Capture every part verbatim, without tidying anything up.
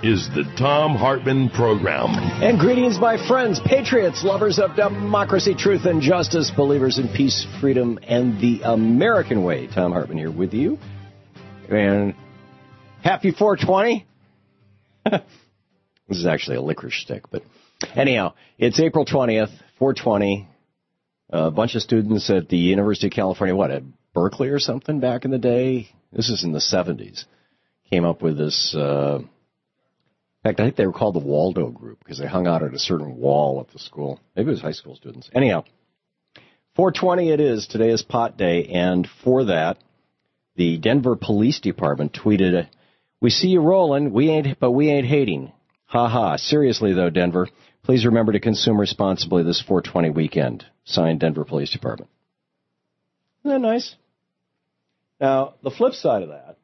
is the Thom Hartmann Program. And greetings, my friends, patriots, lovers of democracy, truth, and justice, believers in peace, freedom, and the American way. Thom Hartmann here with you. And happy four twenty. This is actually a licorice stick, but anyhow, it's April twentieth, four twenty. A bunch of students at the University of California, what, at Berkeley or something back in the day? This is in the seventies. Came up with this, uh, in fact, I think they were called the Waldo Group because they hung out at a certain wall at the school. Maybe it was high school students. Anyhow, four twenty it is. Today is pot day, and for that, the Denver Police Department tweeted, "We see you rolling, we ain't, but we ain't hating. Ha ha. Seriously, though, Denver, please remember to consume responsibly this four twenty weekend." Signed, Denver Police Department. Isn't that nice? Now, the flip side of that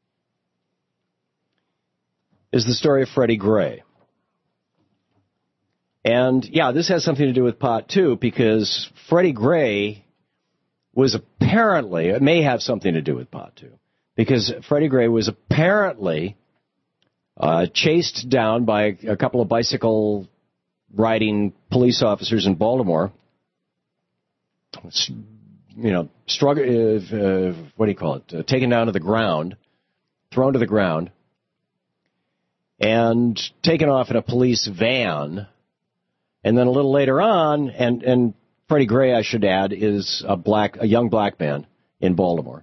is the story of Freddie Gray. And, yeah, this has something to do with pot, too, because Freddie Gray was apparently, it may have something to do with pot, too, because Freddie Gray was apparently uh, chased down by a couple of bicycle-riding police officers in Baltimore. You know, struggle, uh, uh, what do you call it, uh, taken down to the ground, thrown to the ground, and taken off in a police van. And then a little later on, and, and Freddie Gray, I should add, is a black, a young black man in Baltimore.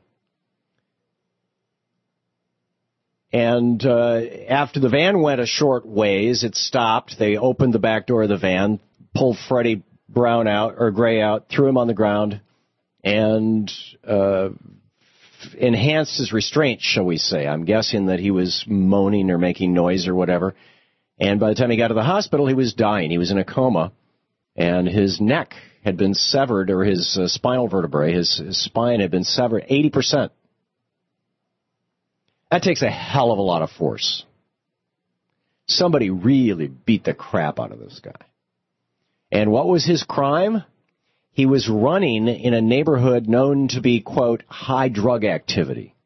And uh, after the van went a short ways, it stopped. They opened the back door of the van, pulled Freddie Brown out, or Gray out, threw him on the ground, and uh, enhanced his restraint, shall we say. I'm guessing that he was moaning or making noise or whatever. And by the time he got to the hospital, he was dying. He was in a coma, and his neck had been severed, or his uh, spinal vertebrae, his, his spine had been severed eighty percent. That takes a hell of a lot of force. Somebody really beat the crap out of this guy. And what was his crime? He was running in a neighborhood known to be, quote, high drug activity.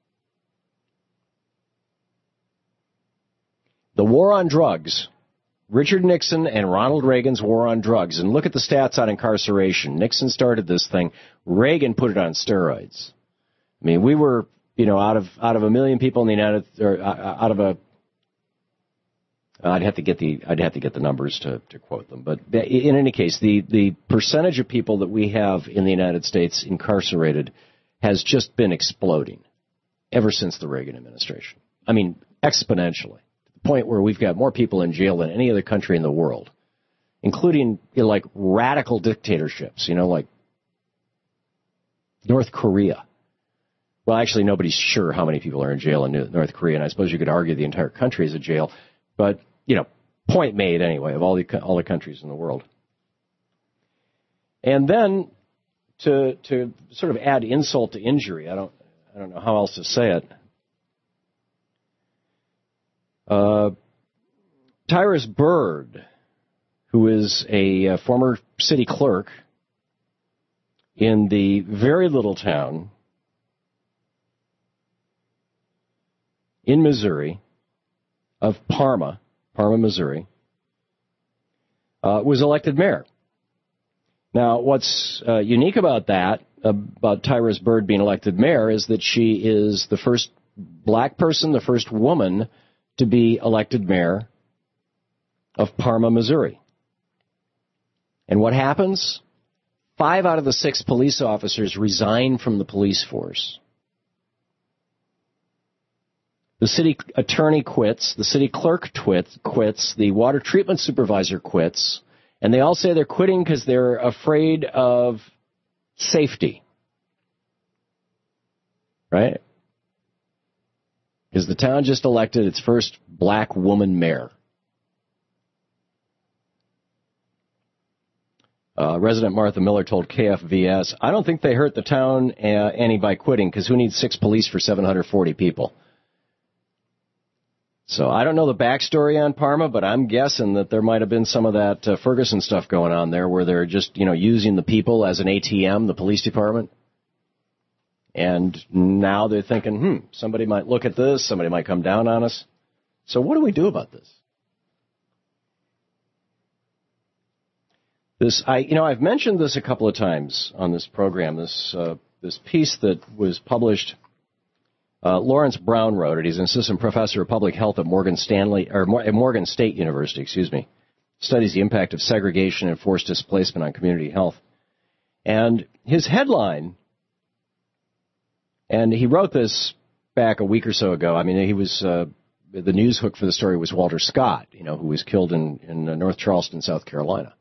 The war on drugs, Richard Nixon and Ronald Reagan's war on drugs. And look at the stats on incarceration. Nixon started this thing. Reagan put it on steroids. I mean, we were, you know, out of out of a million people in the United, or out of a, I'd have to get the I'd have to get the numbers to, to quote them. But in any case, the, the percentage of people that we have in the United States incarcerated has just been exploding ever since the Reagan administration. I mean, exponentially, to the point where we've got more people in jail than any other country in the world, including, you know, like radical dictatorships, you know, like North Korea. Well, actually, nobody's sure how many people are in jail in North Korea, and I suppose you could argue the entire country is a jail. But, you know, point made anyway of all the all the countries in the world. And then to to sort of add insult to injury, I don't I don't know how else to say it. Uh, Tyrus Bird, who is a, a former city clerk in the very little town in Missouri of Parma, Parma, Missouri, uh, was elected mayor. Now, what's uh, unique about that, about Tyrus Bird being elected mayor, is that she is the first black person, the first woman to be elected mayor of Parma, Missouri. And what happens? Five out of the six police officers resign from the police force. The city attorney quits, the city clerk quits, the water treatment supervisor quits, and they all say they're quitting because they're afraid of safety. Right? Because the town just elected its first black woman mayor. Uh, Resident Martha Miller told K F V S, I don't think they hurt the town uh, any by quitting, because who needs six police for seven hundred forty people? So I don't know the backstory on Parma, but I'm guessing that there might have been some of that uh, Ferguson stuff going on there, where they're just, you know, using the people as an A T M, the police department. And now they're thinking, hmm, somebody might look at this, somebody might come down on us. So what do we do about this? This, I, you know, I've mentioned this a couple of times on this program. This, uh, this piece that was published, uh, Lawrence Brown wrote it. He's an assistant professor of public health at Morgan Stanley or at Morgan State University. Excuse me. Studies the impact of segregation and forced displacement on community health. And his headline, and he wrote this back a week or so ago. I mean, he was uh, the news hook for the story was Walter Scott, you know, who was killed in in uh, North Charleston, South Carolina,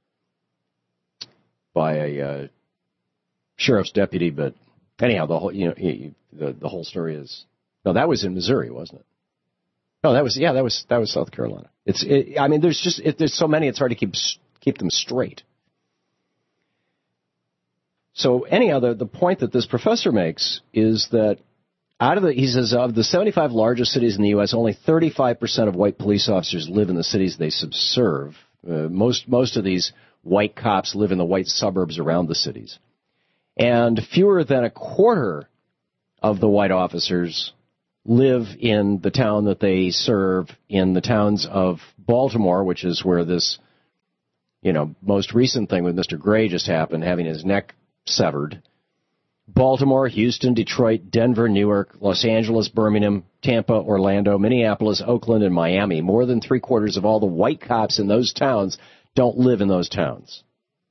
by a uh, sheriff's deputy. But anyhow, the whole you know he, the the whole story is no, that was in Missouri, wasn't it? No, that was yeah, that was that was South Carolina. It's it, I mean, there's just it, there's so many, it's hard to keep keep them straight. So anyhow, the, the point that this professor makes is that out of the, he says, of the seventy-five largest cities in the U S, only thirty-five percent of white police officers live in the cities they subserve. Uh, most most of these white cops live in the white suburbs around the cities. And fewer than a quarter of the white officers live in the town that they serve in the towns of Baltimore, which is where this, you know, most recent thing with Mister Gray just happened, having his neck severed. Baltimore, Houston, Detroit, Denver, Newark, Los Angeles, Birmingham, Tampa, Orlando, Minneapolis, Oakland, and Miami. More than three quarters of all the white cops in those towns don't live in those towns.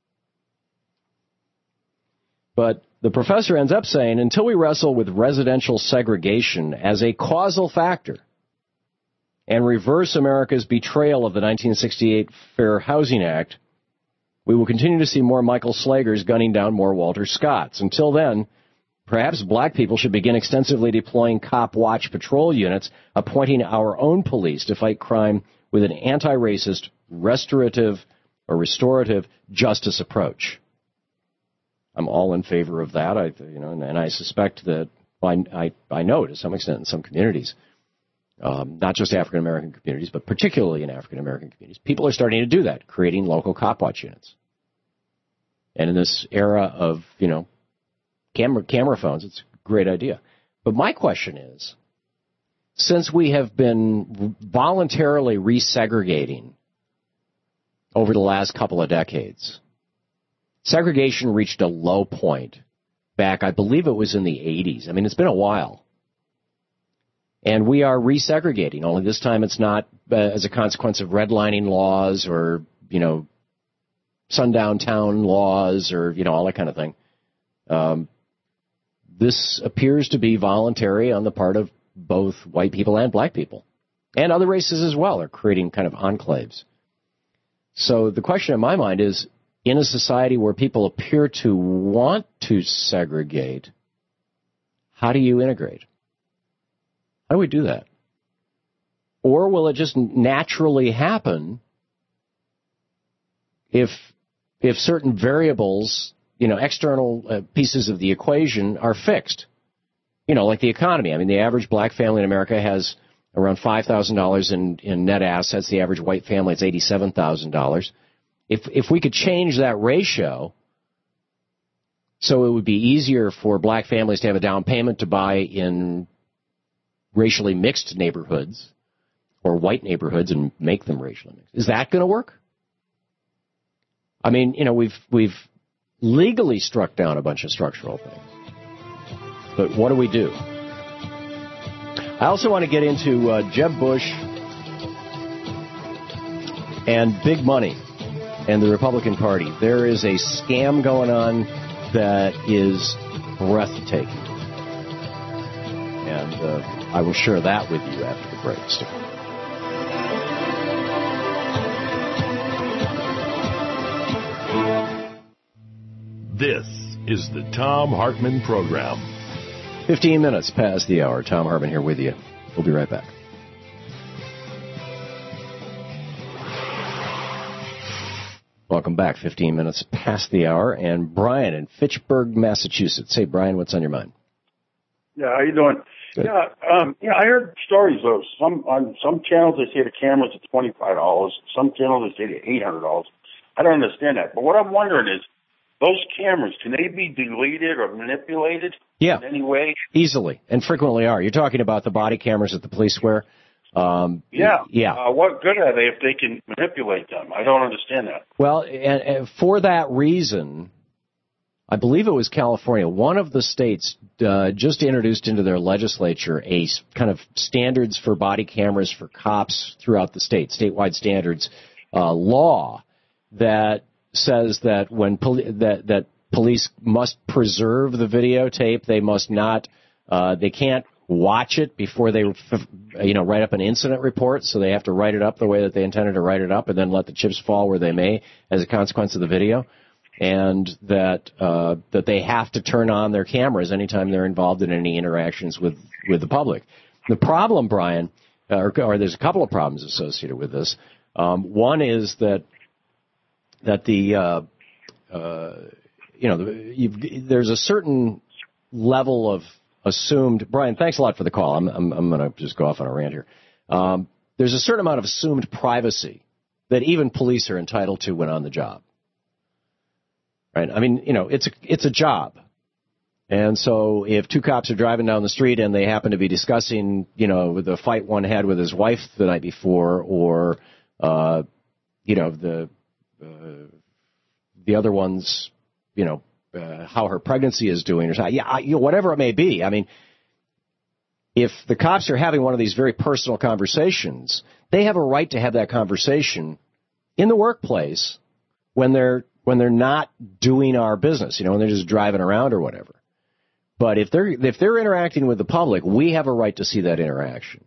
But the professor ends up saying, until we wrestle with residential segregation as a causal factor and reverse America's betrayal of the nineteen sixty-eight Fair Housing Act, we will continue to see more Michael Slagers gunning down more Walter Scotts. Until then, perhaps black people should begin extensively deploying cop watch patrol units, appointing our own police to fight crime with an anti-racist, restorative, or restorative justice approach. I'm all in favor of that. I, you know, and, and I suspect that I, I, I know to some extent in some communities, um, not just African American communities, but particularly in African American communities, people are starting to do that, creating local cop watch units. And in this era of, you know, camera camera phones, it's a great idea. But my question is, since we have been voluntarily resegregating over the last couple of decades, segregation reached a low point back, I believe it was in the eighties. I mean, it's been a while. And we are resegregating, only this time it's not uh, as a consequence of redlining laws or, you know, sundown town laws or, you know, all that kind of thing. Um, this appears to be voluntary on the part of both white people and black people. And other races as well are creating kind of enclaves. So the question in my mind is, in a society where people appear to want to segregate, how do you integrate? How do we do that? Or will it just naturally happen if if certain variables, you know, external uh, pieces of the equation are fixed? You know, like the economy. I mean, the average black family in America has around five thousand dollars in, in net assets. The average white family is eighty-seven thousand dollars. If if we could change that ratio so it would be easier for black families to have a down payment to buy in racially mixed neighborhoods or white neighborhoods and make them racially mixed, is that going to work? I mean, you know, we've we've legally struck down a bunch of structural things, but what do we do? I also want to get into uh, Jeb Bush and big money and the Republican Party. There is a scam going on that is breathtaking, and uh, I will share that with you after the break. Stick around. This is the Thom Hartmann Program. Fifteen minutes past the hour. Thom Hartmann here with you. We'll be right back. Welcome back. Fifteen minutes past the hour, and Brian in Fitchburg, Massachusetts. Hey, Brian, what's on your mind? Yeah, how you doing? Good. Yeah, um, yeah, I heard stories of some on some channels they say the cameras are twenty-five dollars. Some channels they say they're eight hundred dollars. I don't understand that. But what I'm wondering is, those cameras, can they be deleted or manipulated yeah. in any way? Easily, and frequently are. You're talking about the body cameras that the police wear. Um, yeah. Yeah. Uh, what good are they if they can manipulate them? I don't understand that. Well, and, and for that reason, I believe it was California, one of the states uh, just introduced into their legislature a kind of standards for body cameras for cops throughout the state, statewide standards uh, law that says that when poli- that that police must preserve the videotape, they must not, uh, they can't watch it before they, you know, write up an incident report. So they have to write it up the way that they intended to write it up, and then let the chips fall where they may as a consequence of the video. And that uh, that they have to turn on their cameras anytime they're involved in any interactions with, with the public. The problem, Brian, or, or there's a couple of problems associated with this. Um, one is that that the uh, uh, you know the, you've, there's a certain level of assumed. Brian, thanks a lot for the call. I'm I'm, I'm going to just go off on a rant here. Um, there's a certain amount of assumed privacy that even police are entitled to when on the job. Right? I mean, you know, it's a, it's a job. And so if two cops are driving down the street and they happen to be discussing, you know, the fight one had with his wife the night before, or, uh, you know, the, uh, the other one's, you know, uh, how her pregnancy is doing or something, yeah, you know, whatever it may be. I mean, if the cops are having one of these very personal conversations, they have a right to have that conversation in the workplace when they're when they're not doing our business, you know, when they're just driving around or whatever. But if they're if they're interacting with the public, we have a right to see that interaction.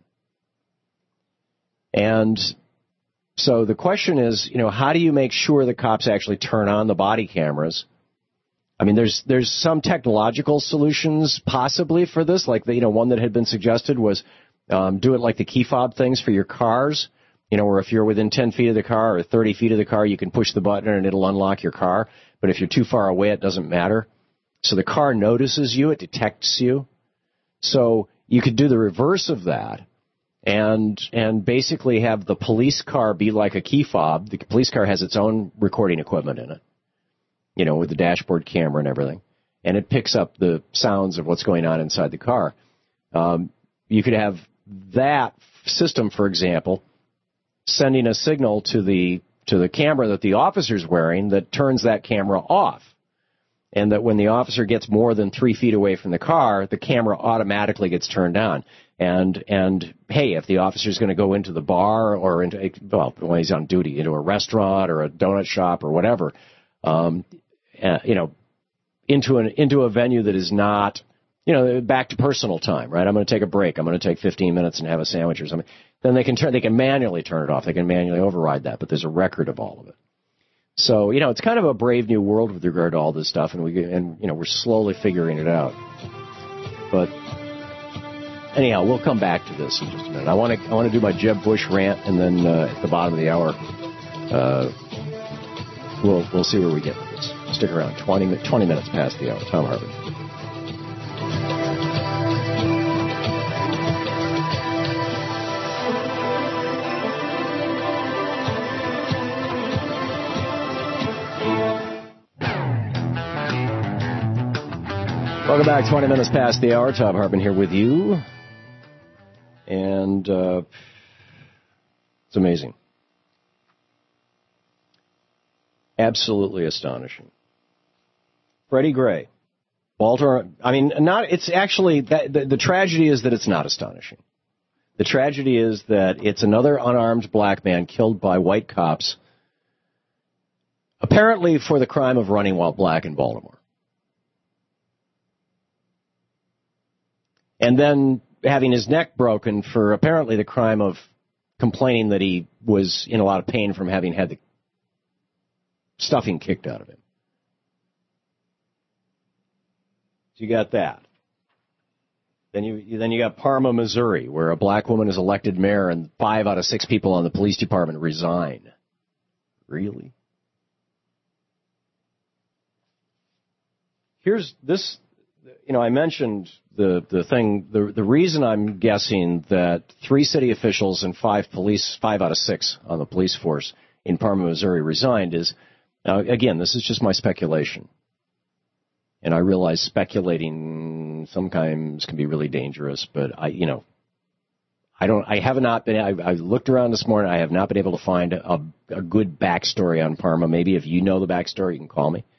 And so the question is, you know, how do you make sure the cops actually turn on the body cameras? I mean, there's there's some technological solutions possibly for this, like the, you know, one that had been suggested was um, do it like the key fob things for your cars. You know, where if you're within ten feet of the car or thirty feet of the car, you can push the button and it'll unlock your car. But if you're too far away, it doesn't matter. So the car notices you, it detects you. So you could do the reverse of that and and basically have the police car be like a key fob. The police car has its own recording equipment in it, you know, with the dashboard camera and everything. And it picks up the sounds of what's going on inside the car. Um, you could have that system, for example, sending a signal to the to the camera that the officer's wearing that turns that camera off. And that when the officer gets more than three feet away from the car, the camera automatically gets turned on. And, and hey, if the officer's going to go into the bar or into, well, when he's on duty, into a restaurant or a donut shop or whatever, um, uh, you know, into an into a venue that is not, you know, back to personal time, right? I'm going to take a break. I'm going to take fifteen minutes and have a sandwich or something. Then they can turn, they can manually turn it off. They can manually override that, but there's a record of all of it. So, you know, it's kind of a brave new world with regard to all this stuff, and we, and you know, we're slowly figuring it out. But anyhow, we'll come back to this in just a minute. I want to, I want to do my Jeb Bush rant, and then uh, at the bottom of the hour, uh, we'll we'll see where we get with this. Stick around. twenty, twenty minutes past the hour. Thom Hartmann. Welcome back. twenty minutes past the hour. Thom Hartmann here with you. And uh, it's amazing. Absolutely astonishing. Freddie Gray. Baltimore. I mean, not. It's actually, that, the, the tragedy is that it's not astonishing. The tragedy is that it's another unarmed black man killed by white cops, apparently for the crime of running while black in Baltimore. And then having his neck broken for apparently the crime of complaining that he was in a lot of pain from having had the stuffing kicked out of him. So you got that. Then you then you got Parma, Missouri, where a black woman is elected mayor and five out of six people on the police department resign. Really? Here's this. You know, I mentioned the the thing. The the reason I'm guessing that three city officials and five police, five out of six on the police force in Parma, Missouri, resigned is, now again, this is just my speculation, and I realize speculating sometimes can be really dangerous. But I, you know, I don't. I have not been. I, I looked around this morning. I have not been able to find a, a good backstory on Parma. Maybe if you know the backstory, you can call me.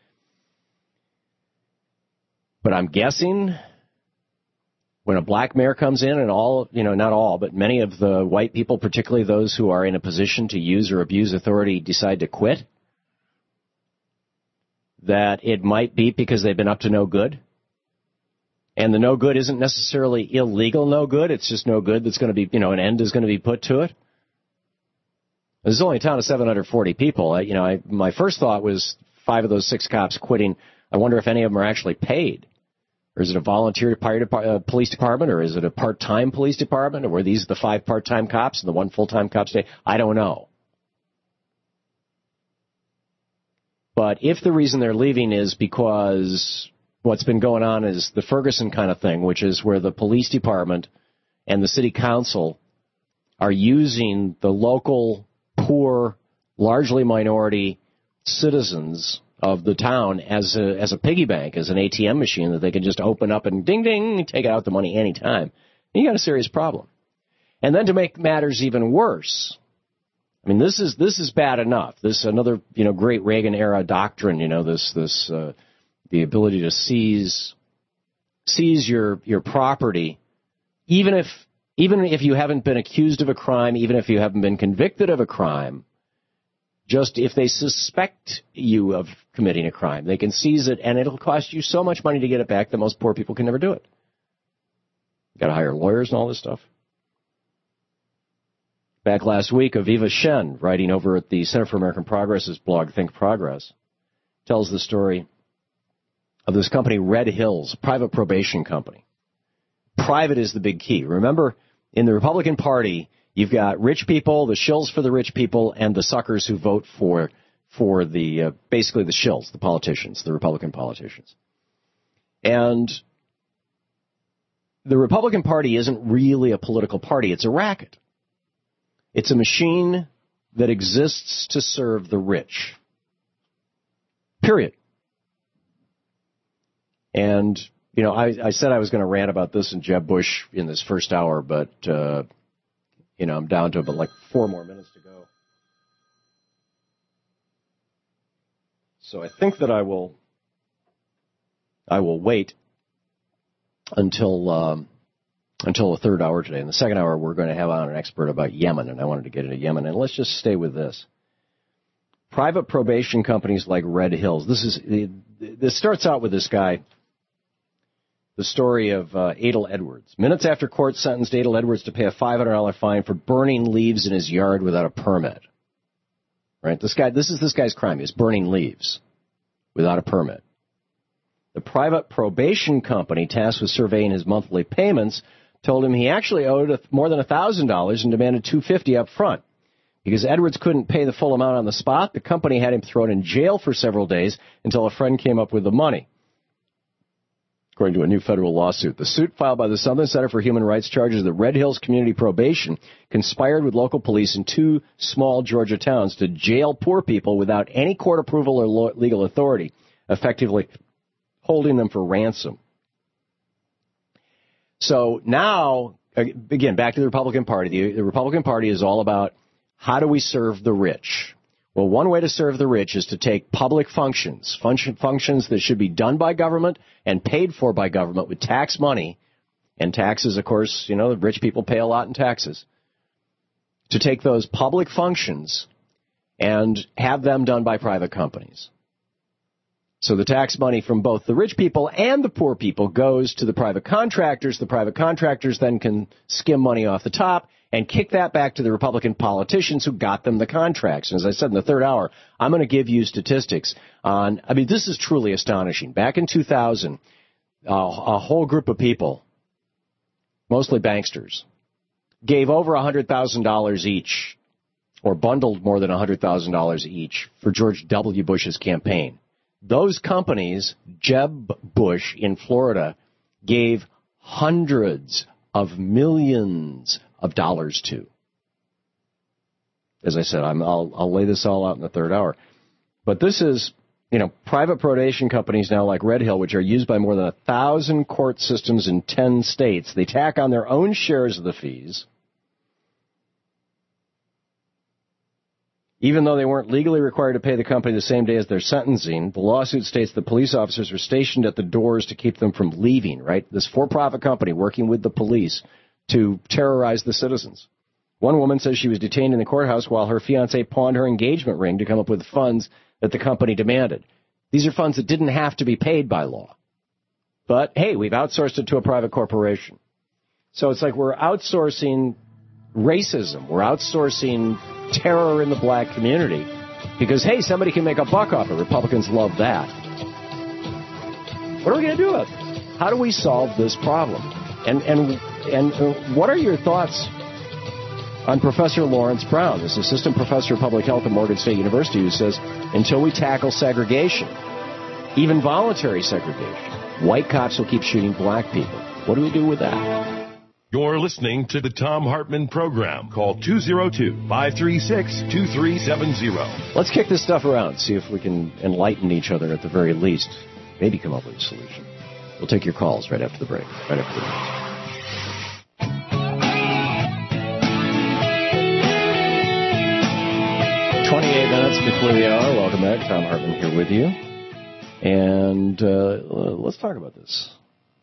But I'm guessing when a black mayor comes in, and all, you know, not all, but many of the white people, particularly those who are in a position to use or abuse authority, decide to quit, that it might be because they've been up to no good. And the no good isn't necessarily illegal no good. It's just no good that's going to be, you know, an end is going to be put to it. This is only a town of seven hundred forty people. I, you know, I, my first thought was five of those six cops quitting. I wonder if any of them are actually paid. Or is it a volunteer uh, police department? Or is it a part-time police department? Or were these the five part-time cops and the one full-time cop stay? I don't know. But if the reason they're leaving is because what's been going on is the Ferguson kind of thing, which is where the police department and the city council are using the local, poor, largely minority citizens of the town as a, as a piggy bank, as an A T M machine that they can just open up and ding, ding, take out the money anytime. And you got a serious problem. And then to make matters even worse, I mean, this is this is bad enough. This is another, you know, great Reagan-era doctrine, you know, this this uh, the ability to seize seize your your property, even if even if you haven't been accused of a crime, even if you haven't been convicted of a crime, just if they suspect you of committing a crime, they can seize it, and it'll cost you so much money to get it back that most poor people can never do it. You've got to hire lawyers and all this stuff. Back last week, Aviva Shen, writing over at the Center for American Progress's blog, Think Progress, tells the story of this company, Red Hills, a private probation company. Private is the big key. Remember, in the Republican Party, you've got rich people, the shills for the rich people, and the suckers who vote for for the uh, basically the shills, the politicians, the Republican politicians. And the Republican Party isn't really a political party. It's a racket. It's a machine that exists to serve the rich. Period. And, you know, I, I said I was going to rant about this and Jeb Bush in this first hour, but, uh, you know, I'm down to about like four more minutes to go. So I think that I will, I will wait until, um, until the third hour today. In the second hour, we're going to have on an expert about Yemen, and I wanted to get into Yemen. And let's just stay with this. Private probation companies like Red Hills. This is this starts out with this guy, the story of uh, Adel Edwards. Minutes after court sentenced Adel Edwards to pay a five hundred dollars fine for burning leaves in his yard without a permit. Right? This guy, this is this guy's crime. He's burning leaves without a permit. The private probation company tasked with surveying his monthly payments told him he actually owed more than one thousand dollars and demanded two hundred fifty dollars up front. Because Edwards couldn't pay the full amount on the spot, the company had him thrown in jail for several days until a friend came up with the money, according to a new federal lawsuit. The suit filed by the Southern Center for Human Rights charges that Red Hills Community Probation conspired with local police in two small Georgia towns to jail poor people without any court approval or legal authority, effectively holding them for ransom. So now, again, back to the Republican Party. The, the Republican Party is all about how do we serve the rich? Well, one way to serve the rich is to take public functions, function, functions that should be done by government and paid for by government with tax money, and taxes, of course, you know, the rich people pay a lot in taxes, to take those public functions and have them done by private companies. So the tax money from both the rich people and the poor people goes to the private contractors. The private contractors then can skim money off the top and kick that back to the Republican politicians who got them the contracts. And as I said in the third hour, I'm going to give you statistics on, I mean, this is truly astonishing. Back in two thousand, uh, a whole group of people, mostly banksters, gave over one hundred thousand dollars each, or bundled more than one hundred thousand dollars each for George W. Bush's campaign. Those companies, Jeb Bush in Florida, gave hundreds of millions of dollars to. As I said, I'm, I'll, I'll lay this all out in the third hour. But this is, you know, private probation companies now like Red Hill, which are used by more than a thousand court systems in ten states. They tack on their own shares of the fees. Even though they weren't legally required to pay the company the same day as their sentencing, the lawsuit states the police officers were stationed at the doors to keep them from leaving, right? This for-profit company working with the police to terrorize the citizens. One woman says she was detained in the courthouse while her fiancé pawned her engagement ring to come up with funds that the company demanded. These are funds that didn't have to be paid by law. But, hey, we've outsourced it to a private corporation. So it's like we're outsourcing racism. We're outsourcing terror in the black community because, hey, somebody can make a buck off it. Republicans love that. What are we going to do about this? How do we solve this problem? And and and uh, what are your thoughts on Professor Lawrence Brown, this assistant professor of public health at Morgan State University, who says, until we tackle segregation, even voluntary segregation, white cops will keep shooting black people. What do we do with that? You're listening to the Thom Hartmann Program. Call two oh two, five three six, two three seven zero. Let's kick this stuff around, see if we can enlighten each other at the very least. Maybe come up with a solution. We'll take your calls right after the break. Right after the break. twenty-eight minutes before the hour. Welcome back. Thom Hartmann here with you. And uh, let's talk about this.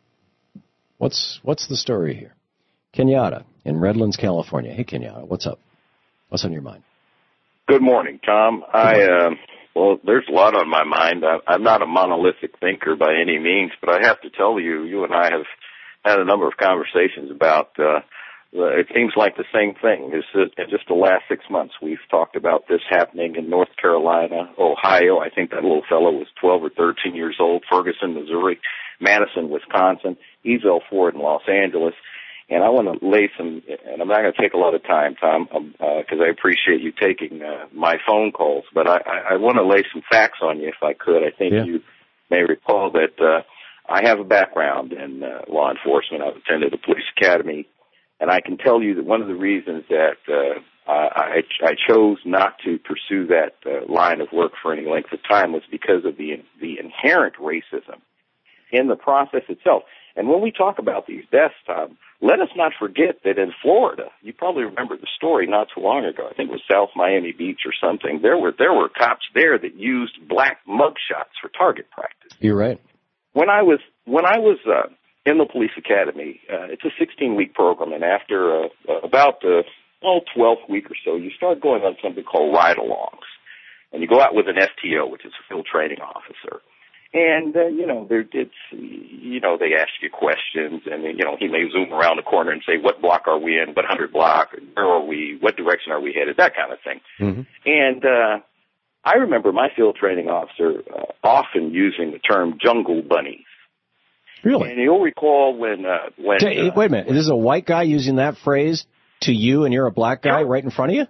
What's what's the story here? Kenyatta in Redlands, California. Hey, Kenyatta, what's up? What's on your mind? Good morning, Tom. Good morning. I, uh, well, there's a lot on my mind. I, I'm not a monolithic thinker by any means, but I have to tell you, you and I have had a number of conversations about, uh, it seems like the same thing. It's just, in just the last six months, we've talked about this happening in North Carolina, Ohio. I think that little fellow was twelve or thirteen years old. Ferguson, Missouri, Madison, Wisconsin, Ezel Ford in Los Angeles. And I want to lay some, and I'm not going to take a lot of time, Tom, because uh, I appreciate you taking uh, my phone calls, but I, I, I want to lay some facts on you if I could. I think yeah. you may recall that uh, I have a background in uh, law enforcement. I've attended a police academy, and I can tell you that one of the reasons that uh, I, I chose not to pursue that uh, line of work for any length of time was because of the the inherent racism in the process itself. And when we talk about these deaths, Tom, let us not forget that in Florida, you probably remember the story not too long ago. I think it was South Miami Beach or something. There were there were cops there that used black mugshots for target practice. You're right. When I was when I was uh, in the police academy, uh, it's a sixteen-week program, and after uh, about the oh, twelfth week or so, you start going on something called ride-alongs, and you go out with an F T O, which is a field training officer. And, uh, you know, there, it's, you know, they ask you questions, and, you know, he may zoom around the corner and say, what block are we in, what hundred block, where are we, what direction are we headed, that kind of thing. Mm-hmm. And uh, I remember my field training officer uh, often using the term jungle bunnies. Really? And you'll recall when... Uh, when Wait uh, a minute, this is a white guy using that phrase to you, and you're a black guy yeah. right in front of you?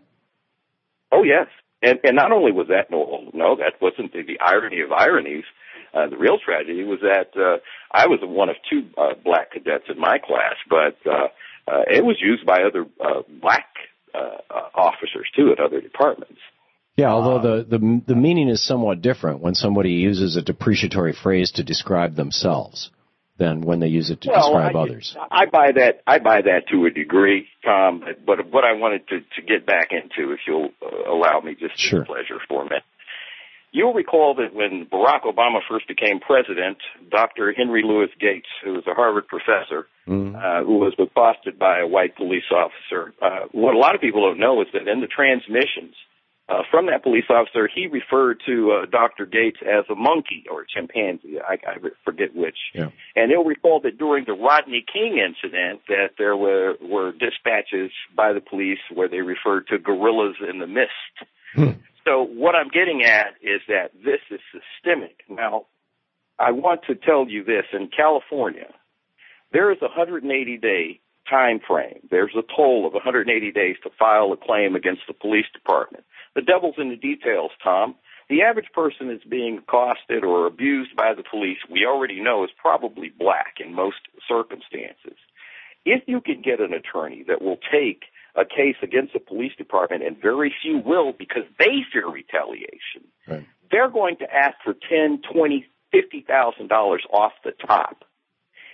Oh, yes. And, and not only was that, no, no, that wasn't the, the irony of ironies. Uh, the real tragedy was that uh, I was one of two uh, black cadets in my class, but uh, uh, it was used by other uh, black uh, officers, too, at other departments. Yeah, although the, the the meaning is somewhat different when somebody uses a depreciatory phrase to describe themselves than when they use it to well, describe I, others. I buy that. I buy that to a degree, Tom. But what I wanted to, to get back into, if you'll uh, allow me, just sure. a pleasure for a minute. You'll recall that when Barack Obama first became president, Doctor Henry Louis Gates, who was a Harvard professor, mm-hmm. uh, who was accosted by a white police officer, uh, what a lot of people don't know is that in the transmissions uh, from that police officer, he referred to uh, Doctor Gates as a monkey or a chimpanzee. I, I forget which. Yeah. And you'll recall that during the Rodney King incident that there were, were dispatches by the police where they referred to gorillas in the mist. Hmm. So what I'm getting at is that this is systemic. Now, I want to tell you this. In California, there is a one hundred eighty day time frame. There's a toll of one hundred eighty days to file a claim against the police department. The devil's in the details, Tom. The average person is being accosted or abused by the police, we already know, is probably black in most circumstances. If you can get an attorney that will take a case against the police department, and very few will because they fear retaliation, right. They're going to ask for ten, twenty, fifty thousand dollars off the top.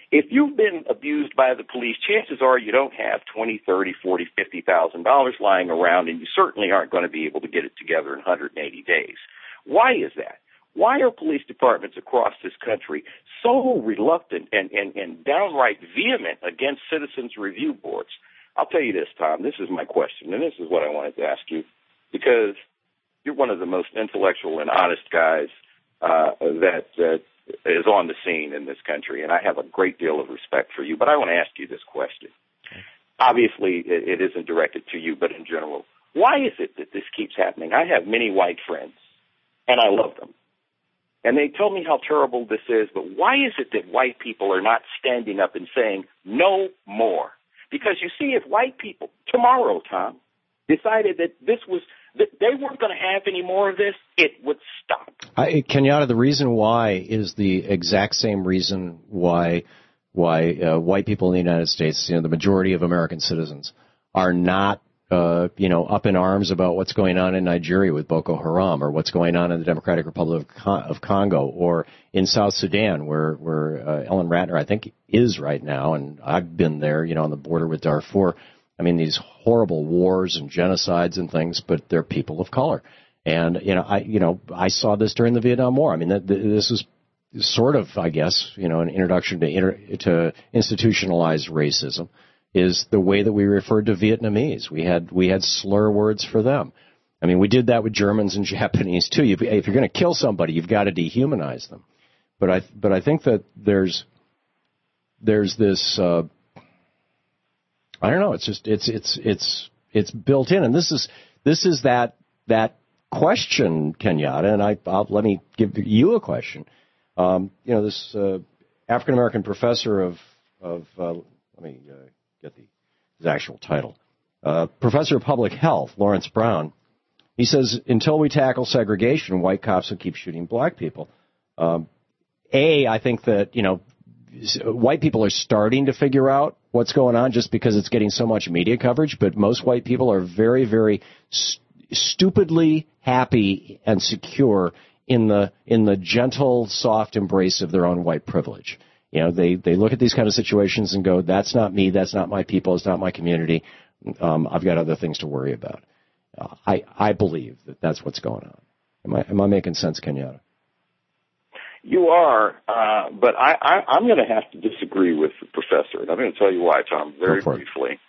If you've been abused by the police, chances are you don't have twenty, thirty, forty, fifty thousand dollars lying around, and you certainly aren't going to be able to get it together in one hundred eighty days. Why is that? Why are police departments across this country so reluctant and, and, and downright vehement against citizens review boards? I'll tell you this, Tom. This is my question, and this is what I wanted to ask you, because you're one of the most intellectual and honest guys uh, that uh, is on the scene in this country, and I have a great deal of respect for you. But I want to ask you this question. Obviously, it, it isn't directed to you, but in general, why is it that this keeps happening? I have many white friends, and I love them. And they tell me how terrible this is, but why is it that white people are not standing up and saying no more? Because you see, if white people tomorrow, Tom, decided that this was, that they weren't going to have any more of this, it would stop. I, Kenyatta, the reason why is the exact same reason why why uh, white people in the United States, you know, the majority of American citizens, are not Uh, you know, up in arms about what's going on in Nigeria with Boko Haram, or what's going on in the Democratic Republic of, Con- of Congo, or in South Sudan, where where uh, Ellen Ratner, I think, is right now, and I've been there, you know, on the border with Darfur. I mean, these horrible wars and genocides and things, but they're people of color. And you know, I you know, I saw this during the Vietnam War. I mean, th- th- this was sort of, I guess, you know, an introduction to inter- to institutionalized racism. Is the way that we referred to Vietnamese. We had we had slur words for them. I mean, we did that with Germans and Japanese too. If you're going to kill somebody, you've got to dehumanize them. But I but I think that there's there's this uh, I don't know. It's just it's it's it's it's built in, and this is this is that that question, Kenyatta. And I I'll, let me give you a question. Um, you know, this uh, African American professor of of uh, let me. Uh, get the his actual title. Uh, Professor of Public Health, Lawrence Brown, he says, until we tackle segregation, white cops will keep shooting black people. Um, A, I think that, you know, white people are starting to figure out what's going on just because it's getting so much media coverage, but most white people are very, very st- stupidly happy and secure in the in the gentle, soft embrace of their own white privilege. You know, they, they look at these kind of situations and go, that's not me, that's not my people, it's not my community. Um, I've got other things to worry about. Uh, I, I believe that that's what's going on. Am I, am I making sense, Kenyatta? You are, uh, but I, I, I'm going to have to disagree with the professor, and I'm going to tell you why, Tom, very briefly.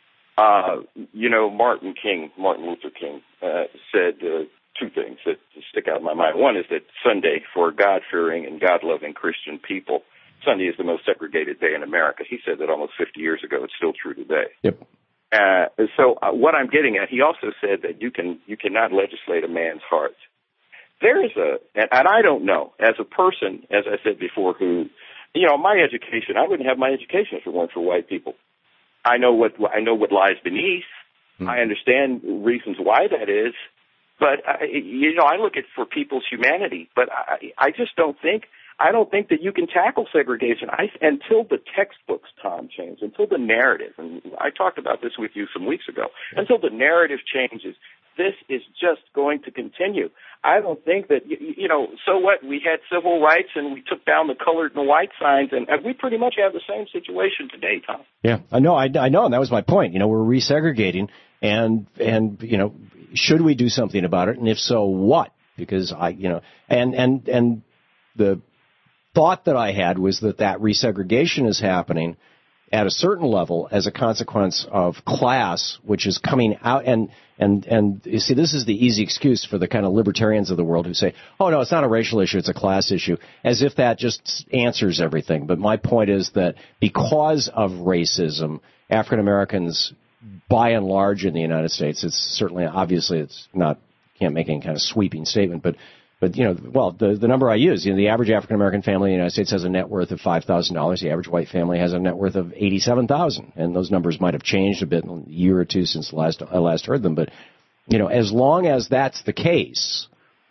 Uh, you know, Martin King, Martin Luther King, uh, said uh, two things that stick out in my mind. One is that Sunday, for God-fearing and God-loving Christian people, Sunday is the most segregated day in America. He said that almost fifty years ago. It's still true today. Yep. Uh, so uh, what I'm getting at, he also said that you can you cannot legislate a man's heart. There is a, and, and I don't know, as a person, as I said before, who, you know, my education, I wouldn't have my education if it weren't for white people. I know what I know what lies beneath. Mm-hmm. I understand reasons why that is, but I, you know, I look at for people's humanity. But I, I just don't think. I don't think that you can tackle segregation I, until the textbooks, Tom, change, until the narrative, and I talked about this with you some weeks ago, until the narrative changes, this is just going to continue. I don't think that, you, you know, so what, we had civil rights and we took down the colored and white signs, and we pretty much have the same situation today, Tom. Yeah, I know, I, I know, and that was my point. You know, we're resegregating, and, and, you know, should we do something about it, and if so, what? Because I, you know, and, and, and the thought that I had was that that resegregation is happening at a certain level as a consequence of class, which is coming out. And, and, and you see, this is the easy excuse for the kind of libertarians of the world who say, oh, no, it's not a racial issue, it's a class issue, as if that just answers everything. But my point is that because of racism, African Americans, by and large in the United States, it's certainly, obviously, it's not, can't make any kind of sweeping statement, but But, you know, well, the, the number I use, you know, the average African-American family in the United States has a net worth of five thousand dollars. The average white family has a net worth of eighty-seven thousand dollars. And those numbers might have changed a bit in a year or two since last, I last heard them. But, you know, as long as that's the case,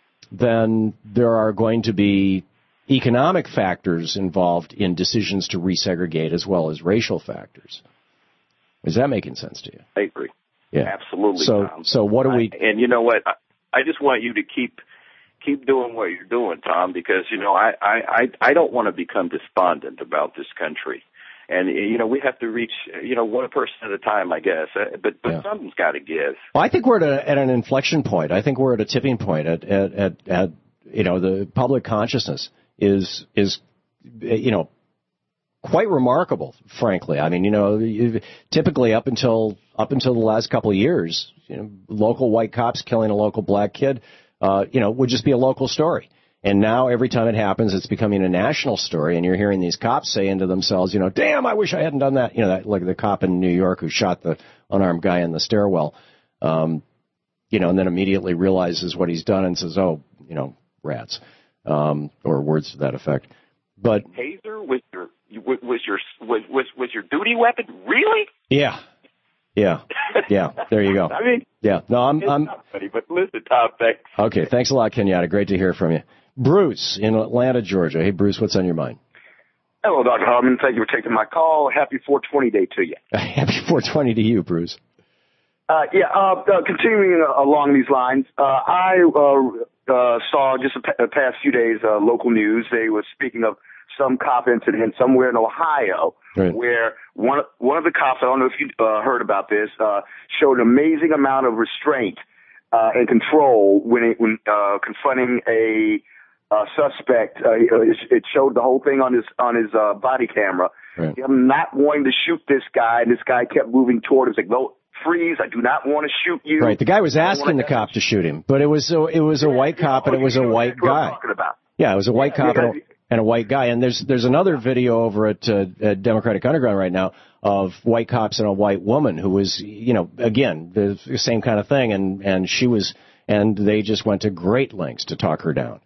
then there are going to be economic factors involved in decisions to resegregate as well as racial factors. Is that making sense to you? I agree. Yeah. Absolutely, So, Tom. so what do we... I, and you know what? I, I just want you to keep... keep doing what you're doing, Tom, because, you know, I, I, I, I don't want to become despondent about this country. And, you know, we have to reach, you know, one person at a time, I guess. But but yeah. something's got to give. Well, I think we're at, a, at an inflection point. I think we're at a tipping point at, at, at, at, you know, the public consciousness is, is, you know, quite remarkable, frankly. I mean, you know, typically up until, up until the last couple of years, you know, local white cops killing a local black kid, uh, you know, would just be a local story. And now every time it happens, it's becoming a national story, and you're hearing these cops saying to themselves, you know, damn, I wish I hadn't done that. You know, that, like the cop in New York who shot the unarmed guy in the stairwell, um, you know, and then immediately realizes what he's done and says, oh, you know, rats, um, or words to that effect. But taser was your was your was was, was your duty weapon, really? Yeah. Yeah, yeah. There you go. I mean, yeah. No, I'm. It's I'm not funny, but listen, Tom, thanks. Okay, thanks a lot, Kenyatta. Great to hear from you, Bruce in Atlanta, Georgia. Hey, Bruce, what's on your mind? Hello, Doctor Hartman. Thank you for taking my call. Happy four twenty day to you. Happy four twenty to you, Bruce. Uh, yeah. Uh, uh, continuing uh, along these lines, uh, I uh, uh, saw just the p- past few days uh, local news. They were speaking of some cop incident somewhere in Ohio, right, where one one of the cops, I don't know if you uh, heard about this, uh, showed an amazing amount of restraint uh, and control when it, when uh, confronting a uh, suspect. Uh, it showed the whole thing on his on his uh, body camera. Right. Him not wanting to shoot this guy, and this guy kept moving toward him. He's like, no, freeze! I do not want to shoot you. Right. The guy was asking the cop to shoot him, but it was a, it was a yeah, white cop, and it was a white guy. Yeah, it was a white yeah, cop. Yeah, and a, And a white guy. And there's there's another video over at, uh, at Democratic Underground right now of white cops and a white woman who was, you know, again, the same kind of thing. And, and she was, and they just went to great lengths to talk her down.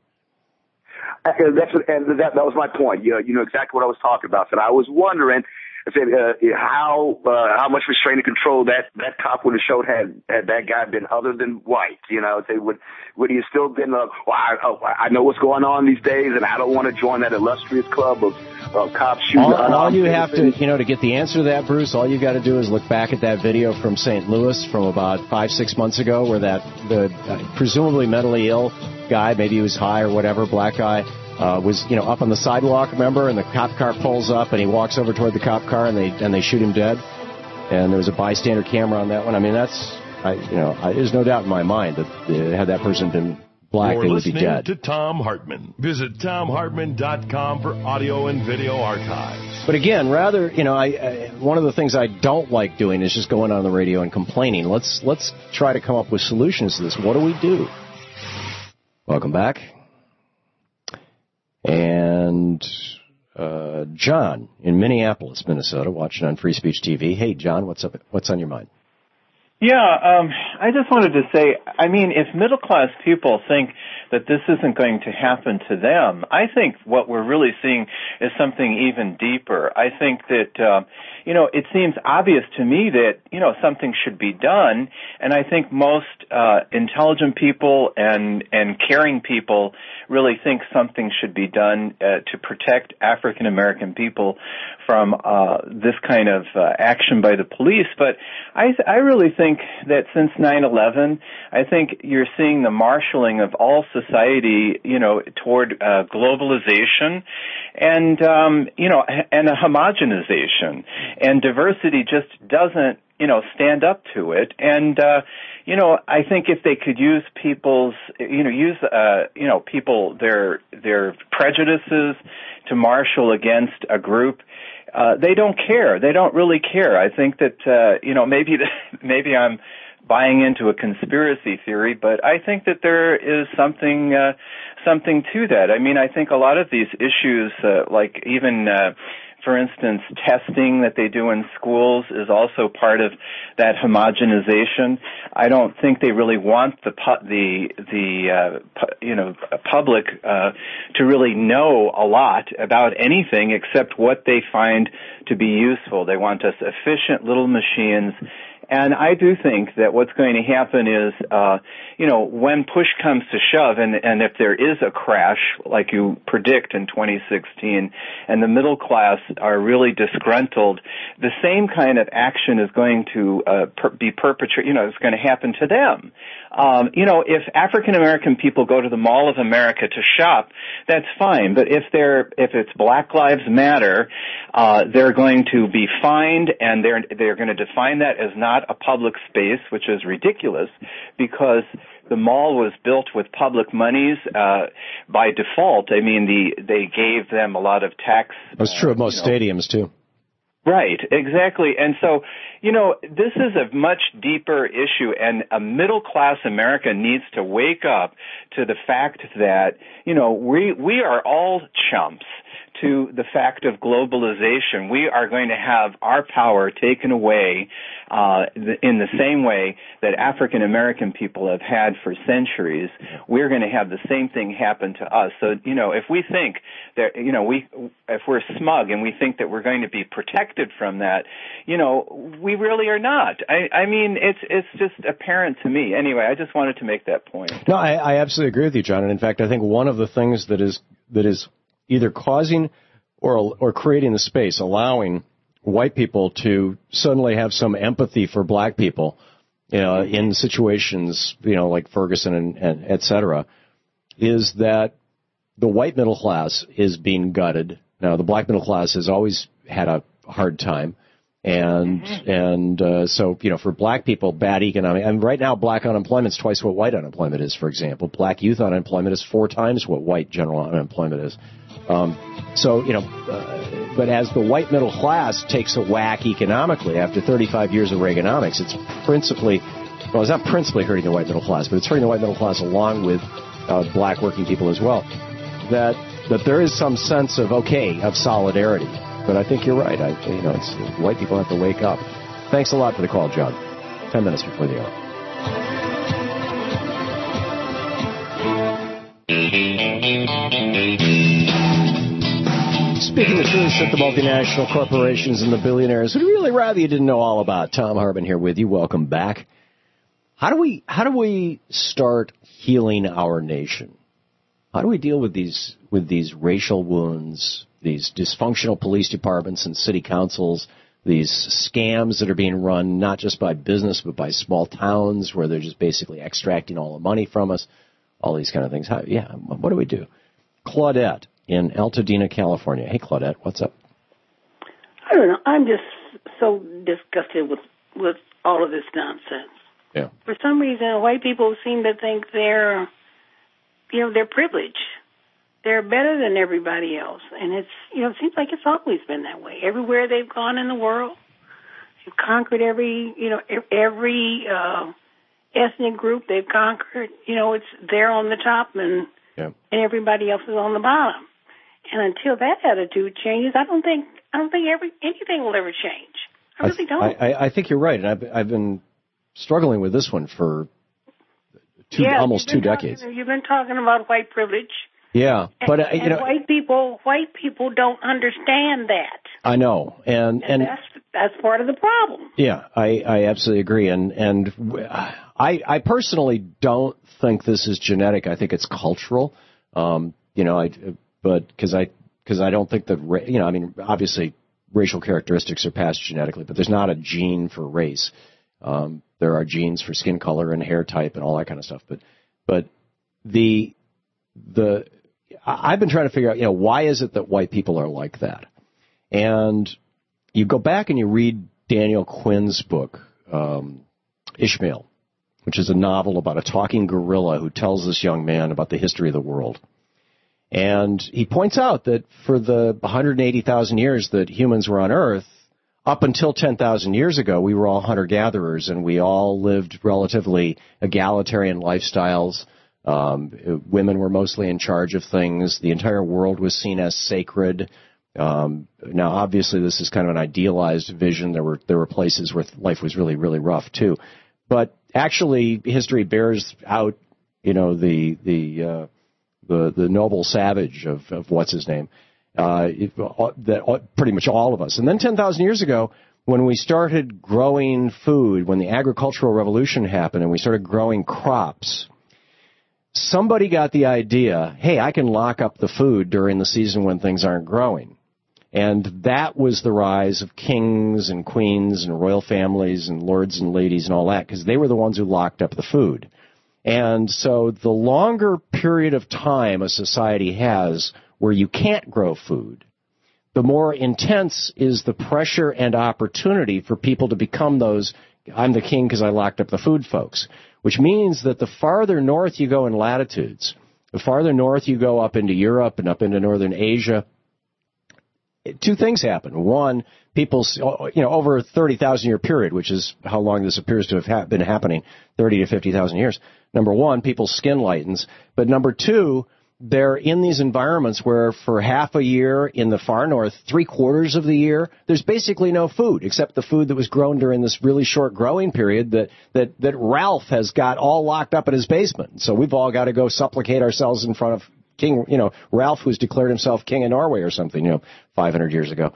And that's what, and that, that was my point. You know, you know exactly what I was talking about. And I was wondering if it, uh, how uh, how much restraint and control that, that cop would have showed had, had that guy been other than white. You know, if they would would he have still been, uh, well, I, oh, I know what's going on these days, and I don't want to join that illustrious club of, of cops shooting. All, all you have to, you know, to get the answer to that, Bruce, all you got to do is look back at that video from Saint Louis from about five, six months ago, where that the uh, presumably mentally ill guy, maybe he was high or whatever, black guy, uh, was, you know, up on the sidewalk, remember, and the cop car pulls up, and he walks over toward the cop car, and they and they shoot him dead. And there was a bystander camera on that one. I mean, that's, I, you know, I, there's no doubt in my mind that uh, had that person been black, You're they would be dead. listening to Tom Hartman. Visit tom hartman dot com for audio and video archives. But again, rather, you know, I, I one of the things I don't like doing is just going on the radio and complaining. Let's let's try to come up with solutions to this. What do we do? Welcome back. And uh, John in Minneapolis, Minnesota, watching on Free Speech T V. Hey, John, what's up? What's on your mind? Yeah, um, I just wanted to say, I mean, if middle-class people think that this isn't going to happen to them, I think what we're really seeing is something even deeper. I think that, uh, you know, it seems obvious to me that, you know, something should be done, and I think most uh, intelligent people and, and caring people really think something should be done uh, to protect African-American people from uh, this kind of uh, action by the police. But I, th- I really think that since nine eleven, I think you're seeing the marshaling of all society, you know, toward uh, globalization and, um, you know, and a homogenization. And diversity just doesn't, you know, stand up to it. And, uh, you know, I think if they could use people's, you know, use, uh, you know, people, their, their prejudices to marshal against a group, uh, they don't care. They don't really care. I think that, uh, you know, maybe, the, maybe I'm buying into a conspiracy theory, but I think that there is something, uh, something to that. I mean, I think a lot of these issues, uh, like even, uh, for instance, testing that they do in schools is also part of that homogenization. I don't think they really want the pu- the the uh, pu- you know public uh, to really know a lot about anything except what they find to be useful. They want us efficient little machines. And I do think that what's going to happen is, uh, you know, when push comes to shove, and, and if there is a crash, like you predict in twenty sixteen, and the middle class are really disgruntled, the same kind of action is going to uh, per- be perpetrated, you know, it's going to happen to them. Um, you know, if African American people go to the Mall of America to shop, that's fine. But if they're if it's Black Lives Matter, uh, they're going to be fined, and they're they're going to define that as not a public space, which is ridiculous, because the mall was built with public monies uh, by default. I mean, the they gave them a lot of tax. That's true of most you know, stadiums too. Right, exactly. And so, you know, this is a much deeper issue, and a middle-class America needs to wake up to the fact that, you know, we we are all chumps to the fact of globalization. We are going to have our power taken away uh, in the same way that African American people have had for centuries. We're going to have the same thing happen to us. So, you know, if we think that, you know, we if we're smug and we think that we're going to be protected from that, you know, we really are not. I, I mean, it's it's just apparent to me. Anyway, I just wanted to make that point. No, I, I absolutely agree with you, John. And in fact, I think one of the things that is that is either causing or or creating the space, allowing white people to suddenly have some empathy for black people, you know, in situations, you know, like Ferguson and, and et cetera, is that the white middle class is being gutted. Now, the black middle class has always had a hard time. And, mm-hmm. and, uh, so, you know, for black people, bad economic, and right now black unemployment is twice what white unemployment is, for example. Black youth unemployment is four times what white general unemployment is. Um, so, you know, uh, but as the white middle class takes a whack economically after thirty-five years of Reaganomics, it's principally, well, it's not principally hurting the white middle class, but it's hurting the white middle class along with, uh, black working people as well. That, that there is some sense of, okay, of solidarity. But I think you're right. I, you know, it's, white people have to wake up. Thanks a lot for the call, John. Ten minutes before the hour. Speaking the truth that the multinational corporations and the billionaires would really rather you didn't know all about. Thom Hartmann here with you. Welcome back. How do we how do we start healing our nation? How do we deal with these with these racial wounds, these dysfunctional police departments and city councils, these scams that are being run not just by business but by small towns where they're just basically extracting all the money from us, all these kind of things? How, yeah, what do we do? Claudette in Altadena, California. Hey, Claudette, what's up? I don't know. I'm just so disgusted with, with all of this nonsense. Yeah. For some reason, white people seem to think they're, you know, they're privileged. They're better than everybody else. And it's, you know, it seems like it's always been that way. Everywhere they've gone in the world, they've conquered every, you know, every uh, ethnic group they've conquered. You know, it's they're on the top and yeah. and everybody else is on the bottom. And until that attitude changes, I don't think I don't think every anything will ever change. I really I, don't. I, I think you're right, and I've I've been struggling with this one for two yeah, almost two talking, decades. You've been talking about white privilege. Yeah, but uh, you and know, white people, white people don't understand that. I know, and and, and that's that's part of the problem. Yeah, I, I absolutely agree, and and I I personally don't think this is genetic. I think it's cultural. Um, you know, I but because I because I don't think that you know, I mean, obviously racial characteristics are passed genetically, but there's not a gene for race. Um, there are genes for skin color and hair type and all that kind of stuff, but but the the I've been trying to figure out, you know, why is it that white people are like that? And you go back and you read Daniel Quinn's book, um, Ishmael, which is a novel about a talking gorilla who tells this young man about the history of the world. And he points out that for the one hundred eighty thousand years that humans were on Earth, up until ten thousand years ago, we were all hunter-gatherers, and we all lived relatively egalitarian lifestyles. Um, women were mostly in charge of things. The entire world was seen as sacred. Um, now, obviously, this is kind of an idealized vision. There were there were places where life was really, really rough too. But actually, history bears out, you know, the the uh, the the noble savage of, of what's his name. Uh, it, that pretty much all of us. And then ten thousand years ago, when we started growing food, when the agricultural revolution happened, and we started growing crops, somebody got the idea, hey, I can lock up the food during the season when things aren't growing. And that was the rise of kings and queens and royal families and lords and ladies and all that, because they were the ones who locked up the food. And so the longer period of time a society has where you can't grow food, the more intense is the pressure and opportunity for people to become those, I'm the king because I locked up the food folks, which means that the farther north you go in latitudes, the farther north you go up into Europe and up into northern Asia, two things happen. One, people, you know, over a thirty thousand year period, which is how long this appears to have ha- been happening, thirty to fifty thousand years. Number one, people's skin lightens. But number two, they're in these environments where for half a year in the far north, three quarters of the year, there's basically no food except the food that was grown during this really short growing period that, that, that Ralph has got all locked up in his basement. So we've all got to go supplicate ourselves in front of King, you know, Ralph, who's declared himself king of Norway or something, you know, five hundred years ago.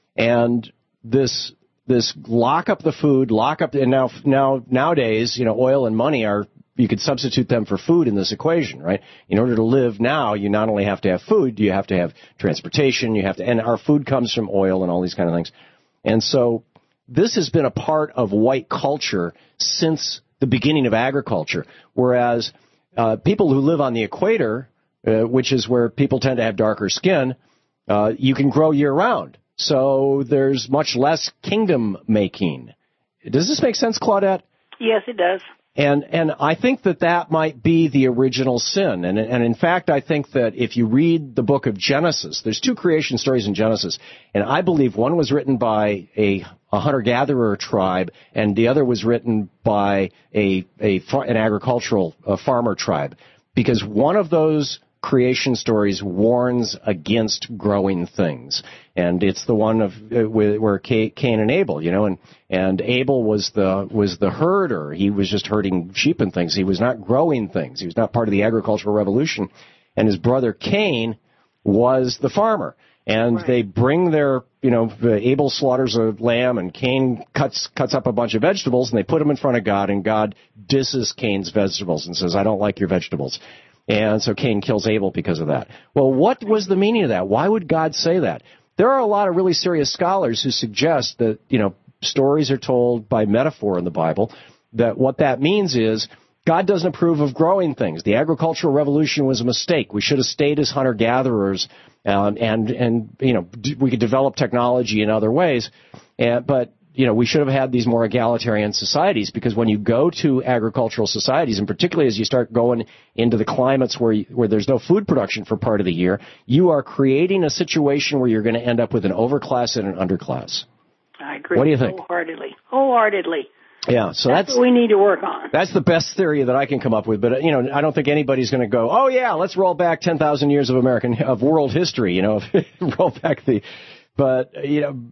And this, this lock up the food, lock up, and now, now, nowadays, you know, oil and money are, you could substitute them for food in this equation, right? In order to live now, you not only have to have food, you have to have transportation, you have to, and our food comes from oil and all these kind of things. And so this has been a part of white culture since the beginning of agriculture, whereas uh, people who live on the equator, uh, which is where people tend to have darker skin, uh, you can grow year-round. So there's much less kingdom making. Does this make sense, Claudette? Yes, it does. And and I think that that might be the original sin. And and in fact, I think that if you read the book of Genesis, there's two creation stories in Genesis, and I believe one was written by a, a hunter-gatherer tribe, and the other was written by a, a an agricultural a farmer tribe, because one of those creation stories warns against growing things, and it's the one of uh, where Cain and Abel, you know, and and Abel was the was the herder. He was just herding sheep and things. He was not growing things. He was not part of the agricultural revolution. And his brother Cain was the farmer. And right. They bring their, you know, Abel slaughters a lamb, and Cain cuts cuts up a bunch of vegetables, and they put them in front of God, and God disses Cain's vegetables and says, "I don't like your vegetables." And so Cain kills Abel because of that. Well, what was the meaning of that? Why would God say that? There are a lot of really serious scholars who suggest that, you know, stories are told by metaphor in the Bible, that what that means is God doesn't approve of growing things. The agricultural revolution was a mistake. We should have stayed as hunter-gatherers, um, and, and, you know, d- we could develop technology in other ways, and, but you know, we should have had these more egalitarian societies, because when you go to agricultural societies, and particularly as you start going into the climates where you, where there's no food production for part of the year, you are creating a situation where you're going to end up with an overclass and an underclass. I agree. What do you think? Wholeheartedly. Wholeheartedly. Yeah, so that's, that's what we need to work on. That's the best theory that I can come up with. But, you know, I don't think anybody's going to go, oh, yeah, let's roll back ten thousand years of American, of world history, you know, roll back the, but, you know,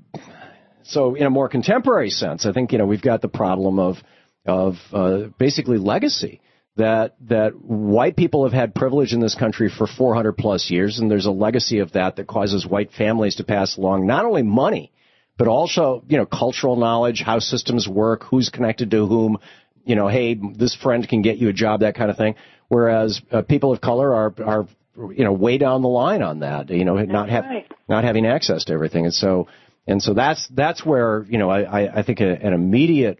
so in a more contemporary sense, I think, you know, we've got the problem of, of uh, basically legacy, that, that white people have had privilege in this country for four hundred plus years, and there's a legacy of that that causes white families to pass along not only money, but also, you know, cultural knowledge, how systems work, who's connected to whom, you know, hey, this friend can get you a job, that kind of thing. Whereas uh, people of color are, are, you know, way down the line on that, you know, not have, right. not having access to everything. And so, and so that's, that's where, you know, I, I think a, an immediate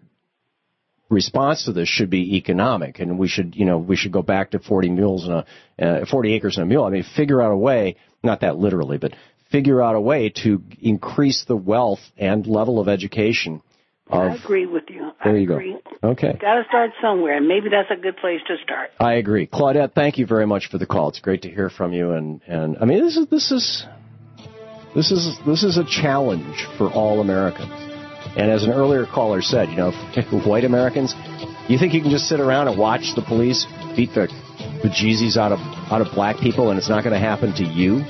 response to this should be economic. And we should, you know, we should go back to forty mules and a, uh, forty acres and a mule. I mean, figure out a way, not that literally, but figure out a way to increase the wealth and level of education. Of, I agree with you. There I you agree. go. Okay. Got to start somewhere, and maybe that's a good place to start. I agree. Claudette, thank you very much for the call. It's great to hear from you. And, and I mean, this is, this is, this is, this is a challenge for all Americans. And as an earlier caller said, you know, white Americans, you think you can just sit around and watch the police beat the bejesus out of, out of black people and it's not going to happen to you?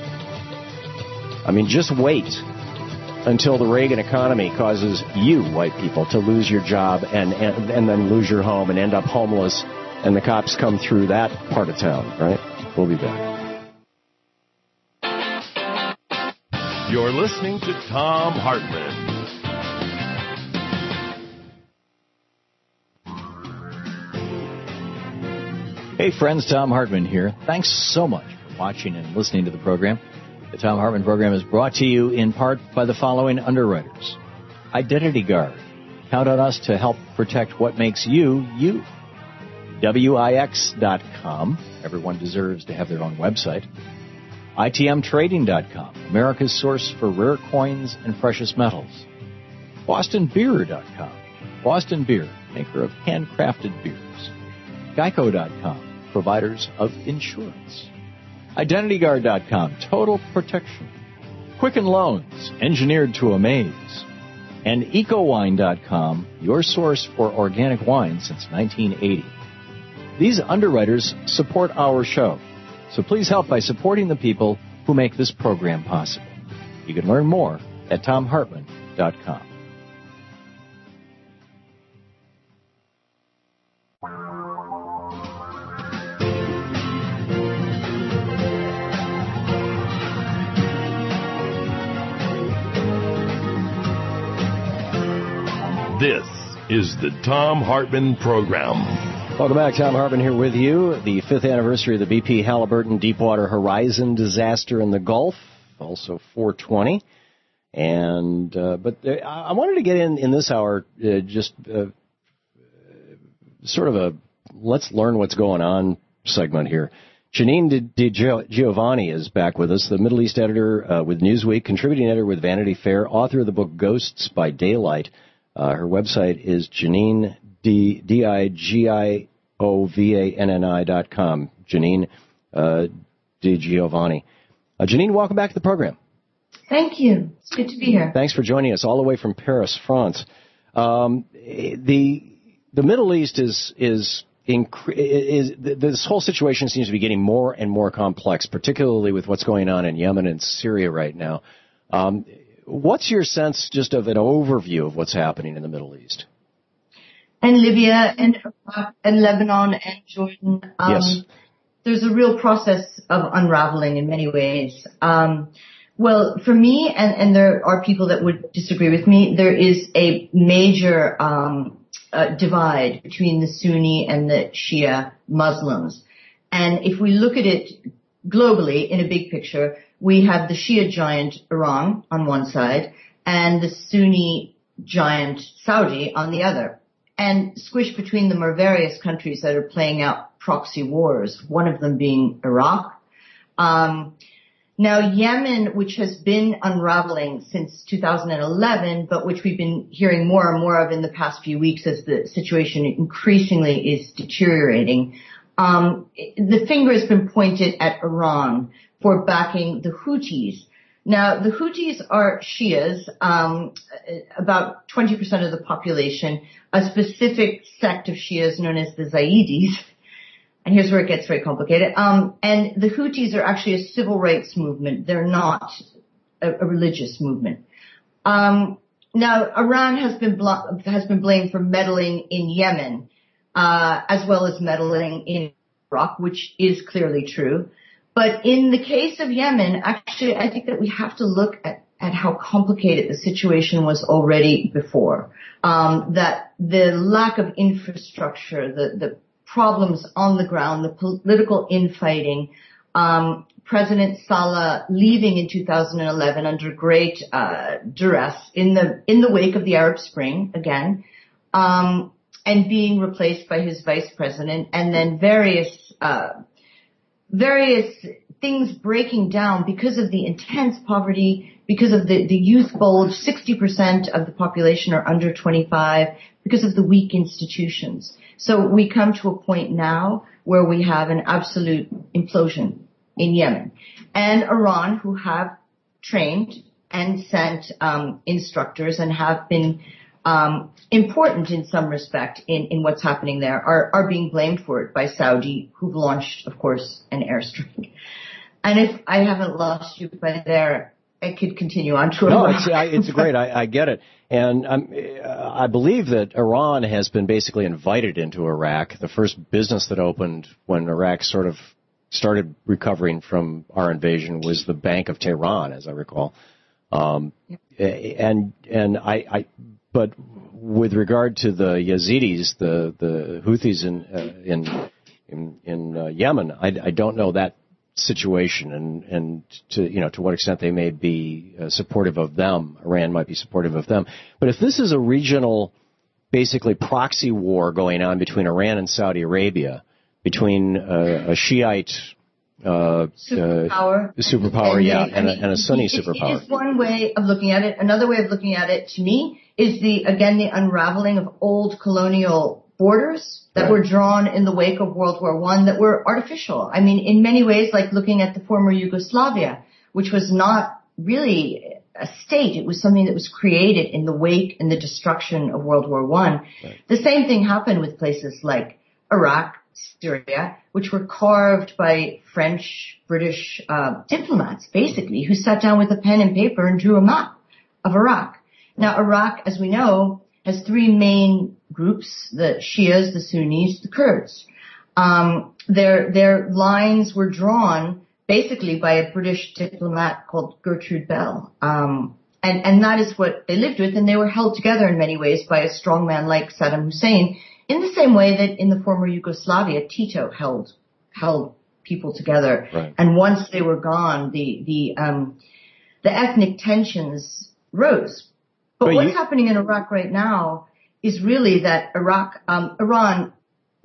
I mean, just wait until the Reagan economy causes you, white people, to lose your job and, and and then lose your home and end up homeless, and the cops come through that part of town, right? We'll be back. You're listening to Thom Hartmann. Hey, friends, Thom Hartmann here. Thanks so much for watching and listening to the program. The Thom Hartmann program is brought to you in part by the following underwriters. Identity Guard. Count on us to help protect what makes you, you. W I X dot com. Everyone deserves to have their own website. I T M Trading dot com, America's source for rare coins and precious metals. Boston Beer dot com, Boston Beer, maker of handcrafted beers. Geico dot com, providers of insurance. Identity Guard dot com, total protection. Quicken Loans, engineered to amaze. And Eco Wine dot com, your source for organic wine since nineteen eighty. These underwriters support our show, so please help by supporting the people who make this program possible. You can learn more at Thom Hartmann dot com. This is the Thom Hartmann Program. Welcome back. Thom Hartmann here with you. The fifth anniversary of the B P Halliburton Deepwater Horizon disaster in the Gulf, also four twenty. And uh, but uh, I wanted to get in in this hour uh, just uh, sort of a let's learn what's going on segment here. Janine DiGiovanni is back with us, the Middle East editor uh, with Newsweek, contributing editor with Vanity Fair, author of the book Ghosts by Daylight. Uh, her website is Janine, D, D I G I O V A N N I dot com. Janine uh, DiGiovanni. Uh, Janine, welcome back to the program. Thank you. It's good to be here. Thanks for joining us all the way from Paris, France. Um, the the Middle East is is, incre- is this whole situation seems to be getting more and more complex, particularly with what's going on in Yemen and Syria right now. Um, what's your sense just of an overview of what's happening in the Middle East? And Libya and Iraq and Lebanon and Jordan. Um, yes. There's a real process of unraveling in many ways. Um, well, for me, and, and there are people that would disagree with me, there is a major um, uh, divide between the Sunni and the Shia Muslims. And if we look at it globally in a big picture, we have the Shia giant Iran on one side and the Sunni giant Saudi on the other. And squished between them are various countries that are playing out proxy wars, one of them being Iraq. Um, now, Yemen, which has been unraveling since two thousand eleven, but which we've been hearing more and more of in the past few weeks as the situation increasingly is deteriorating, um, the finger has been pointed at Iran for backing the Houthis. Now, the Houthis are Shias, um, about twenty percent of the population, a specific sect of Shias known as the Zaydis. And here's where it gets very complicated. Um, and the Houthis are actually a civil rights movement. They're not a, a religious movement. Um, now, Iran has been bl- has been blamed for meddling in Yemen, uh, as well as meddling in Iraq, which is clearly true. But in the case of Yemen, actually, I think that we have to look at, at how complicated the situation was already before. Um, that the lack of infrastructure, the, the problems on the ground, the political infighting, um, President Saleh leaving in two thousand eleven under great uh, duress in the in the wake of the Arab Spring again, um, and being replaced by his vice president, and then various uh, various things breaking down because of the intense poverty, because of the, the youth bulge. sixty percent of the population are under twenty-five, because of the weak institutions. So we come to a point now where we have an absolute implosion in Yemen. And Iran, who have trained and sent um, instructors and have been um, important in some respect in, in what's happening there, are, are being blamed for it by Saudi, who've launched, of course, an airstrike. And if I haven't lost you by there, I could continue on to No, Iraq. it's, I, it's great. I, I get it. And um, I believe that Iran has been basically invited into Iraq. The first business that opened when Iraq sort of started recovering from our invasion was the Bank of Tehran, as I recall. Um, and and I, I, but with regard to the Yazidis, the the Houthis in uh, in in, in uh, Yemen, I, I don't know that situation, and and to you know to what extent they may be uh, supportive of them. Iran might be supportive of them. But if this is a regional basically proxy war going on between Iran and Saudi Arabia, between uh, a Shiite uh, superpower, uh, superpower, and, yeah, and, and, I mean, a, and a Sunni it, superpower. It is one way of looking at it. Another way of looking at it, to me, is the again the unraveling of old colonial borders that right. were drawn in the wake of World War One that were artificial. I mean, in many ways, like looking at the former Yugoslavia, which was not really a state. It was something that was created in the wake and the destruction of World War One. Right. The same thing happened with places like Iraq, Syria, which were carved by French, British uh, diplomats, basically, who sat down with a pen and paper and drew a map of Iraq. Now, Iraq, as we know, has three main groups: the Shias, the Sunnis, the Kurds. Um, their their lines were drawn basically by a British diplomat called Gertrude Bell. Um, and, and that is what they lived with, and they were held together in many ways by a strongman like Saddam Hussein, in the same way that in the former Yugoslavia, Tito held, held people together. Right. And once they were gone, the, the, um, the ethnic tensions rose. But, but what's you- happening in Iraq right now is really that Iraq, um, Iran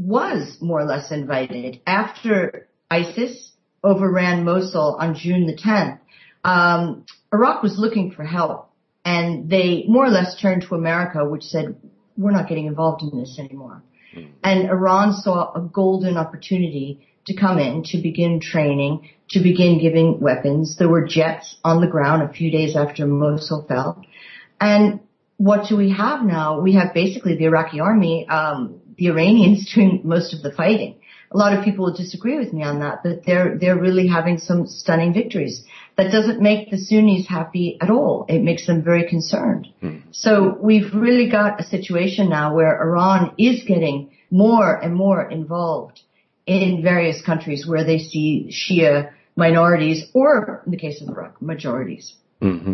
was more or less invited after ISIS overran Mosul on June the tenth. Um, Iraq was looking for help, and they more or less turned to America, which said, we're not getting involved in this anymore. Mm. And Iran saw a golden opportunity to come in, to begin training, to begin giving weapons. There were jets on the ground a few days after Mosul fell. And what do we have now? We have basically the Iraqi army, um, the Iranians doing most of the fighting. A lot of people will disagree with me on that, but they're, they're really having some stunning victories. That doesn't make the Sunnis happy at all. It makes them very concerned. Hmm. So we've really got a situation now where Iran is getting more and more involved in various countries where they see Shia minorities, or in the case of Iraq, majorities. Mm-hmm.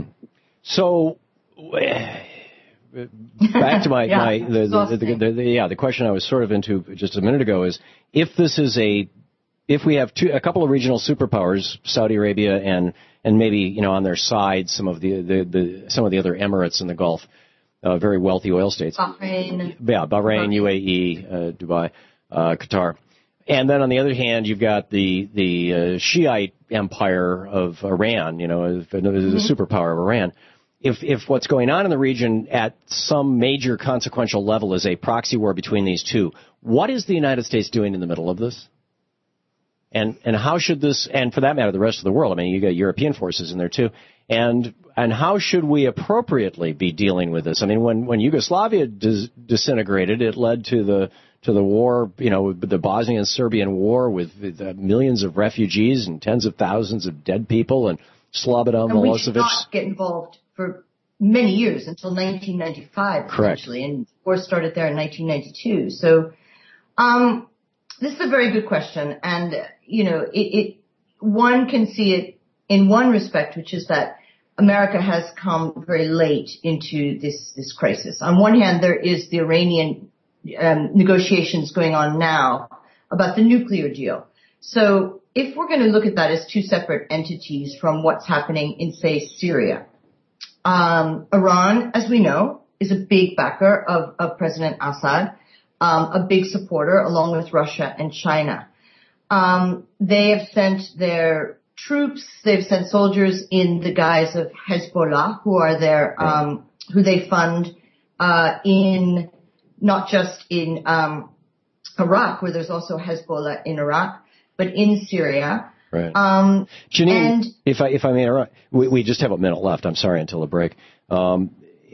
So, back to my, yeah, my the, the, the, the, the, yeah, the question I was sort of into just a minute ago is, if this is a, if we have two, a couple of regional superpowers, Saudi Arabia and, and maybe, you know, on their side, some of the, the, the some of the other Emirates in the Gulf, uh, very wealthy oil states. Bahrain. Yeah, Bahrain, U A E, uh, Dubai, uh, Qatar. And then on the other hand, you've got the, the, uh, Shiite empire of Iran, you know, the mm-hmm. superpower of Iran. If, if what's going on in the region at some major consequential level is a proxy war between these two, what is the United States doing in the middle of this? And, and how should this, and for that matter, the rest of the world, I mean, you got European forces in there too, and, and how should we appropriately be dealing with this? I mean, when, when Yugoslavia dis- disintegrated, it led to the, to the war, you know, the Bosnian Serbian war with, with uh, millions of refugees and tens of thousands of dead people, and Slobodan and Milosevic. We did not get involved for many years, until nineteen ninety-five, Correct. Essentially, and war started there in nineteen ninety-two. So, um, this is a very good question, and you know, it, it one can see it in one respect, which is that America has come very late into this this crisis. On one hand, there is the Iranian um, negotiations going on now about the nuclear deal. So, if we're going to look at that as two separate entities from what's happening in, say, Syria. Um, Iran, as we know, is a big backer of, of President Assad, um, a big supporter along with Russia and China. Um, they have sent their troops, they've sent soldiers in the guise of Hezbollah, who are their, um, who they fund, uh, in, not just in, um, Iraq, where there's also Hezbollah in Iraq, but in Syria. Right. Um, Janine, and, if I if I may interrupt, we, we just have a minute left. I'm sorry, until the break. Um,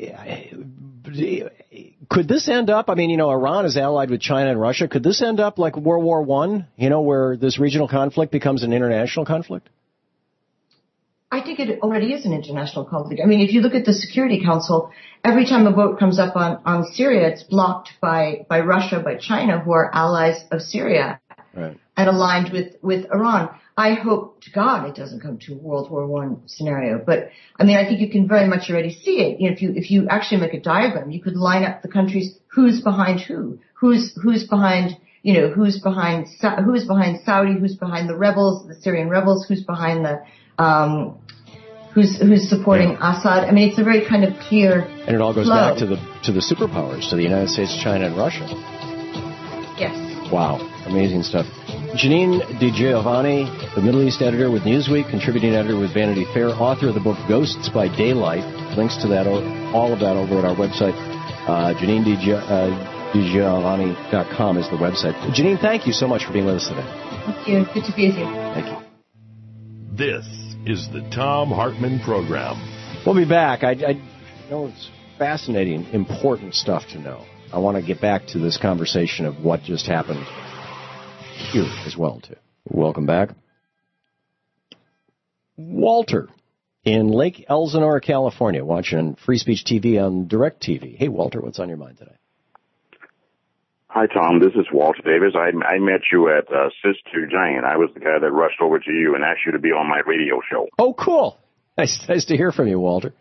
could this end up? I mean, you know, Iran is allied with China and Russia. Could this end up like World War One? You know, where this regional conflict becomes an international conflict? I think it already is an international conflict. I mean, if you look at the Security Council, every time a vote comes up on on Syria, it's blocked by by Russia, by China, who are allies of Syria. Right. And aligned with, with Iran. I hope to God it doesn't come to a World War One scenario. But, I mean, I think you can very much already see it. You know, if you, if you actually make a diagram, you could line up the countries, who's behind who, who's, who's behind, you know, who's behind, who's behind Saudi, who's behind the rebels, the Syrian rebels, who's behind the, um, who's who's supporting yeah. Assad. I mean, it's a very kind of clear And it all goes flow. back to the to the superpowers, to the United States, China, and Russia. Yes. Wow. Amazing stuff. Janine DiGiovanni, the Middle East editor with Newsweek, contributing editor with Vanity Fair, author of the book Ghosts by Daylight. Links to that, all of that over at our website. Uh, Janine DiGiovanni dot com is the website. Janine, thank you so much for being with us today. Thank you. Good to be with you. Thank you. This is the Thom Hartmann Program. We'll be back. I, I know it's fascinating, important stuff to know. I want to get back to this conversation of what just happened here as well, too. Welcome back. Walter in Lake Elsinore, California, watching Free Speech T V on DirecTV. Hey, Walter, what's on your mind today? Hi, Tom. This is Walter Davis. I, I met you at uh, Sister Giant. I was the guy that rushed over to you and asked you to be on my radio show. Oh, cool. Nice, nice to hear from you, Walter.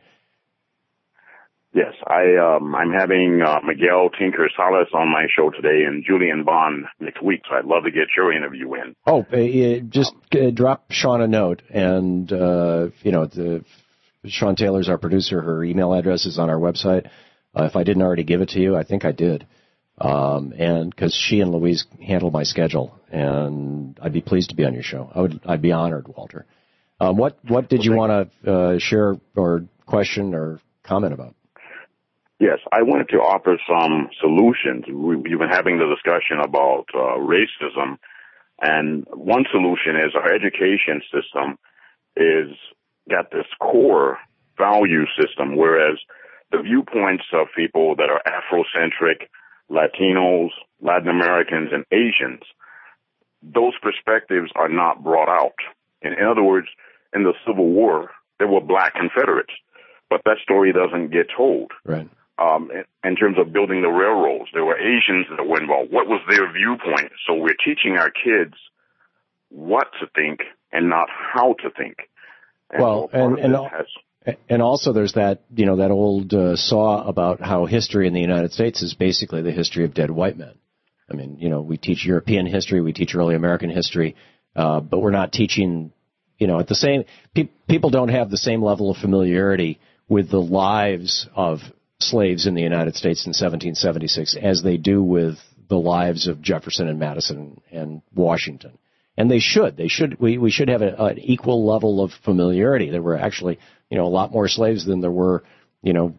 Yes, I, um, I'm having uh, Miguel Tinker Salas on my show today and Julian Bond next week, so I'd love to get your interview in. Oh, uh, just uh, drop Sean a note, and, uh, you know, the, Sean Taylor's our producer. Her email address is on our website. Uh, if I didn't already give it to you, I think I did. Um, and because she and Louise handle my schedule, and I'd be pleased to be on your show. I would, I'd be honored, Walter. Um, what, what did you want to uh, share or question or comment about? Yes, I wanted to offer some solutions. We've been having the discussion about uh, racism, and one solution is our education system is got this core value system, whereas the viewpoints of people that are Afrocentric, Latinos, Latin Americans, and Asians, those perspectives are not brought out. In, in other words, in the Civil War, there were black Confederates, but that story doesn't get told. Right. Um, in, in terms of building the railroads, there were Asians that were involved. What was their viewpoint? So we're teaching our kids what to think and not how to think. And well, so and and, has, and also there's that, you know, that old uh, saw about how history in the United States is basically the history of dead white men. I mean, you know, we teach European history, we teach early American history, uh, but we're not teaching, you know, at the same, pe- people don't have the same level of familiarity with the lives of slaves in the United States in seventeen seventy-six as they do with the lives of Jefferson and Madison and Washington. And they should. They should. We, we should have a, an equal level of familiarity. There were actually, you know, a lot more slaves than there were, you know,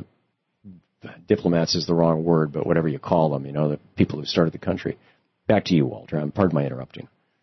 uh, diplomats is the wrong word, but whatever you call them, you know, the people who started the country. Back to you, Walter. I'm, pardon my interrupting.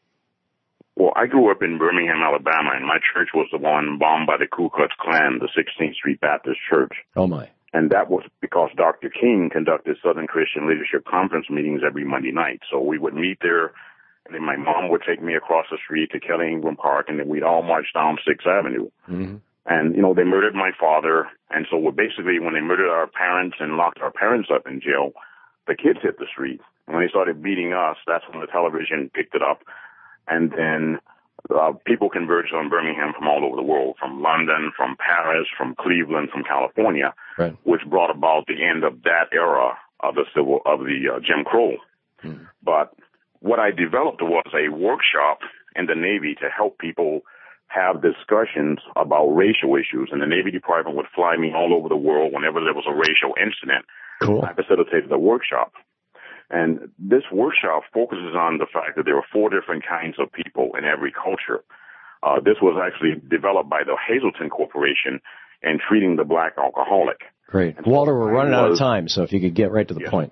Well, I grew up in Birmingham, Alabama, and my church was the one bombed by the Ku Klux Klan, the sixteenth Street Baptist Church. Oh, my. And that was because Doctor King conducted Southern Christian Leadership Conference meetings every Monday night. So we would meet there, and then my mom would take me across the street to Kelly Ingram Park, and then we'd all march down sixth Avenue. Mm-hmm. And, you know, they murdered my father. And so basically when they murdered our parents and locked our parents up in jail, the kids hit the street. And when they started beating us, that's when the television picked it up. And then uh, people converged on Birmingham from all over the world, from London, from Paris, from Cleveland, from California, right, which brought about the end of that era of the civil of the uh, Jim Crow. Mm. But what I developed was a workshop in the Navy to help people have discussions about racial issues, and the Navy Department would fly me all over the world whenever there was a racial incident. Cool. I facilitated a workshop. And this workshop focuses on the fact that there are four different kinds of people in every culture. Uh, this was actually developed by the Hazelton Corporation in treating the black alcoholic. Great. And Walter, so we're running was, out of time, so if you could get right to the yes. point.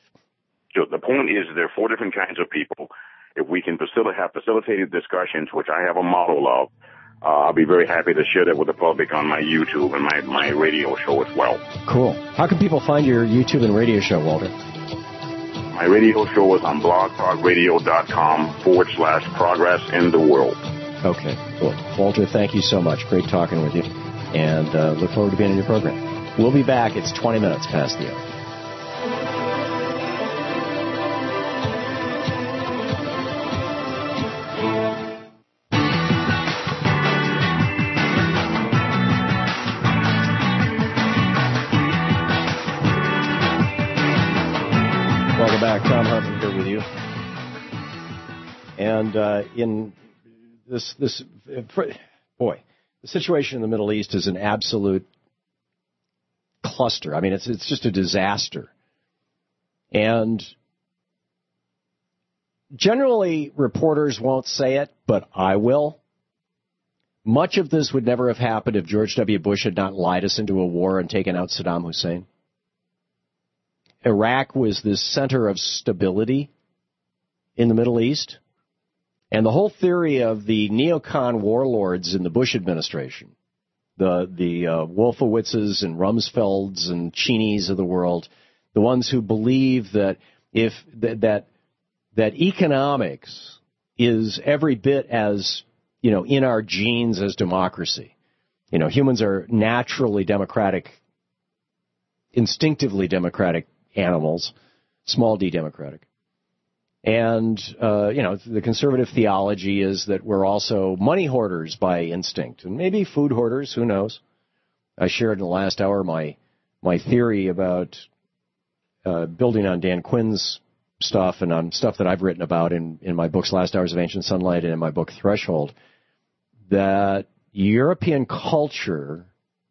So the point is there are four different kinds of people. If we can facilitate, have facilitated discussions, which I have a model of, uh, I'll be very happy to share that with the public on my YouTube and my, my radio show as well. Cool. How can people find your YouTube and radio show, Walter? My radio show is on blogtalkradio.com forward slash progress in the world. Okay, cool. Walter, thank you so much. Great talking with you. And uh, look forward to being in your program. We'll be back. It's twenty minutes past the hour. Welcome back. Thom Hartmann here with you. And uh, in this, this boy, the situation in the Middle East is an absolute cluster. I mean, it's it's just a disaster. And generally, reporters won't say it, but I will. Much of this would never have happened if George W. Bush had not lied us into a war and taken out Saddam Hussein. Iraq was this center of stability in the Middle East. And the whole theory of the neocon warlords in the Bush administration, the the uh, Wolfowitzes and Rumsfelds and Cheneys of the world, the ones who believe that if that that, that economics is every bit as, you know, in our genes as democracy. You know, humans are naturally democratic, instinctively democratic animals, small d democratic. And, uh, you know, the conservative theology is that we're also money hoarders by instinct, and maybe food hoarders, who knows. I shared in the last hour my my theory about uh, building on Dan Quinn's stuff and on stuff that I've written about in, in my books Last Hours of Ancient Sunlight and in my book Threshold, that European culture,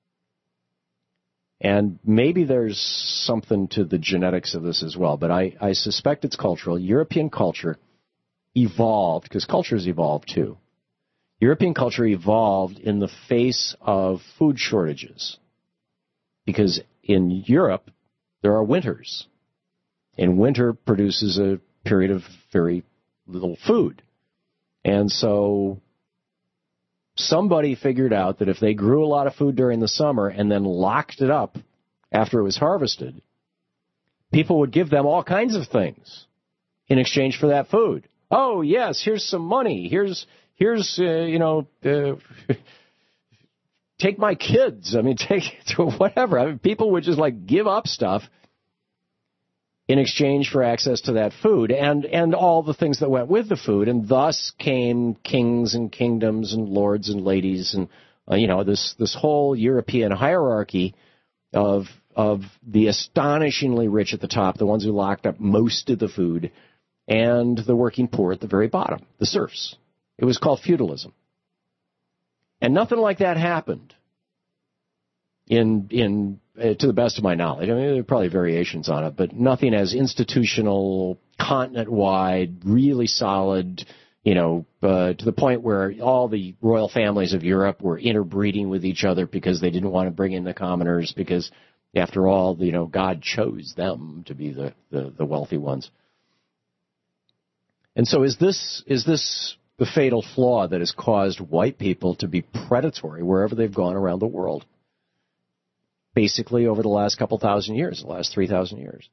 and maybe there's something to the genetics of this as well, but I, I suspect it's cultural. European culture evolved, because cultures evolved too. European culture evolved in the face of food shortages, because in Europe there are winters, and winter produces a period of very little food. And so somebody figured out that if they grew a lot of food during the summer and then locked it up after it was harvested, people would give them all kinds of things in exchange for that food. Oh, yes, here's some money. Here's, here's uh, you know, uh, take my kids. I mean, take whatever. I mean, people would just, like, give up stuff in exchange for access to that food and, and all the things that went with the food. And thus came kings and kingdoms and lords and ladies and, uh, you know, this, this whole European hierarchy of, of the astonishingly rich at the top, the ones who locked up most of the food, and the working poor at the very bottom, the serfs. It was called feudalism. And nothing like that happened in, in, Uh, to the best of my knowledge. I mean, there are probably variations on it, but nothing as institutional, continent-wide, really solid, you know, uh, to the point where all the royal families of Europe were interbreeding with each other because they didn't want to bring in the commoners, because, after all, you know, God chose them to be the, the, the wealthy ones. And so is this, is this the fatal flaw that has caused white people to be predatory wherever they've gone around the world? Basically over the last couple thousand years, the last three thousand years.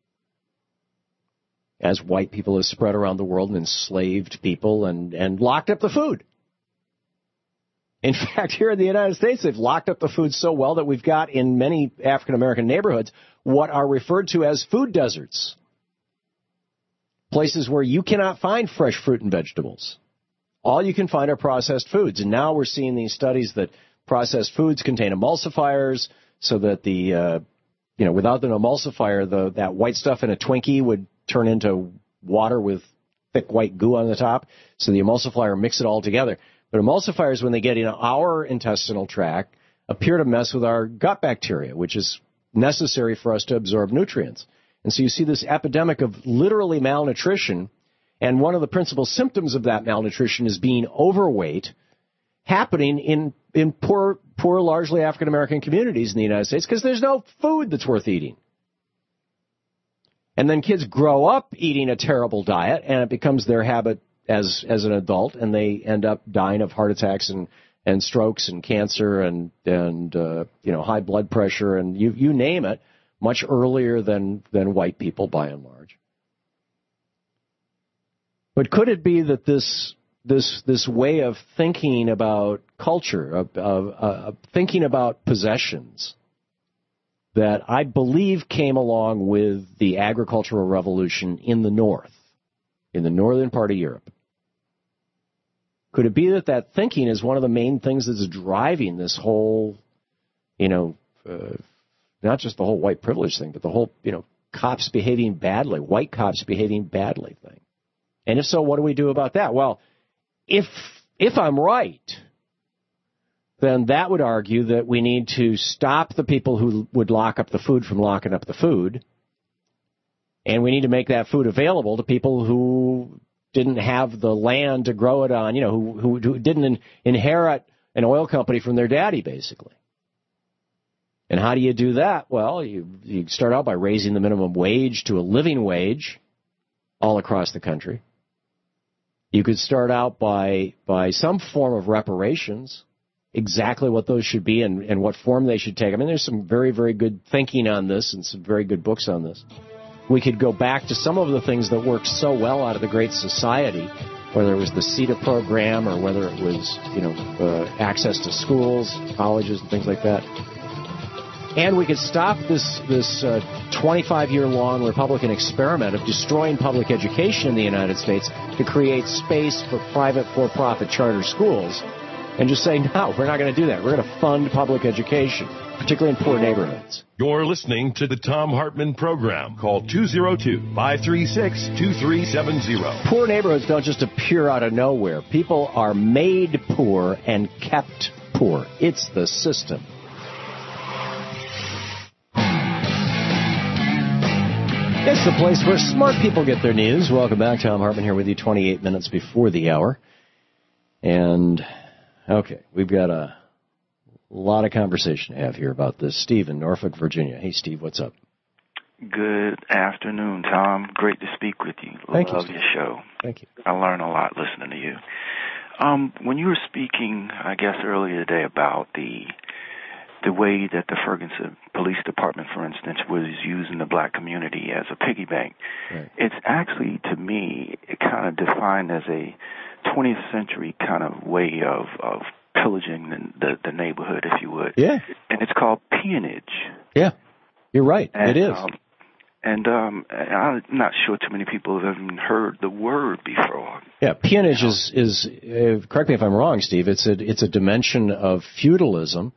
As white people have spread around the world and enslaved people and, and locked up the food. In fact, here in the United States, they've locked up the food so well that we've got in many African-American neighborhoods what are referred to as food deserts. Places where you cannot find fresh fruit and vegetables. All you can find are processed foods. And now we're seeing these studies that processed foods contain emulsifiers, so that the, uh, you know, without an emulsifier, the that white stuff in a Twinkie would turn into water with thick white goo on the top. So the emulsifier mix it all together. But emulsifiers, when they get in our intestinal tract, appear to mess with our gut bacteria, which is necessary for us to absorb nutrients. And so you see this epidemic of literally malnutrition. And one of the principal symptoms of that malnutrition is being overweight, happening in, in poor, poor, largely African-American communities in the United States, because there's no food that's worth eating. And then kids grow up eating a terrible diet, and it becomes their habit as, as an adult, and they end up dying of heart attacks and, and strokes and cancer and, and, uh, you know, high blood pressure and you, you name it, much earlier than, than white people by and large. But could it be that this, This this way of thinking about culture, of, of, of thinking about possessions, that I believe came along with the agricultural revolution in the north, in the northern part of Europe. Could it be that that thinking is one of the main things that's driving this whole, you know, uh, not just the whole white privilege thing, but the whole, you know, cops behaving badly, white cops behaving badly thing? And if so, what do we do about that? Well, If if I'm right, then that would argue that we need to stop the people who would lock up the food from locking up the food, and we need to make that food available to people who didn't have the land to grow it on, you know, who, who, who didn't in, inherit an oil company from their daddy, basically. And how do you do that? Well, you, you start out by raising the minimum wage to a living wage all across the country. You could start out by by some form of reparations, exactly what those should be and, and what form they should take. I mean, there's some very, very good thinking on this and some very good books on this. We could go back to some of the things that worked so well out of the Great Society, whether it was the C E T A program or whether it was, you know, uh, access to schools, colleges, and things like that. And we could stop this this uh, twenty-five-year-long Republican experiment of destroying public education in the United States to create space for private for-profit charter schools and just say, no, we're not going to do that. We're going to fund public education, particularly in poor neighborhoods. You're listening to the Thom Hartmann Program. Call two oh two, five three six, two three seven zero. Poor neighborhoods don't just appear out of nowhere. People are made poor and kept poor. It's the system. It's the place where smart people get their news. Welcome back. Thom Hartmann here with you twenty-eight minutes before the hour. And, okay, we've got a lot of conversation to have here about this. Steve in Norfolk, Virginia. Hey, Steve, what's up? Good afternoon, Tom. Great to speak with you. Thank Love you, your show. Thank you. I learn a lot listening to you. Um, when you were speaking, I guess, earlier today about the the way that the Ferguson Police Department, for instance, was using the black community as a piggy bank, right. It's actually, to me, kind of defined as a twentieth century kind of way of, of pillaging the, the, the neighborhood, if you would. Yeah. And it's called peonage. Yeah, you're right. And, it is. Um, and um, I'm not sure too many people have even heard the word before. Yeah, peonage is, is uh, correct me if I'm wrong, Steve, it's a, it's a dimension of feudalism.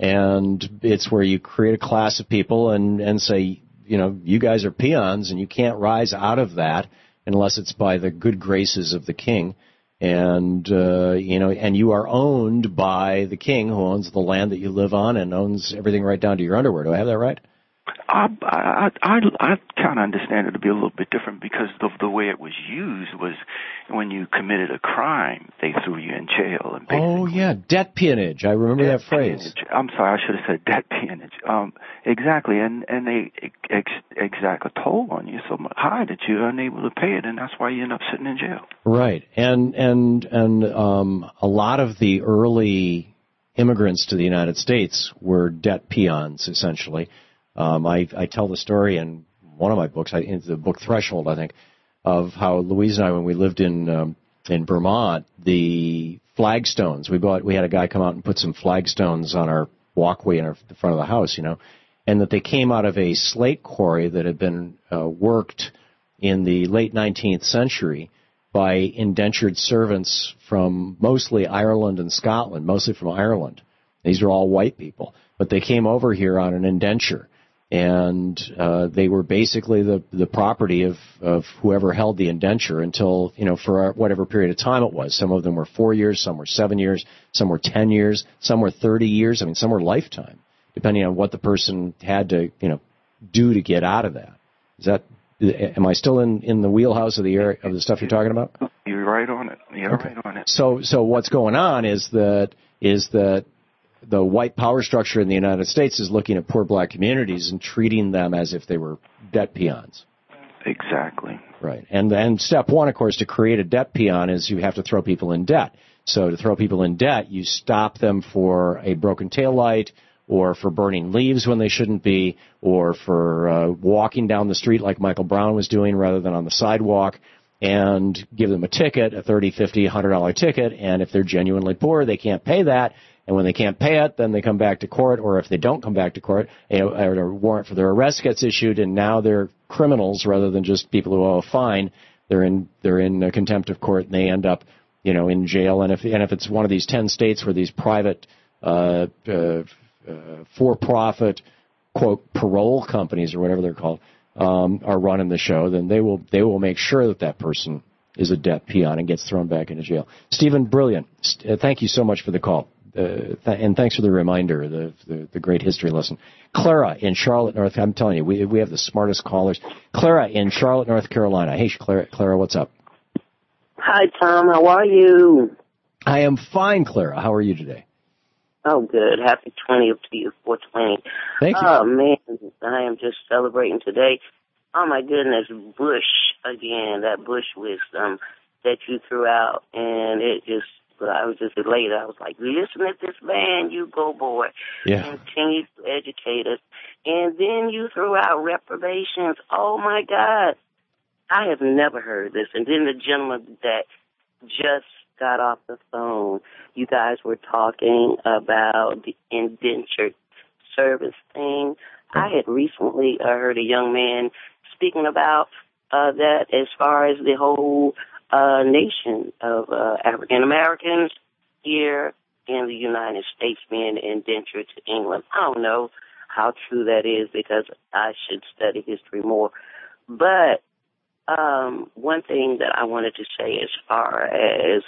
And it's where you create a class of people and, and say, you know, you guys are peons and you can't rise out of that unless it's by the good graces of the king. And, uh, you know, and you are owned by the king who owns the land that you live on and owns everything right down to your underwear. Do I have that right? I I I, I kind of understand it to be a little bit different because the the way it was used was when you committed a crime, they threw you in jail. And oh yeah, debt peonage. I remember that phrase. Peonage. I'm sorry, I should have said debt peonage. Um, exactly, and and they ex, exact a toll on you so high that you're unable to pay it, and that's why you end up sitting in jail. Right, and and and um, a lot of the early immigrants to the United States were debt peons, essentially. Um, I, I tell the story in one of my books, I, in the book Threshold, I think, of how Louise and I, when we lived in um, in Vermont, the flagstones, we bought, we had a guy come out and put some flagstones on our walkway in our, the front of the house, you know, and that they came out of a slate quarry that had been uh, worked in the late nineteenth century by indentured servants from mostly Ireland and Scotland, mostly from Ireland. These are all white people, but they came over here on an indenture. And uh, they were basically the the property of, of whoever held the indenture until, you know, for whatever period of time it was. Some of them were four years, some were seven years, some were ten years, some were thirty years. I mean, some were lifetime, depending on what the person had to, you know, do to get out of that. Is that, am I still in, in the wheelhouse of the area, of the stuff you're talking about? You're right on it. You're okay. right on it. So so what's going on is that is that. The white power structure in the United States is looking at poor black communities and treating them as if they were debt peons. Exactly. Right. And and step one, of course, to create a debt peon is you have to throw people in debt. So to throw people in debt, you stop them for a broken taillight or for burning leaves when they shouldn't be or for uh, walking down the street like Michael Brown was doing rather than on the sidewalk, and give them a ticket, a thirty, fifty, one hundred dollar ticket, and if they're genuinely poor, they can't pay that. And when they can't pay it, then they come back to court, or if they don't come back to court, a, a warrant for their arrest gets issued, and now they're criminals rather than just people who owe a fine. They're in they're in a contempt of court, and they end up, you know, in jail. And if and if it's one of these ten states where these private, uh, uh, uh, for-profit, quote, parole companies or whatever they're called, um, are running the show, then they will they will make sure that that person is a debt peon and gets thrown back into jail. Stephen, brilliant. Uh, thank you so much for the call. th- and thanks for the reminder, the, the the great history lesson. Clara in Charlotte, North. I'm telling you, we we have the smartest callers. Clara in Charlotte, North Carolina. Hey, Clara, Clara, what's up? Hi, Tom. How are you? I am fine, Clara. How are you today? Oh, good. Happy twentieth to you, four twenty. Thank you. Oh, man, I am just celebrating today. Oh, my goodness, Bush again, that Bush wisdom that you threw out, and it just, I was just elated. I was like, listen to this man, you go, boy. Yeah. Continue to educate us. And then you threw out reprobations. Oh, my God. I have never heard this. And then the gentleman that just got off the phone, you guys were talking about the indentured service thing. I had recently uh, heard a young man speaking about uh, that as far as the whole uh, nation of uh, African Americans here in the United States being indentured to England. I don't know how true that is because I should study history more. But um, one thing that I wanted to say as far as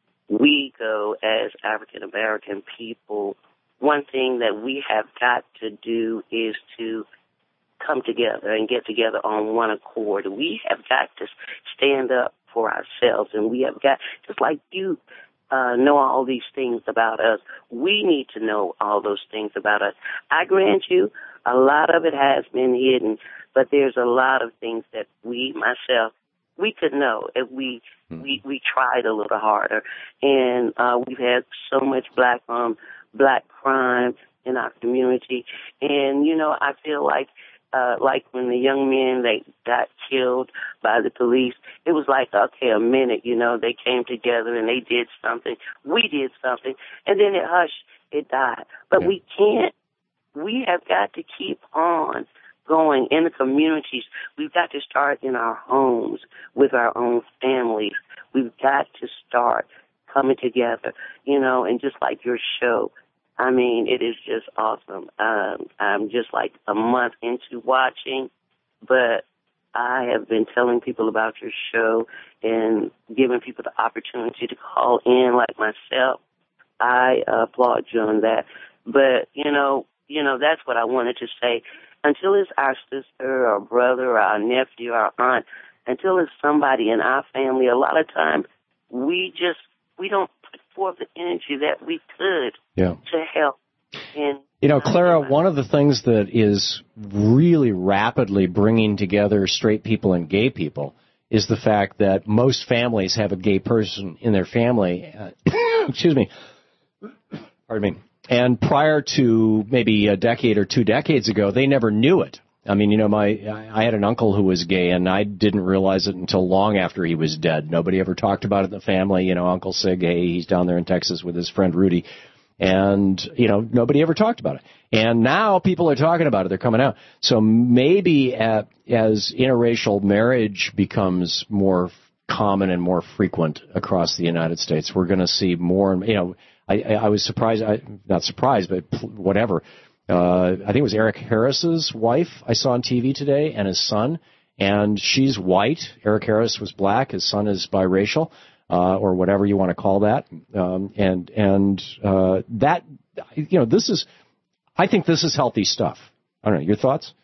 we go as African American people, one thing that we have got to do is to come together and get together on one accord. We have got to stand up for ourselves, and we have got, just like you uh, know all these things about us, we need to know all those things about us. I grant you, a lot of it has been hidden, but there's a lot of things that we, myself, we could know if we we, we tried a little harder. And uh, we've had so much black um black crime in our community, and you know, I feel like. Uh, like when the young men, they got killed by the police, it was like, okay, a minute, you know, they came together and they did something. We did something. And then it hushed, it died. But yeah. we can't, we have got to keep on going in the communities. We've got to start in our homes with our own families. We've got to start coming together, you know, and just like your show, I mean, it is just awesome. Um, I'm just like a month into watching, but I have been telling people about your show and giving people the opportunity to call in like myself. I uh, applaud you on that. But, you know, you know, that's what I wanted to say. Until it's our sister or brother or our nephew or our aunt, until it's somebody in our family, a lot of times we just, we don't put forth the energy that we could yeah. to help. And, you know, Clara, one of the things that is really rapidly bringing together straight people and gay people is the fact that most families have a gay person in their family. Uh, excuse me. Pardon me. And prior to maybe a decade or two decades ago, they never knew it. I mean, you know, my I had an uncle who was gay, and I didn't realize it until long after he was dead. Nobody ever talked about it in the family. You know, Uncle Sig, hey, he's down there in Texas with his friend Rudy. And, you know, nobody ever talked about it. And now people are talking about it. They're coming out. So maybe at, as interracial marriage becomes more common and more frequent across the United States, we're going to see more, you know, I, I was surprised, I, not surprised, but whatever. Uh, I think it was Eric Harris's wife I saw on T V today and his son, and she's white. Eric Harris was black. His son is biracial, uh, or whatever you want to call that. Um, and and uh, that, you know, this is, I think this is healthy stuff. I don't know. Your thoughts?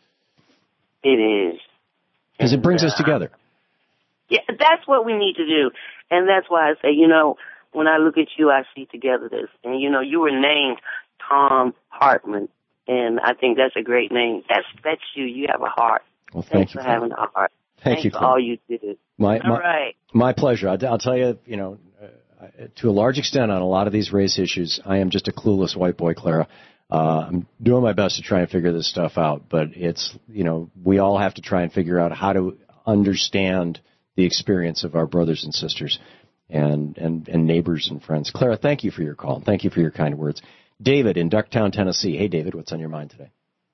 It is. Because it brings uh, us together. Yeah, that's what we need to do. And that's why I say, you know, when I look at you, I see togetherness. And, you know, you were named Tom Hartman. And I think that's a great name. That's that's you. You have a heart. Well, thank Thanks you for having a heart. Thank Thanks you for all you did. My, all my, right. My pleasure. I'll, I'll tell you, you know, uh, to a large extent on a lot of these race issues, I am just a clueless white boy, Clara. Uh, I'm doing my best to try and figure this stuff out, but it's, you know, we all have to try and figure out how to understand the experience of our brothers and sisters and, and, and neighbors and friends. Clara, thank you for your call. Thank you for your kind words. David in Ducktown, Tennessee. Hey, David, what's on your mind today?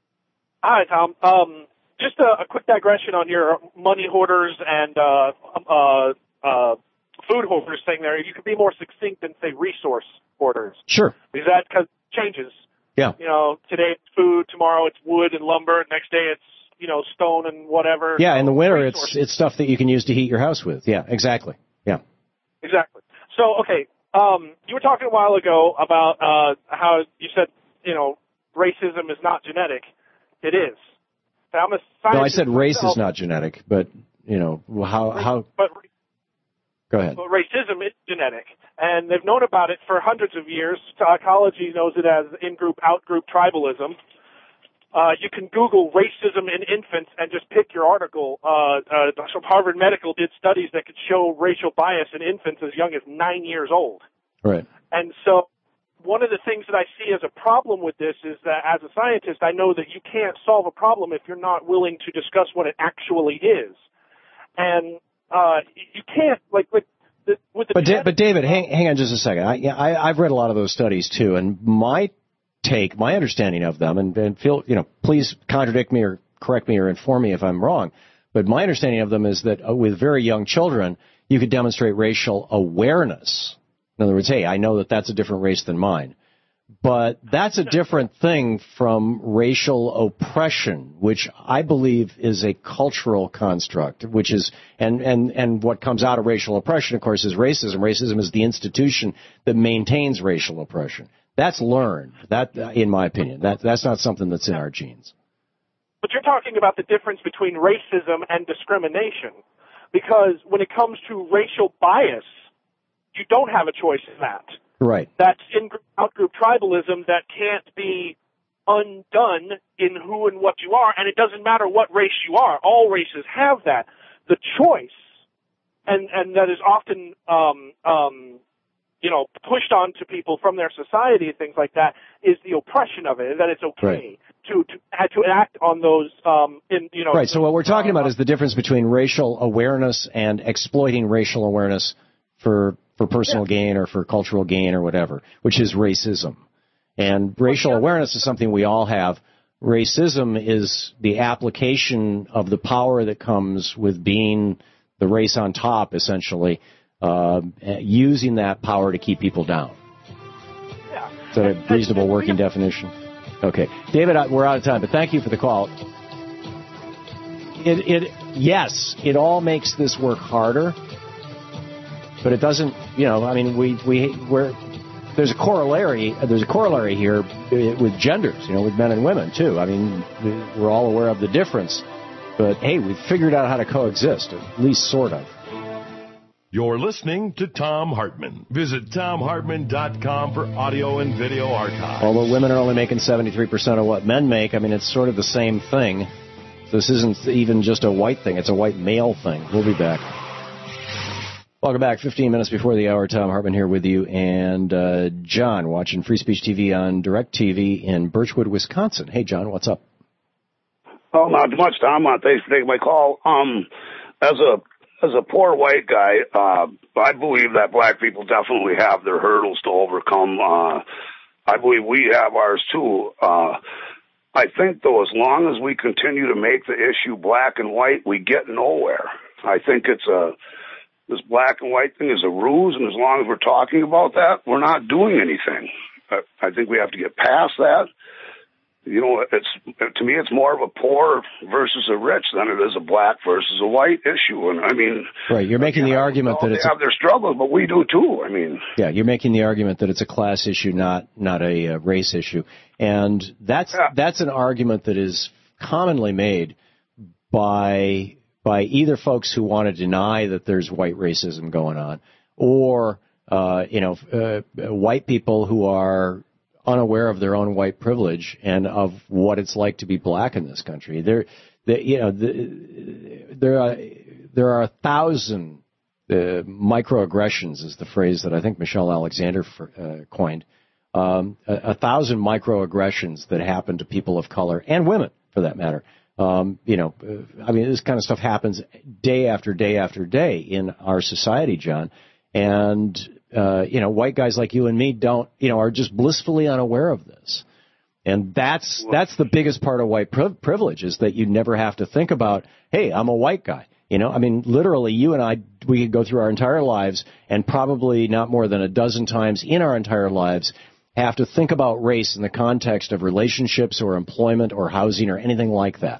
Hi, Tom. Um, just a, a quick digression on your money hoarders and uh, uh, uh, food hoarders thing there. You could be more succinct than, say, resource hoarders. Sure. Because that cause changes. Yeah. You know, today it's food, tomorrow it's wood and lumber, next day it's, you know, stone and whatever. Yeah, so in the winter resources. it's it's stuff that you can use to heat your house with. Yeah, exactly. Yeah. Exactly. So, okay, Um, you were talking a while ago about uh, how you said, you know, racism is not genetic. It is. I'm a no, I said race myself, is not genetic, but, you know, how... how... But, Go ahead. But racism is genetic, and they've known about it for hundreds of years. Psychology knows it as in-group, out-group tribalism. Uh, you can Google racism in infants and just pick your article. Uh, uh, so Harvard Medical did studies that could show racial bias in infants as young as nine years old. Right. And so one of the things that I see as a problem with this is that as a scientist, I know that you can't solve a problem if you're not willing to discuss what it actually is. And uh, you can't, like, like the, with the... But, da- but David, hang, hang on just a second. I, I, I've read a lot of those studies, too, and my take, my understanding of them, and, and feel, you know, please contradict me or correct me or inform me if I'm wrong, but my understanding of them is that uh, with very young children, you could demonstrate racial awareness. In other words, hey, I know that that's a different race than mine. But that's a different thing from racial oppression, which I believe is a cultural construct, which is, and, and, and what comes out of racial oppression, of course, is racism. Racism is the institution that maintains racial oppression. That's learned, that, in my opinion. That, that's not something that's in our genes. But you're talking about the difference between racism and discrimination, because when it comes to racial bias, you don't have a choice in that. Right. That's in-group, out-group tribalism that can't be undone in who and what you are, and it doesn't matter what race you are. All races have that. The choice, and, and that is often, um, um, you know, pushed on to people from their society and things like that, is the oppression of it, and that it's okay right. to, to, to act on those, um, in, you know. Right, so what we're talking about is the difference between racial awareness and exploiting racial awareness for for personal yeah. gain or for cultural gain or whatever, which is racism. And racial awareness is something we all have. Racism is the application of the power that comes with being the race on top, essentially, uh, using that power to keep people down. Yeah. Is that a reasonable working definition? Okay. David, we're out of time, but thank you for the call. It, it, yes, it all makes this work harder. But it doesn't, you know, I mean, we, we, we're, there's a corollary, there's a corollary here with genders, you know, with men and women, too. I mean, we're all aware of the difference. But, hey, we've figured out how to coexist, at least sort of. You're listening to Thom Hartmann. Visit Thom Hartmann dot com for audio and video archives. Although women are only making seventy-three percent of what men make, I mean, it's sort of the same thing. This isn't even just a white thing. It's a white male thing. We'll be back. Welcome back. fifteen minutes before the hour. Thom Hartmann here with you. And uh, John, watching Free Speech T V on DirecTV in Birchwood, Wisconsin. Hey, John, what's up? Oh, not too much, Tom. Uh, thanks for taking my call. Um, as a as a poor white guy, uh, I believe that black people definitely have their hurdles to overcome. Uh, I believe we have ours, too. Uh, I think, though, as long as we continue to make the issue black and white, we get nowhere. I think it's a... This black and white thing is a ruse, and as long as we're talking about that, we're not doing anything. I think we have to get past that. You know, it's to me, it's more of a poor versus a rich than it is a black versus a white issue. And I mean, right? You're making the argument that it's they have their struggles, but we do too. I mean, yeah, you're making the argument that it's a class issue, not not a uh, race issue, and that's yeah. that's an argument that is commonly made by. by either folks who want to deny that there's white racism going on, or uh, you know, uh, white people who are unaware of their own white privilege and of what it's like to be black in this country. There, the, you know, the, there are there are a thousand uh, microaggressions, is the phrase that I think Michelle Alexander for, uh, coined. Um, a, a thousand microaggressions that happen to people of color and women, for that matter. Um, you know, I mean, this kind of stuff happens day after day after day in our society, John. And, uh, you know, white guys like you and me don't, you know, are just blissfully unaware of this. And that's, that's the biggest part of white pri- privilege is that you never have to think about, hey, I'm a white guy. You know, I mean, literally, you and I, we could go through our entire lives and probably not more than a dozen times in our entire lives have to think about race in the context of relationships or employment or housing or anything like that.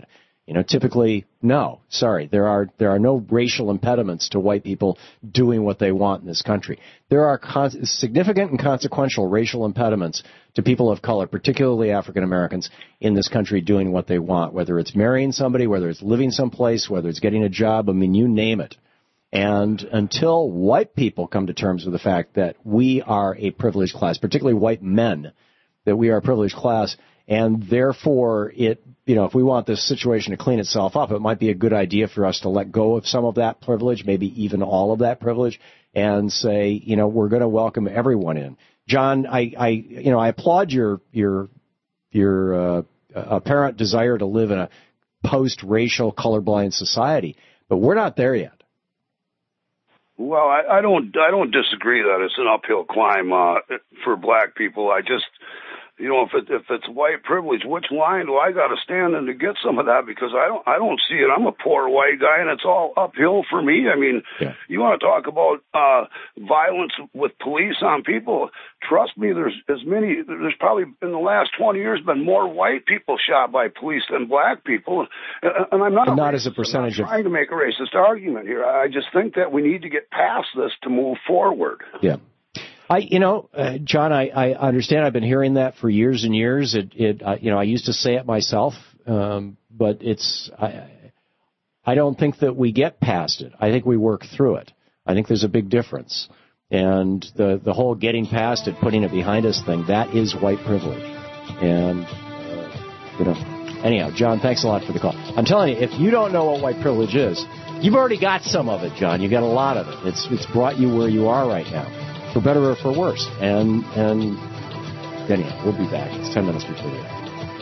You know, typically, no. Sorry, there are there are no racial impediments to white people doing what they want in this country. There are con- significant and consequential racial impediments to people of color, particularly African Americans, in this country doing what they want, whether it's marrying somebody, whether it's living someplace, whether it's getting a job. I mean, you name it. And until white people come to terms with the fact that we are a privileged class, particularly white men, that we are a privileged class, and therefore it, you know, if we want this situation to clean itself up, it might be a good idea for us to let go of some of that privilege, maybe even all of that privilege, and say, you know, we're going to welcome everyone in. John, I, I, you know, I applaud your your your uh, apparent desire to live in a post-racial, colorblind society, but we're not there yet. Well, I, I don't I don't disagree that it's an uphill climb uh, for black people. I just, you know, if it, if it's white privilege, which line do I got to stand in to get some of that? Because I don't I don't see it. I'm a poor white guy, and it's all uphill for me. I mean, yeah. You want to talk about uh, violence with police on people? Trust me, there's as many. There's probably in the last twenty years been more white people shot by police than black people, and I'm not. And not racist. as a percentage I'm not of. trying to make a racist argument here. I just think that we need to get past this to move forward. Yeah. I, you know, uh, John, I, I understand. I've been hearing that for years and years. It, it, uh, you know, I used to say it myself, um, but it's, I, I don't think that we get past it. I think we work through it. I think there's a big difference, and the the whole getting past it, putting it behind us thing, that is white privilege, and uh, you know. Anyhow, John, thanks a lot for the call. I'm telling you, if you don't know what white privilege is, you've already got some of it, John. You got a lot of it. It's it's brought you where you are right now. For better or for worse. And, and anyhow, we'll be back. It's ten minutes before the hour.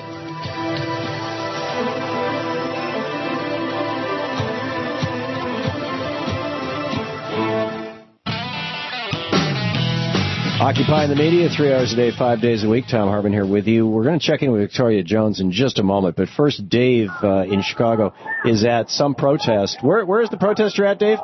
Occupying the media, three hours a day, five days a week. Tom Hartman here with you. We're going to check in with Victoria Jones in just a moment. But first, Dave uh, in Chicago is at some protest. Where Where is the protest you're at, Dave?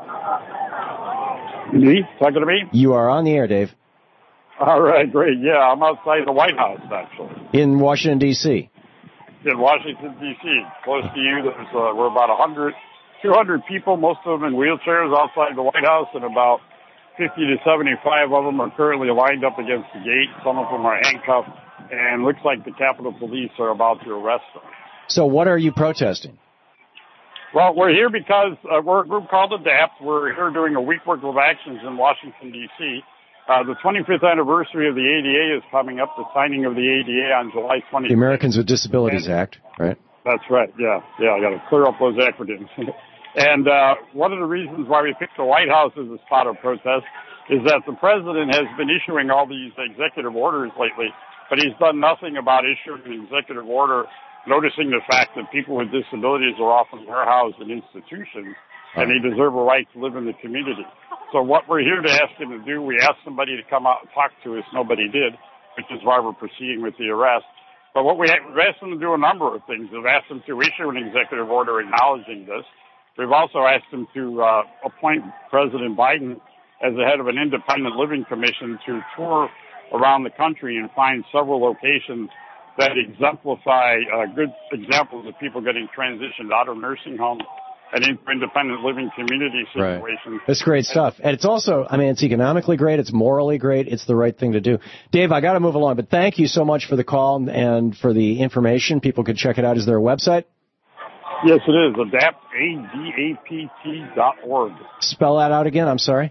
Me? Talking to me? You are on the air, Dave. All right, great. Yeah, I'm outside the White House, actually. In Washington, D C In Washington, D C Close to you. There's uh, we're about one hundred, two hundred people, most of them in wheelchairs outside the White House, and about fifty to seventy-five of them are currently lined up against the gate. Some of them are handcuffed, and looks like the Capitol Police are about to arrest them. So what are you protesting? Well, we're here because uh, we're a group called ADAPT. We're here doing a week worth of actions in Washington, D C Uh, the twenty-fifth anniversary of the A D A is coming up, the signing of the A D A on July twentieth. The Americans with Disabilities and, Act, right? That's right, yeah. Yeah, I got to clear up those acronyms. and uh, one of the reasons why we picked the White House as a spot of protest is that the president has been issuing all these executive orders lately, but he's done nothing about issuing an executive order noticing the fact that people with disabilities are often warehoused in institutions, and they deserve a right to live in the community. So what we're here to ask him to do, we asked somebody to come out and talk to us. Nobody did, which is why we're proceeding with the arrest. But what we have, we've asked him to do a number of things. We've asked him to issue an executive order acknowledging this. We've also asked him to uh, appoint President Biden as the head of an independent living commission to tour around the country and find several locations that exemplify uh, good examples of people getting transitioned out of nursing homes and into independent living community situations. Right. That's great stuff. And it's also, I mean, it's economically great. It's morally great. It's the right thing to do. Dave, I got to move along, but thank you so much for the call and for the information. People can check it out. Is there a website? Yes, it is. ADAPT, A D A P T dot org. Spell that out again. I'm sorry.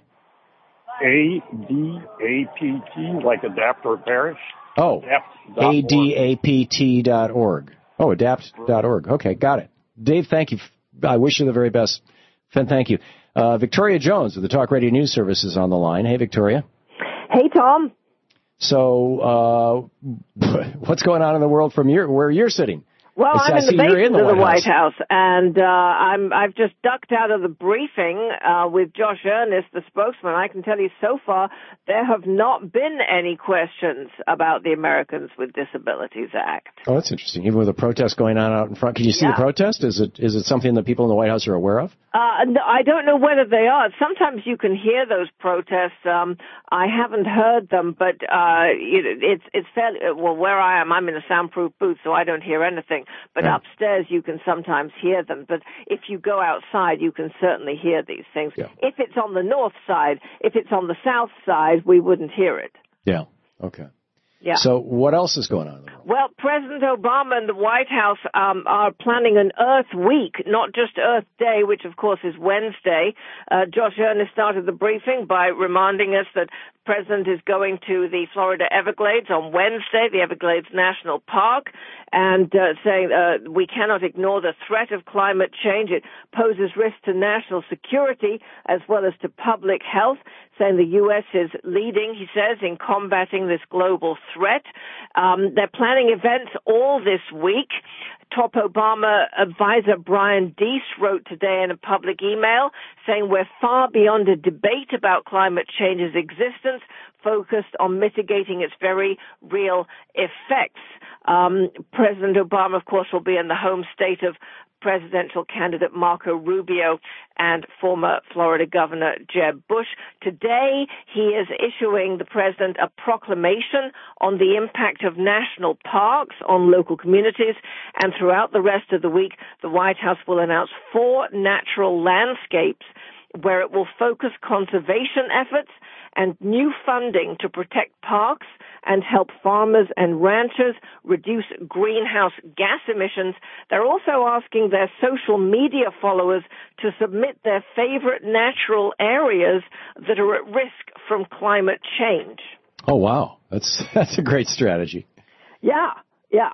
A D A P T, like adapt or perish. Oh, A D A P T dot org. Oh, adapt dot org. Okay, got it. Dave, thank you. I wish you the very best. Thank you. Uh, Victoria Jones of the Talk Radio News Service is on the line. Hey, Victoria. Hey, Tom. So, uh, what's going on in the world from your, where you're sitting? Well, it's, I'm in the basement in the of the White White House, House and uh, I'm, I've just ducked out of the briefing uh, with Josh Earnest, the spokesman. I can tell you so far there have not been any questions about the Americans with Disabilities Act. Oh, that's interesting. Even with a protest going on out in front. Can you see yeah. the protest? Is it is it something that people in the White House are aware of? Uh, no, I don't know whether they are. Sometimes you can hear those protests. Um, I haven't heard them, but uh, it, it's it's fairly well. Where I am, I'm in a soundproof booth, so I don't hear anything. But yeah. upstairs, you can sometimes hear them. But if you go outside, you can certainly hear these things. Yeah. If it's on the north side, if it's on the south side, we wouldn't hear it. Yeah. Okay. Yeah. So what else is going on? Well, President Obama and the White House um, are planning an Earth Week, not just Earth Day, which of course is Wednesday. Uh, Josh Earnest started the briefing by reminding us that the President is going to the Florida Everglades on Wednesday, the Everglades National Park, and uh, saying uh, we cannot ignore the threat of climate change. It poses risk to national security as well as to public health, saying the U S is leading, he says, in combating this global threat. Um, they're planning events all this week. Top Obama advisor Brian Deese wrote today in a public email saying we're far beyond a debate about climate change's existence, focused on mitigating its very real effects. Um, President Obama, of course, will be in the home state of presidential candidate Marco Rubio and former Florida Governor Jeb Bush. Today, he is issuing the president a proclamation on the impact of national parks on local communities, and throughout the rest of the week, the White House will announce four natural landscapes where it will focus conservation efforts and new funding to protect parks and help farmers and ranchers reduce greenhouse gas emissions. They're also asking their social media followers to submit their favorite natural areas that are at risk from climate change. Oh, wow. That's that's a great strategy. Yeah, yeah.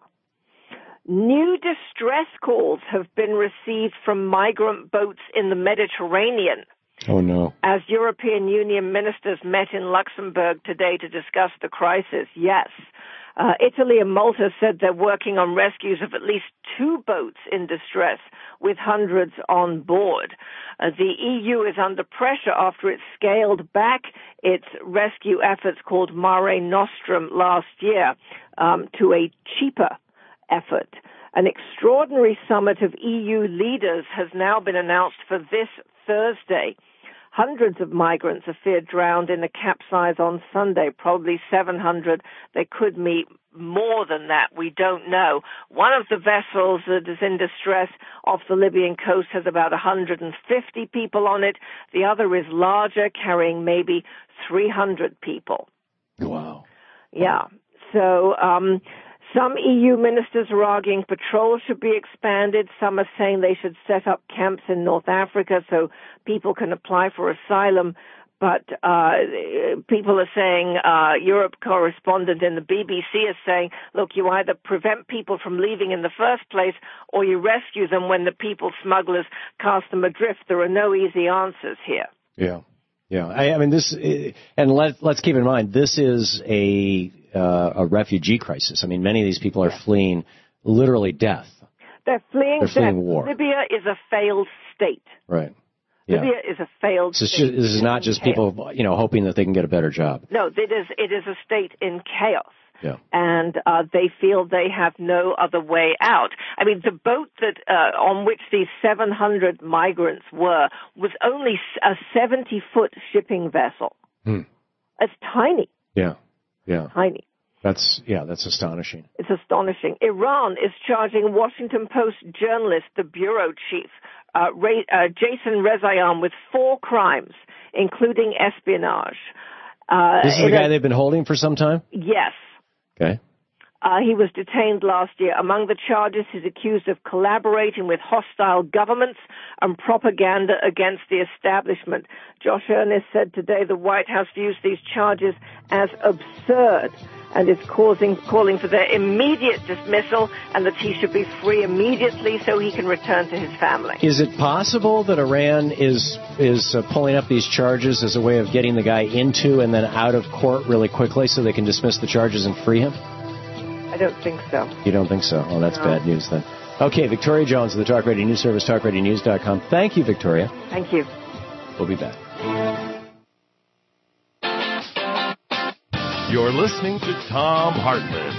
New distress calls have been received from migrant boats in the Mediterranean. Oh, no. As European Union ministers met in Luxembourg today to discuss the crisis, yes. Uh, Italy and Malta said they're working on rescues of at least two boats in distress with hundreds on board. Uh, the E U is under pressure after it scaled back its rescue efforts called Mare Nostrum last year um, to a cheaper effort. An extraordinary summit of E U leaders has now been announced for this Thursday. Hundreds of migrants are feared drowned in a capsize on Sunday, probably seven hundred. They could meet more than that. We don't know. One of the vessels that is in distress off the Libyan coast has about one hundred fifty people on it. The other is larger, carrying maybe three hundred people. Wow. Yeah. So, um, some E U ministers are arguing patrol should be expanded. Some are saying they should set up camps in North Africa so people can apply for asylum. But uh people are saying, uh Europe correspondent in the B B C is saying, look, you either prevent people from leaving in the first place or you rescue them when the people smugglers cast them adrift. There are no easy answers here. Yeah. Yeah. I, I mean, this, and let, let's keep in mind, this is a Uh, a refugee crisis. I mean, many of these people are fleeing literally death. They're fleeing, They're fleeing death. war. Libya is a failed state. Right. Yeah. Libya is a failed So state. this is not just people, you know, hoping that they can get a better job. No, it is, it is a state in chaos. Yeah. And uh, they feel they have no other way out. I mean, the boat that uh, on which these seven hundred migrants were was only a seventy-foot shipping vessel. Hmm. It's tiny. Yeah. Yeah. Tiny. That's, yeah, that's astonishing. It's astonishing. Iran is charging Washington Post journalist, the bureau chief, uh, Ray, uh, Jason Rezaian, with four crimes, including espionage. Uh, this is the guy a, they've been holding for some time? Yes. Okay. Uh, he was detained last year. Among the charges, he's accused of collaborating with hostile governments and propaganda against the establishment. Josh Earnest said today the White House views these charges as absurd and is causing, calling for their immediate dismissal and that he should be free immediately so he can return to his family. Is it possible that Iran is is uh, pulling up these charges as a way of getting the guy into and then out of court really quickly so they can dismiss the charges and free him? I don't think so. You don't think so? Oh, that's No. bad news then. Okay, Victoria Jones of the Talk Radio News Service, talk radio news dot com. Thank you, Victoria. Thank you. We'll be back. You're listening to Thom Hartmann.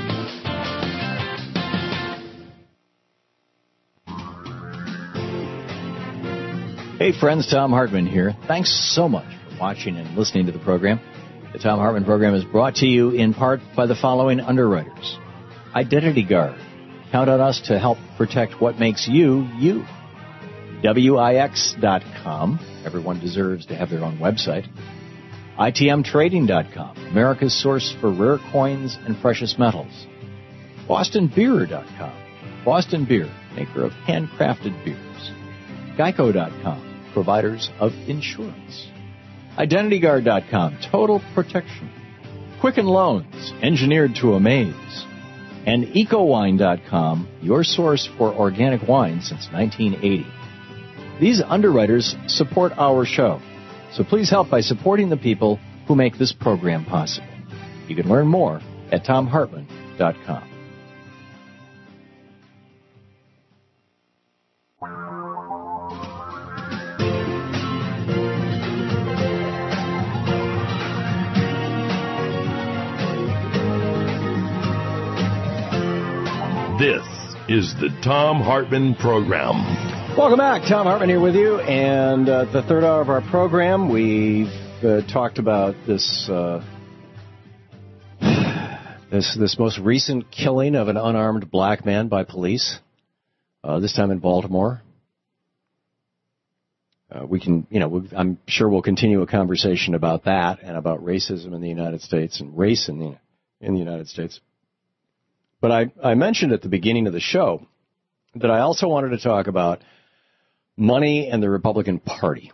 Hey friends, Tom Hartman here. Thanks so much for watching and listening to the program. The Tom Hartman program is brought to you in part by the following underwriters. Identity Guard. Count on us to help protect what makes you, you. W I X dot com. Everyone deserves to have their own website. I T M Trading dot com. America's source for rare coins and precious metals. Boston Beer dot com. Boston Beer, maker of handcrafted beers. Geico dot com. Providers of insurance. Identity Guard dot com. Total protection. Quicken Loans, engineered to amaze. And Eco Wine dot com, your source for organic wine since nineteen eighty. These underwriters support our show, so please help by supporting the people who make this program possible. You can learn more at Tom Hartman dot com. This is the Tom Hartman Program. Welcome back. Tom Hartman here with you. And uh, the third hour of our program, we've uh, talked about this, uh, this this most recent killing of an unarmed black man by police, uh, this time in Baltimore. Uh, we can, you know, I'm sure we'll continue a conversation about that and about racism in the United States and race in the in the United States. But I, I mentioned at the beginning of the show that I also wanted to talk about money and the Republican Party.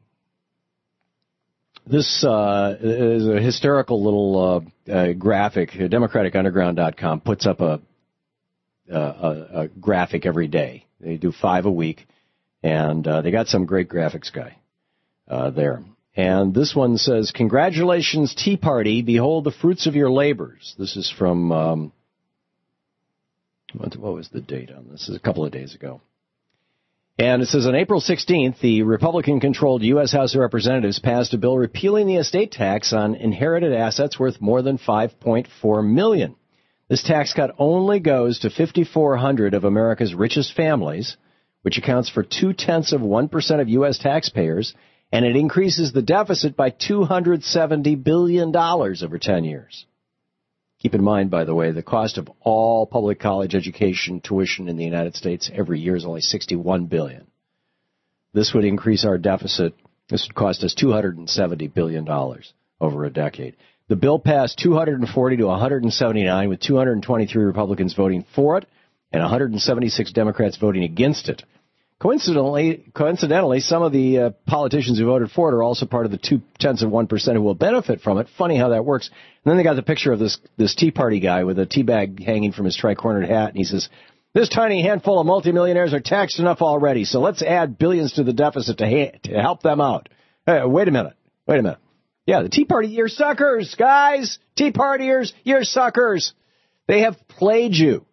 This uh, is a hysterical little uh, uh, graphic. Democratic Underground dot com puts up a, a, a graphic every day. They do five a week, and uh, they got some great graphics guy uh, there. And this one says, "Congratulations, Tea Party. Behold the fruits of your labors." This is from... Um, What, what was the date on this? This is a couple of days ago. And it says, on April sixteenth, the Republican-controlled U S House of Representatives passed a bill repealing the estate tax on inherited assets worth more than five point four million dollars. This tax cut only goes to five thousand four hundred of America's richest families, which accounts for two-tenths of one percent of U S taxpayers, and it increases the deficit by two hundred seventy billion dollars over ten years. Keep in mind, by the way, the cost of all public college education tuition in the United States every year is only sixty-one billion dollars. This would increase our deficit. This would cost us two hundred seventy billion dollars over a decade. The bill passed two hundred forty to one hundred seventy-nine, with two hundred twenty-three Republicans voting for it and one hundred seventy-six Democrats voting against it. Coincidentally, coincidentally, some of the uh, politicians who voted for it are also part of the two-tenths of one percent who will benefit from it. Funny how that works. And then they got the picture of this this Tea Party guy with a tea bag hanging from his tri-cornered hat, and he says, "This tiny handful of multimillionaires are taxed enough already, so let's add billions to the deficit to, ha- to help them out." Hey, wait a minute. Wait a minute. Yeah, the Tea Party, you're suckers, guys. Tea Partiers, you're suckers. They have played you.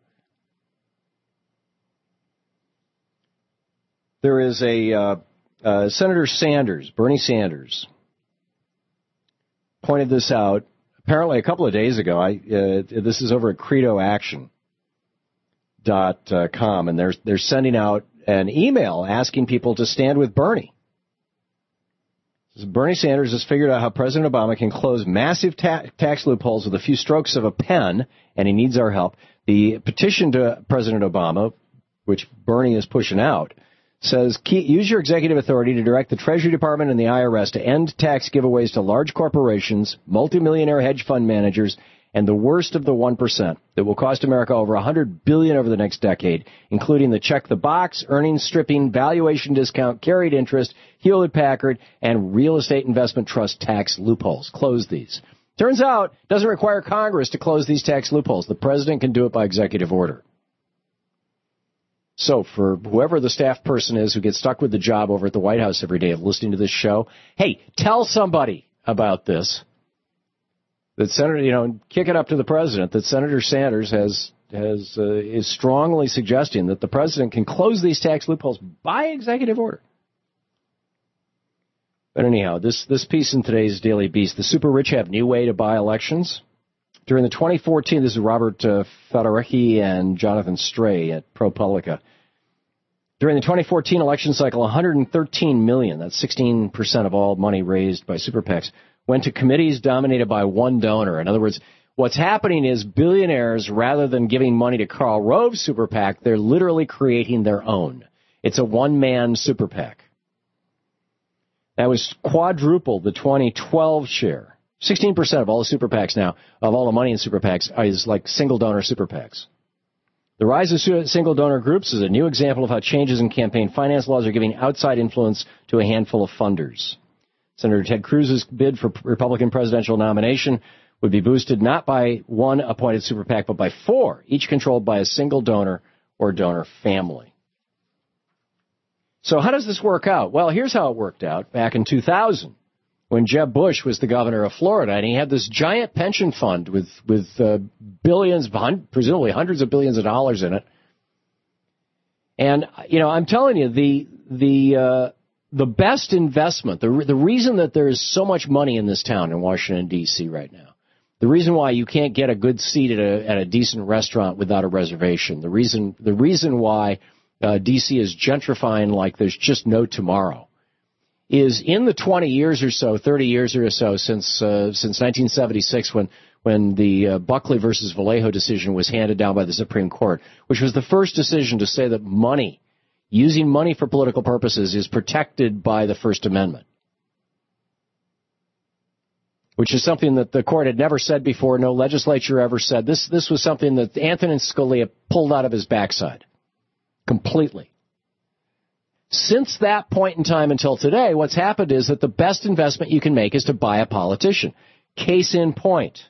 There is a uh, uh, Senator Sanders, Bernie Sanders, pointed this out apparently a couple of days ago. I uh, this is over at credo action dot com, and they're they're sending out an email asking people to stand with Bernie. Bernie Sanders has figured out how President Obama can close massive ta- tax loopholes with a few strokes of a pen, and he needs our help. The petition to President Obama, which Bernie is pushing out, says, use your executive authority to direct the Treasury Department and the I R S to end tax giveaways to large corporations, multimillionaire hedge fund managers, and the worst of the one percent that will cost America over one hundred billion dollars over the next decade, including the check-the-box, earnings stripping, valuation discount, carried interest, Hewlett-Packard, and real estate investment trust tax loopholes. Close these. Turns out it doesn't require Congress to close these tax loopholes. The president can do it by executive order. So for whoever the staff person is who gets stuck with the job over at the White House every day of listening to this show, hey, tell somebody about this. That Senator, you know, kick it up to the president that Senator Sanders has has uh, is strongly suggesting that the president can close these tax loopholes by executive order. But anyhow, this this piece in today's Daily Beast: the super rich have new way to buy elections. During the twenty fourteen, this is Robert uh, Federighi and Jonathan Stray at ProPublica. During the twenty fourteen election cycle, one hundred thirteen million dollars, that's sixteen percent of all money raised by super PACs, went to committees dominated by one donor. In other words, what's happening is billionaires, rather than giving money to Karl Rove's super PAC, they're literally creating their own. It's a one-man super PAC. That was quadruple the twenty twelve share. sixteen percent of all the super PACs now, of all the money in super PACs, is like single-donor super PACs. The rise of single-donor groups is a new example of how changes in campaign finance laws are giving outside influence to a handful of funders. Senator Ted Cruz's bid for Republican presidential nomination would be boosted not by one appointed super PAC, but by four, each controlled by a single donor or donor family. So how does this work out? Well, here's how it worked out back in two thousand when Jeb Bush was the governor of Florida, and he had this giant pension fund with, with uh, billions, presumably hundreds of billions of dollars in it. And, you know, I'm telling you, the the uh, the best investment, the, the reason that there is so much money in this town in Washington, D C right now, the reason why you can't get a good seat at a, at a decent restaurant without a reservation, the reason the reason why uh, D C is gentrifying like there's just no tomorrow, is in the twenty years or so, thirty years or so since uh, since nineteen seventy-six, when when the uh, Buckley versus Vallejo decision was handed down by the Supreme Court, which was the first decision to say that money, using money for political purposes, is protected by the First Amendment, which is something that the court had never said before, no legislature ever said. This this was something that Antonin Scalia pulled out of his backside completely. Since that point in time until today, what's happened is that the best investment you can make is to buy a politician. Case in point.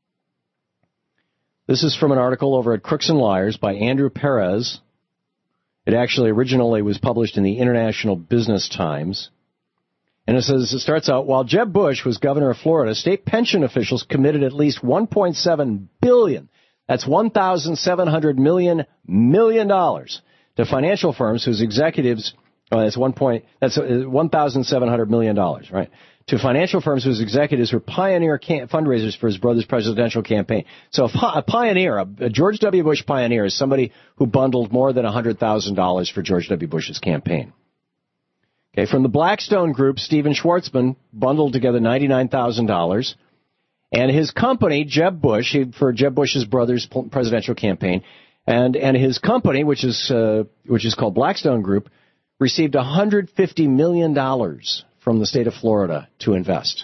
This is from an article over at Crooks and Liars by Andrew Perez. It actually originally was published in the International Business Times. And it says, it starts out, while Jeb Bush was governor of Florida, state pension officials committed at least one point seven billion dollars, that's one thousand seven hundred million million dollars, to financial firms whose executives Oh, that's one point. That's one thousand seven hundred million dollars, right? To financial firms whose executives were pioneer can- fundraisers for his brother's presidential campaign. So a, a pioneer, a, a George W. Bush pioneer, is somebody who bundled more than one hundred thousand dollars for George W. Bush's campaign. Okay, from the Blackstone Group, Stephen Schwartzman bundled together ninety-nine thousand dollars, and his company, Jeb Bush, he, for Jeb Bush's brother's presidential campaign, and and his company, which is uh, which is called Blackstone Group, received one hundred fifty million dollars from the state of Florida to invest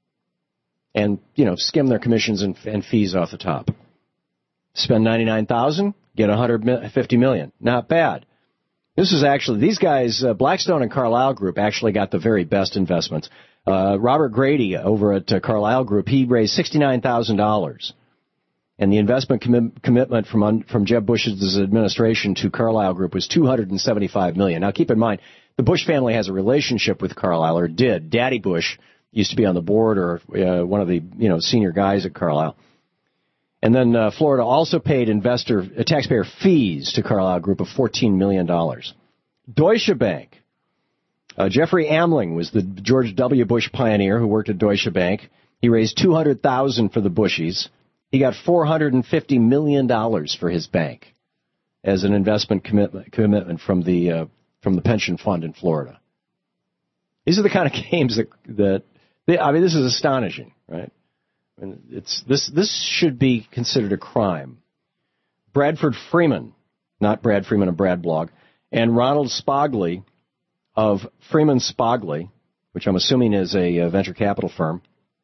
and, you know, skim their commissions and, and fees off the top. Spend ninety-nine thousand dollars, get one hundred fifty million dollars. Not bad. This is actually, these guys, uh, Blackstone and Carlyle Group, actually got the very best investments. Uh, Robert Grady over at uh, Carlyle Group, he raised sixty-nine thousand dollars. And the investment commi- commitment from un- from Jeb Bush's administration to Carlyle Group was two hundred seventy-five million dollars. Now, keep in mind, the Bush family has a relationship with Carlyle, or did. Daddy Bush used to be on the board, or uh, one of the you know senior guys at Carlyle. And then uh, Florida also paid investor uh, taxpayer fees to Carlyle Group of fourteen million dollars. Deutsche Bank. Uh, Jeffrey Amling was the George W. Bush pioneer who worked at Deutsche Bank. He raised two hundred thousand dollars for the Bushies. He got four hundred fifty million dollars for his bank as an investment commitment, commitment from the uh, from the pension fund in Florida. These are the kind of games that that they, I mean, this is astonishing, right? I mean, it's this this should be considered a crime. Bradford Freeman, not Brad Freeman of Brad Blog, and Ronald Spogley of Freeman Spogley, which I'm assuming is a, a venture capital firm.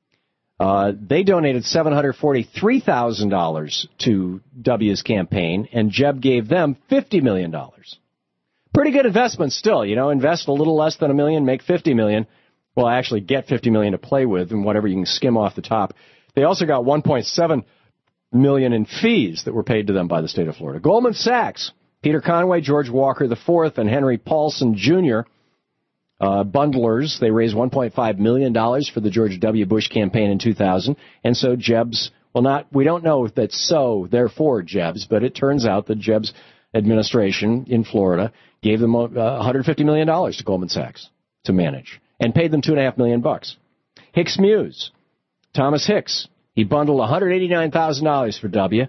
Uh, they donated seven hundred forty-three thousand dollars to W's campaign, and Jeb gave them fifty million dollars. Pretty good investment still, you know, invest a little less than a million, make fifty million dollars. Well, actually get fifty million dollars to play with and whatever you can skim off the top. They also got one point seven million dollars in fees that were paid to them by the state of Florida. Goldman Sachs, Peter Conway, George Walker the fourth, and Henry Paulson Junior, Uh, bundlers, they raised one point five million dollars for the George W. Bush campaign in two thousand. And so Jeb's, well, not, we don't know if that's so, therefore Jeb's, but it turns out that Jeb's administration in Florida gave them uh, one hundred fifty million dollars to Goldman Sachs to manage and paid them two and a half million bucks. Hicks Muse, Thomas Hicks, he bundled one hundred eighty-nine thousand dollars for W.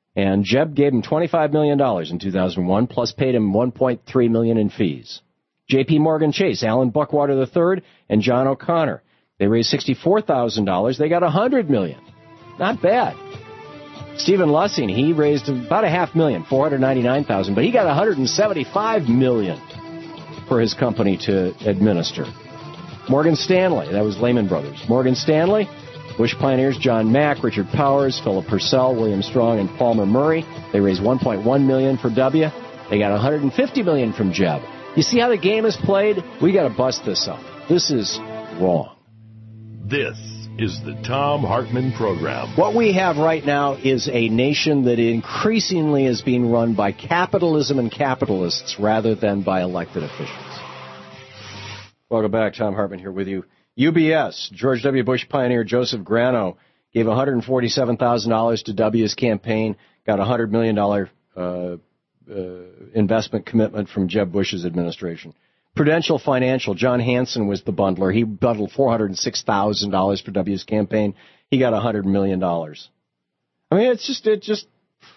And Jeb gave him twenty-fiw million dollars in two thousand one, plus paid him one point three million dollars in fees. J P. Morgan Chase, Alan Buckwater the third, and John O'Connor. They raised sixty-four thousand dollars. They got one hundred million dollars. Not bad. Stephen Lussing, he raised about a half million, four hundred ninety-nine thousand dollars, but he got one hundred seventy-five million dollars for his company to administer. Morgan Stanley, that was Lehman Brothers. Morgan Stanley, Bush pioneers John Mack, Richard Powers, Philip Purcell, William Strong, and Palmer Murray. They raised one point one million dollars for W. They got one hundred fifty million dollars from Jeb. You see how the game is played? We got to bust this up. This is wrong. This is the Thom Hartmann Program. What we have right now is a nation that increasingly is being run by capitalism and capitalists rather than by elected officials. Welcome back. Thom Hartmann here with you. U B S, George W. Bush pioneer Joseph Grano gave one hundred forty-seven thousand dollars to W's campaign, got a one hundred million dollars uh, uh, investment commitment from Jeb Bush's administration. Prudential Financial, John Hanson was the bundler. He bundled four hundred six thousand dollars for W's campaign. He got one hundred million dollars. I mean, it's just, it just,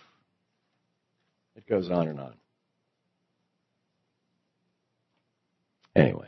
it goes on and on. Anyway.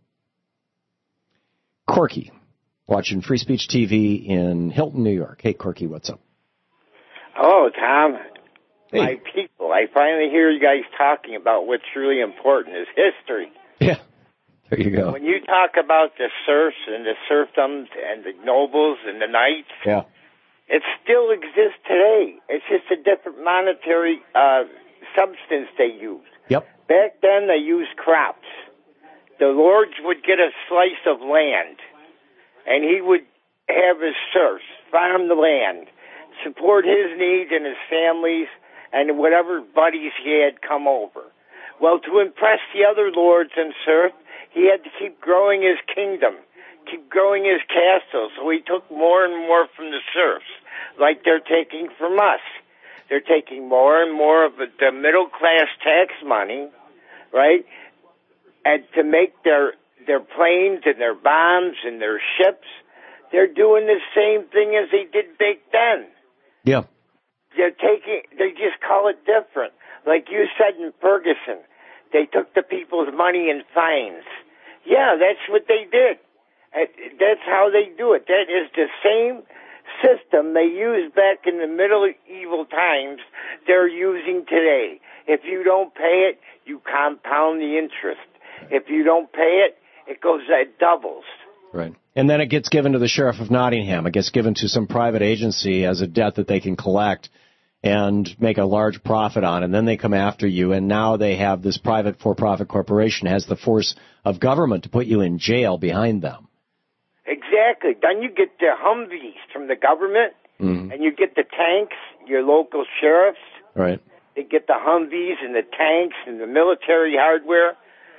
Corky, watching Free Speech T V in Hilton, New York. Hey, Corky, what's up? Hello, Tom. Hey. My people, I finally hear you guys talking about what's really important is history. Yeah, there you go. When you talk about the serfs and the serfdoms and the nobles and the knights, yeah, it still exists today. It's just a different monetary uh, substance they use. Yep. Back then, they used crops. The lords would get a slice of land, and he would have his serfs farm the land, support his needs and his family's, and whatever buddies he had come over. Well, to impress the other lords and serfs, he had to keep growing his kingdom, keep growing his castle, so he took more and more from the serfs, like they're taking from us. They're taking more and more of the middle-class tax money, right, and to make their their planes and their bombs and their ships. They're doing the same thing as they did back then. Yeah. They're taking, they just call it different. Like you said in Ferguson, they took the people's money in fines. Yeah, that's what they did. That's how they do it. That is the same system they used back in the medieval times they're using today. If you don't pay it, you compound the interest. If you don't pay it, it goes, it doubles. Right. And then it gets given to the Sheriff of Nottingham. It gets given to some private agency as a debt that they can collect and make a large profit on, and then they come after you, and now they have this private for-profit corporation has the force of government to put you in jail behind them. Exactly. Then you get the Humvees from the government, mm-hmm. and you get the tanks, your local sheriffs. Right. They get the Humvees and the tanks and the military hardware.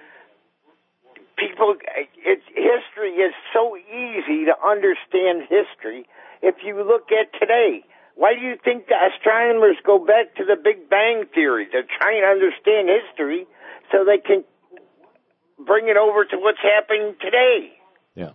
People, it's, history is so easy to understand history if you look at today. Why do you think the astronomers go back to the Big Bang Theory? They're trying to understand history so they can bring it over to what's happening today. Yeah.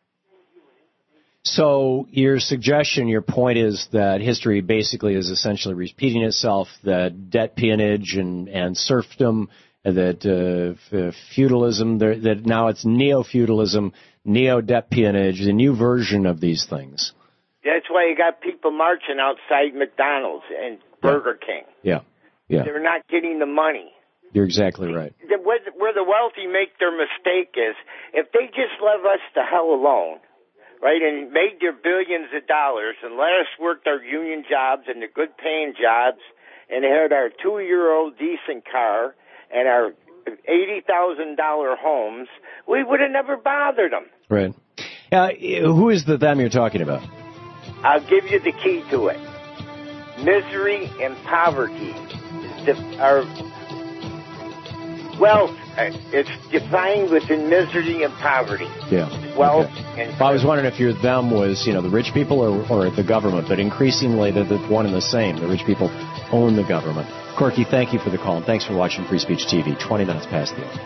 So your suggestion, your point is that history basically is essentially repeating itself, that debt peonage and, and serfdom, that uh, feudalism, that now it's neo-feudalism, neo-debt peonage, the new version of these things. That's why you got people marching outside McDonald's and Burger yeah. King. Yeah, yeah. They're not getting the money. You're exactly right. The, where, the, where the wealthy make their mistake is, if they just leave us the hell alone, right, and made their billions of dollars and let us work our union jobs and the good-paying jobs and had our two-year-old decent car and our eighty thousand dollars homes, we would have never bothered them. Right. Uh, who is the them you're talking about? I'll give you the key to it. Misery and poverty. The, our wealth, it's defined within misery and poverty. Yeah. Wealth okay. and... Well, I was wondering if your them was, you know, the rich people or, or the government, but increasingly they're the one and the same. The rich people own the government. Corky, thank you for the call, and thanks for watching Free Speech T V. twenty minutes past the hour.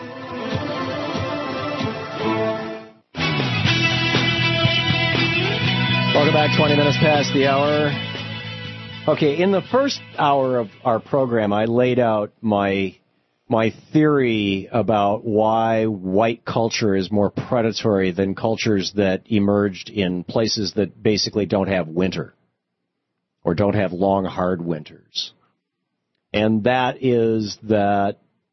Welcome back, twenty minutes past the hour. Okay, in the first hour of our program, I laid out my my theory about why white culture is more predatory than cultures that emerged in places that basically don't have winter or don't have long, hard winters. And that is that,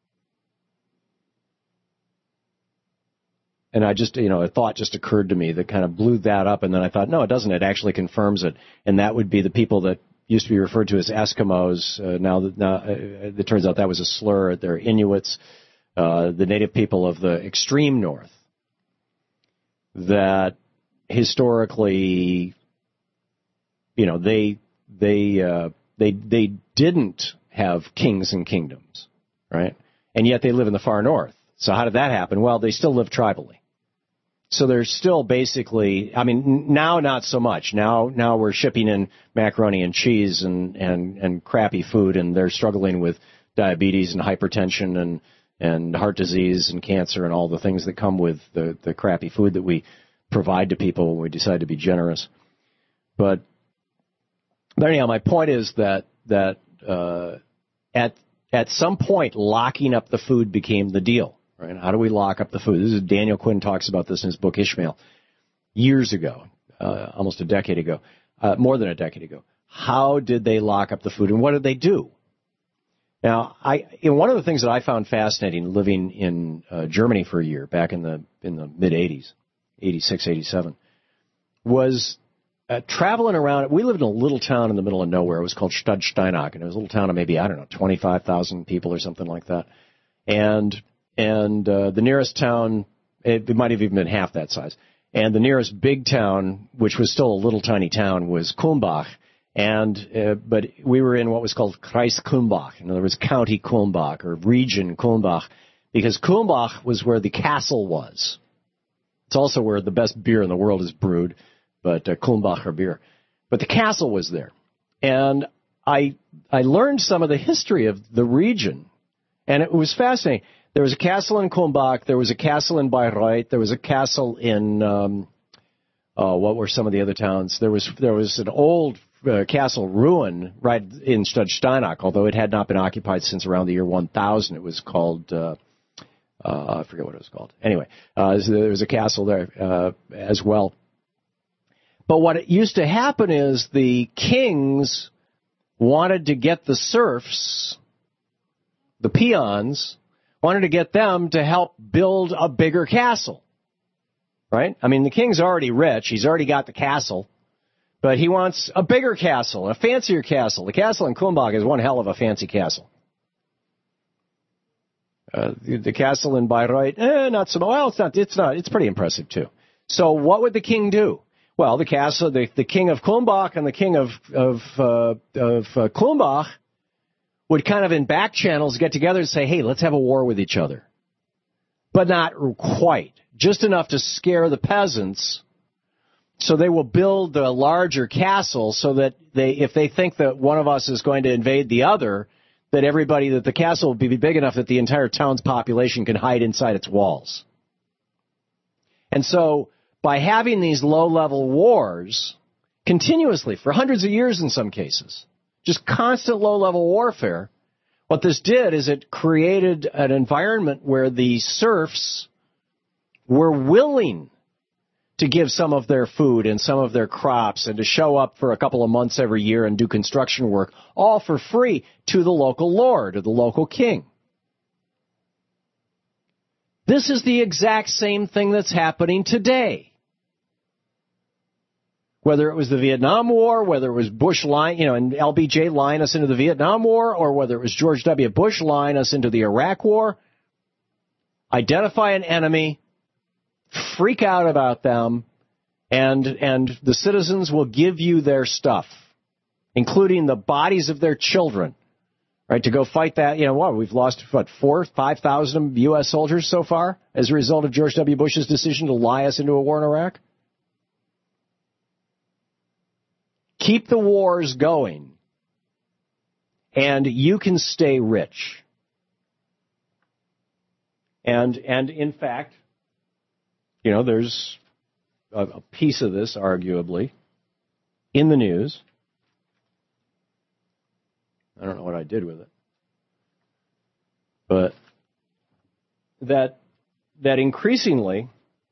and I just, you know, a thought just occurred to me that kind of blew that up, and then I thought, no, it doesn't. It actually confirms it, and that would be the people that used to be referred to as Eskimos. Uh, now, that, now uh, it turns out that was a slur. They're Inuits, uh, the native people of the extreme north, that historically, you know, they they uh, they they didn't have kings and kingdoms, right? And yet they live in the far north. So how did that happen? Well, they still live tribally. So they're still basically, I mean, now not so much. Now now we're shipping in macaroni and cheese and, and, and crappy food, and they're struggling with diabetes and hypertension and, and heart disease and cancer and all the things that come with the, the crappy food that we provide to people when we decide to be generous. But, but anyhow, my point is that that uh, at at some point, locking up the food became the deal. Right? How do we lock up the food? This is Daniel Quinn talks about this in his book Ishmael years ago, uh, almost a decade ago, uh, more than a decade ago. How did they lock up the food, and what did they do? Now, I you know, one of the things that I found fascinating living in uh, Germany for a year back in the in the mid eighties, eighty-six, eighty-seven, was uh, traveling around. We lived in a little town in the middle of nowhere. It was called Stadtsteinach, and it was a little town of maybe, I don't know, twenty-five thousand people or something like that. And And uh, the nearest town, it, it might have even been half that size. And the nearest big town, which was still a little tiny town, was Kulmbach. And uh, but we were in what was called Kreis Kulmbach. In other words, County Kulmbach or Region Kulmbach, because Kulmbach was where the castle was. It's also where the best beer in the world is brewed, but uh, Kulmbacher beer. But the castle was there. And I I learned some of the history of the region, and it was fascinating. There was a castle in Kulmbach. There was a castle in Bayreuth. There was a castle in um, uh, what were some of the other towns? There was there was an old uh, castle ruin right in Stadtsteinach, although it had not been occupied since around the year one thousand. It was called uh, uh, I forget what it was called. Anyway, uh, so there was a castle there uh, as well. But what used to happen is the kings wanted to get the serfs, the peons, wanted to get them to help build a bigger castle, right? I mean, the king's already rich. He's already got the castle, but he wants a bigger castle, a fancier castle. The castle in Kulmbach is one hell of a fancy castle. Uh, the, the castle in Bayreuth, eh, not so much. Well, it's not, it's not, it's pretty impressive too. So what would the king do? Well, the castle, the, the king of Kulmbach and the king of, of, uh, of uh, Kulmbach would kind of in back channels get together and say, hey, let's have a war with each other. But not quite. Just enough to scare the peasants so they will build the larger castle so that they, if they think that one of us is going to invade the other, that everybody, that the castle will be big enough that the entire town's population can hide inside its walls. And so by having these low-level wars continuously for hundreds of years in some cases, just constant low-level warfare, what this did is it created an environment where the serfs were willing to give some of their food and some of their crops and to show up for a couple of months every year and do construction work, all for free, to the local lord or the local king. This is the exact same thing that's happening today. Whether it was the Vietnam War, whether it was Bush line, you know, and L B J line us into the Vietnam War, or whether it was George W. Bush line us into the Iraq War, identify an enemy, freak out about them, and and the citizens will give you their stuff, including the bodies of their children, right, to go fight that. You know, what, we've lost, what, four, five thousand U S soldiers so far as a result of George W. Bush's decision to lie us into a war in Iraq? Keep the wars going, and you can stay rich. And, and in fact, you know, there's a, a piece of this, arguably, in the news I don't know what I did with it. But that that increasingly,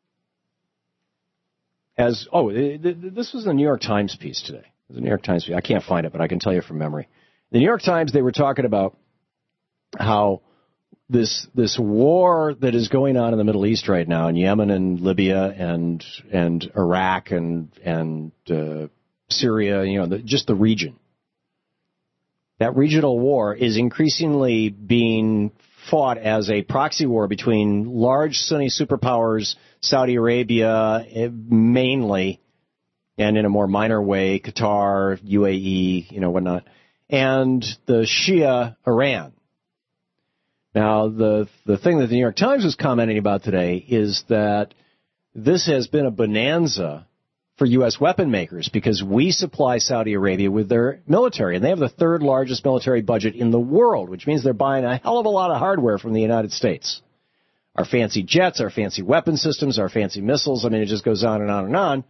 as, oh, this was the New York Times piece today. It was a New York Times piece. I can't find it, but I can tell you from memory. The New York Times, they were talking about how this this war that is going on in the Middle East right now, in Yemen and Libya and and Iraq and and uh, Syria, you know, the, just the region. That regional war is increasingly being fought as a proxy war between large Sunni superpowers, Saudi Arabia mainly, and in a more minor way, Qatar, U A E, you know, whatnot, and the Shia Iran. Now, the the thing that the New York Times was commenting about today is that this has been a bonanza for U S weapon makers because we supply Saudi Arabia with their military, and they have the third largest military budget in the world, which means they're buying a hell of a lot of hardware from the United States. Our fancy jets, our fancy weapon systems, our fancy missiles, I mean, it just goes on and on and on.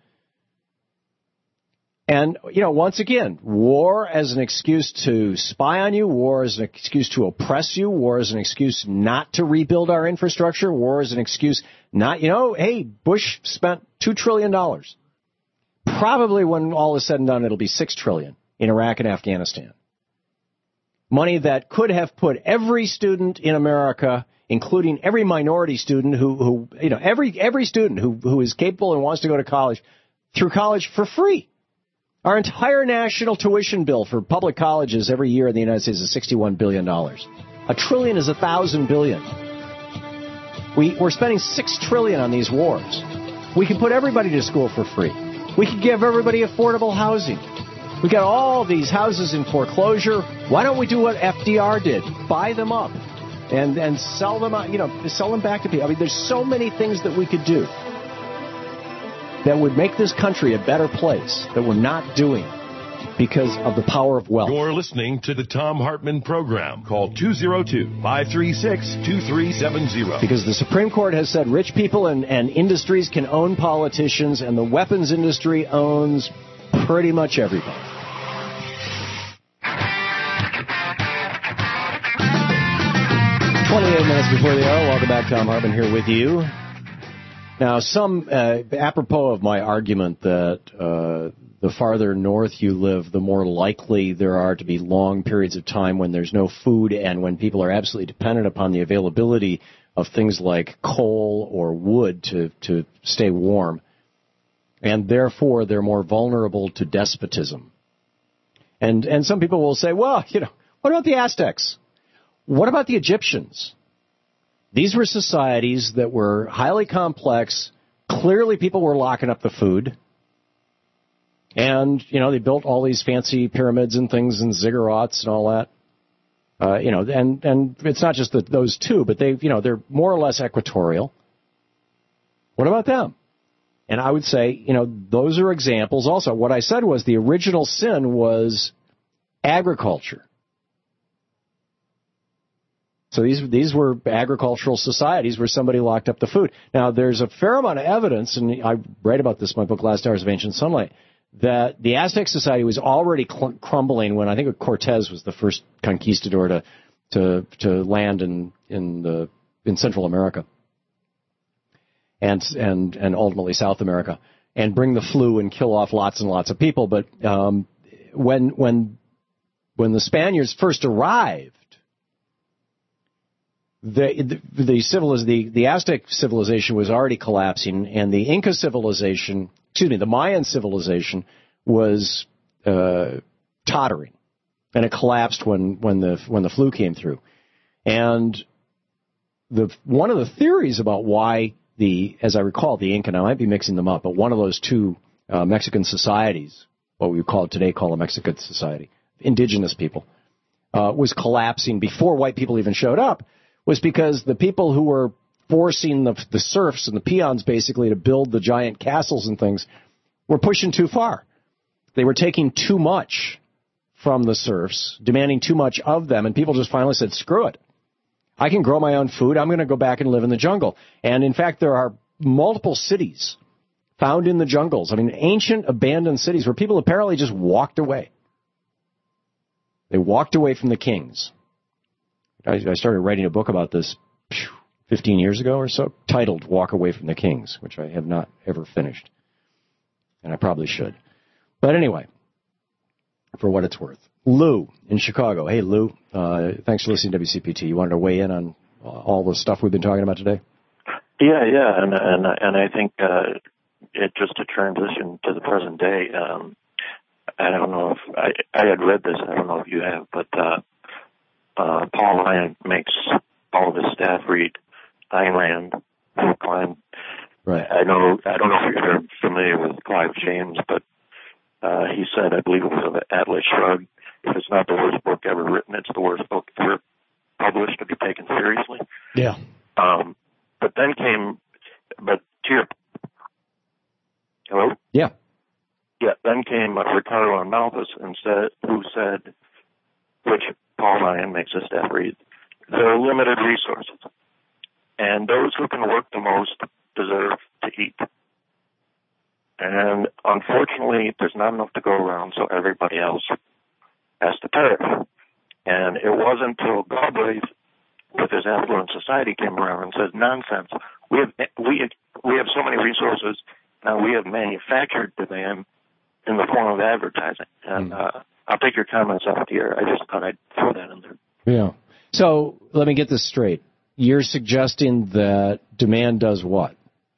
And, you know, once again, war as an excuse to spy on you, war as an excuse to oppress you, war as an excuse not to rebuild our infrastructure, war as an excuse not, you know, hey, Bush spent two trillion dollars. Probably when all is said and done, it'll be six trillion dollars in Iraq and Afghanistan. Money that could have put every student in America, including every minority student who, who you know, every every student who, who is capable and wants to go to college, through college for free. Our entire national tuition bill for public colleges every year in the United States is sixty-one billion dollars. A trillion is a thousand billion. We, we're spending six trillion dollars on these wars. We can put everybody to school for free. We could give everybody affordable housing. We got all these houses in foreclosure. Why don't we do what F D R did? Buy them up and, and sell them, you know, sell them back to people. I mean, there's so many things that we could do that would make this country a better place that we're not doing because of the power of wealth. You're listening to the Thom Hartmann Program. Call two oh two, five three six, two three seven zero. Because the Supreme Court has said rich people and, and industries can own politicians, and the weapons industry owns pretty much everybody. twenty-eight minutes before the hour. Welcome back. Thom Hartmann here with you. Now, some, uh, apropos of my argument that uh, the farther north you live, the more likely there are to be long periods of time when there's no food and when people are absolutely dependent upon the availability of things like coal or wood to, to stay warm. And therefore, they're more vulnerable to despotism. And, and some people will say, well, you know, what about the Aztecs? What about the Egyptians? These were societies that were highly complex. Clearly, people were locking up the food. And, you know, they built all these fancy pyramids and things and ziggurats and all that. Uh, you know, and, and it's not just the, those two, but they, you know, they're more or less equatorial. What about them? And I would say, you know, those are examples also. What I said was the original sin was agriculture. So these these were agricultural societies where somebody locked up the food. Now, there's a fair amount of evidence, and I write about this in my book, Last Hours of Ancient Sunlight, that the Aztec society was already cl- crumbling when I think Cortez was the first conquistador to to to land in in the in Central America and and and ultimately South America and bring the flu and kill off lots and lots of people. But um, when when when the Spaniards first arrived, The the the, civiliz- the the Aztec civilization was already collapsing, and the Inca civilization, excuse me, the Mayan civilization was uh, tottering, and it collapsed when when the when the flu came through. And the one of the theories about why the, as I recall, the Inca, and I might be mixing them up, but one of those two uh, Mexican societies, what we call today call a Mexican society, indigenous people, uh, was collapsing before white people even showed up, was because the people who were forcing the, the serfs and the peons basically to build the giant castles and things were pushing too far. They were taking too much from the serfs, demanding too much of them, and people just finally said, screw it. I can grow my own food. I'm going to go back and live in the jungle. And, in fact, there are multiple cities found in the jungles. I mean, ancient abandoned cities where people apparently just walked away. They walked away from the kings. I, I started writing a book about this fifteen years ago or so, titled Walk Away from the Kings, which I have not ever finished. And I probably should. But anyway, for what it's worth. Lou in Chicago. Hey, Lou, uh, thanks for listening to W C P T. You wanted to weigh in on all the stuff we've been talking about today? Yeah, yeah, and and and I think uh, it just to transition to the present day. Um, I don't know if I, I had read this. I don't know if you have, but uh, uh, Paul Ryan makes all of his staff read Ayn Rand, Clive. Right. I know. I don't know if you're familiar with Clive James, but uh, he said, I believe it was of Atlas Shrugged, if it's not the worst book ever written, it's the worst book ever published to be taken seriously. Yeah. Um, but then came, but to your, hello? Yeah. Yeah, then came uh, Ricardo Amalthus and said, who said, which Paul Ryan makes his staff read, there are limited resources, and those who can work the most deserve to eat. And unfortunately, there's not enough to go around, so everybody else has to perish. And it wasn't until Galbraith, with his Affluent Society, came around and said, nonsense. We have we we have so many resources now. We have manufactured demand in the form of advertising. And uh, I'll take your comments off the air. I just thought I'd throw that in there. Yeah. So let me get this straight. You're suggesting that demand does what?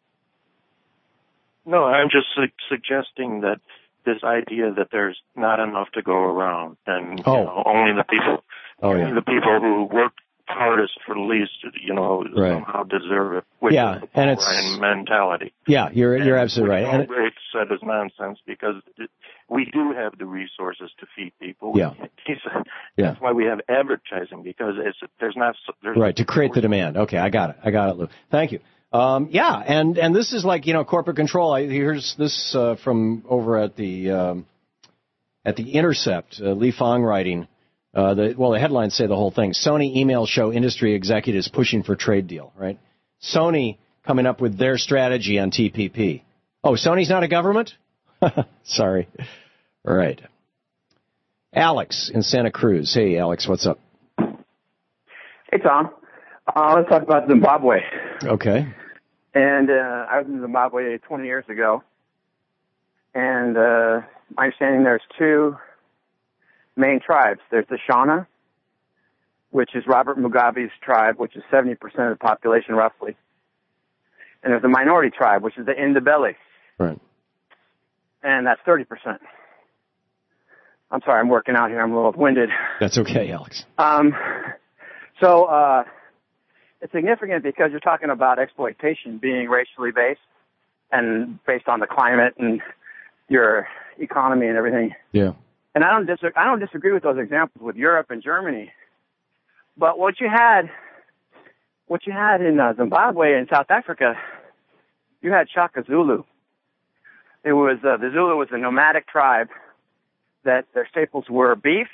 No, I'm just su- suggesting that this idea that there's not enough to go around, and oh. you know, only the people, oh, only yeah. the people who work hardest for the least, you know, right. somehow deserve it. Which yeah, is the and it's Ryan mentality. Yeah, you're and you're absolutely right. And Galbraith said is nonsense because it, we do have the resources to feed people. Yeah. He said, yeah. That's why we have advertising, because it's there's not there's right to create the demand. Okay, I got it. I got it, Lou. Thank you. Um, yeah, and, and this is like, you know, corporate control. I, here's this uh, from over at the um, at the Intercept, uh, Lee Fong writing. Uh, the, well, the headlines say the whole thing. Sony emails show industry executives pushing for trade deal, right? Sony coming up with their strategy on T P P. Oh, Sony's not a government? Sorry. All right. Alex in Santa Cruz. Hey, Alex, what's up? Hey, Tom. Uh, let's talk about Zimbabwe. Okay. And uh, I was in Zimbabwe twenty years ago. And uh, my understanding there's two main tribes. There's the Shona, which is Robert Mugabe's tribe, which is seventy percent of the population roughly. And there's a minority tribe, which is the Ndebele. Right. And that's thirty percent. I'm sorry, I'm working out here. I'm a little winded. That's okay, Alex. Um, so uh, it's significant because you're talking about exploitation being racially based and based on the climate and your economy and everything. Yeah. And I don't dis- I don't disagree with those examples with Europe and Germany. But what you had, what you had in uh, Zimbabwe and South Africa, you had Shaka Zulu. It was uh, the Zulu was a nomadic tribe that their staples were beef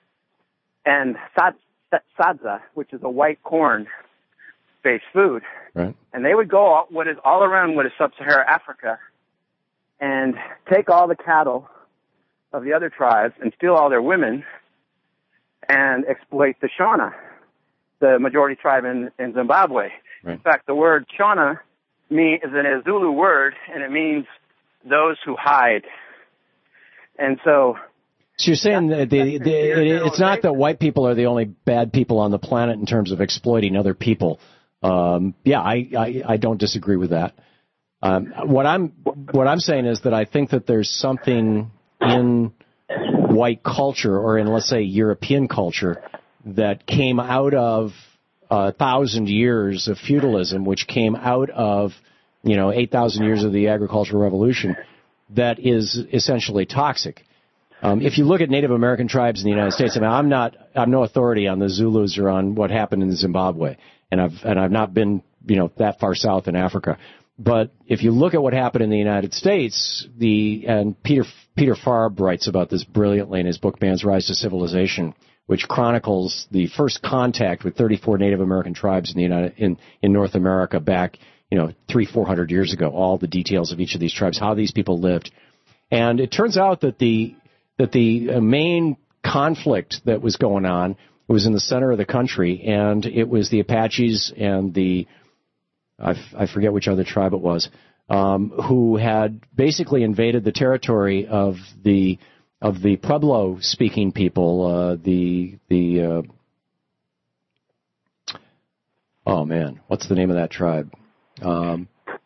and sad- sadza, which is a white corn-based food. Right. And they would go all, what is all around what is sub-Saharan Africa and take all the cattle of the other tribes and steal all their women and exploit the Shona, the majority tribe in, in Zimbabwe. Right. In fact, the word Shona mean, is a Zulu word, and it means those who hide. And so... So you're saying that the, the, it, it's not that white people are the only bad people on the planet in terms of exploiting other people. Um, yeah, I, I, I don't disagree with that. Um, what I'm what I'm saying is that I think that there's something in white culture, or in, let's say, European culture, that came out of a thousand years of feudalism, which came out of, you know, eight thousand years of the agricultural revolution, that is essentially toxic. Um, if you look at Native American tribes in the United States, I mean, I'm not, I'm no authority on the Zulus or on what happened in Zimbabwe, and I've and I've not been, you know, that far south in Africa. But if you look at what happened in the United States, the and Peter Peter Farb writes about this brilliantly in his book Man's Rise to Civilization, which chronicles the first contact with thirty-four Native American tribes in the United in in North America back, you know, three four hundred years ago. All the details of each of these tribes, how these people lived, and it turns out that the that the main conflict that was going on. It was in the center of the country, and it was the Apaches and the, I, f- I forget which other tribe it was, um, who had basically invaded the territory of the of the Pueblo-speaking people, uh, the the uh, oh man, what's the name of that tribe? Um,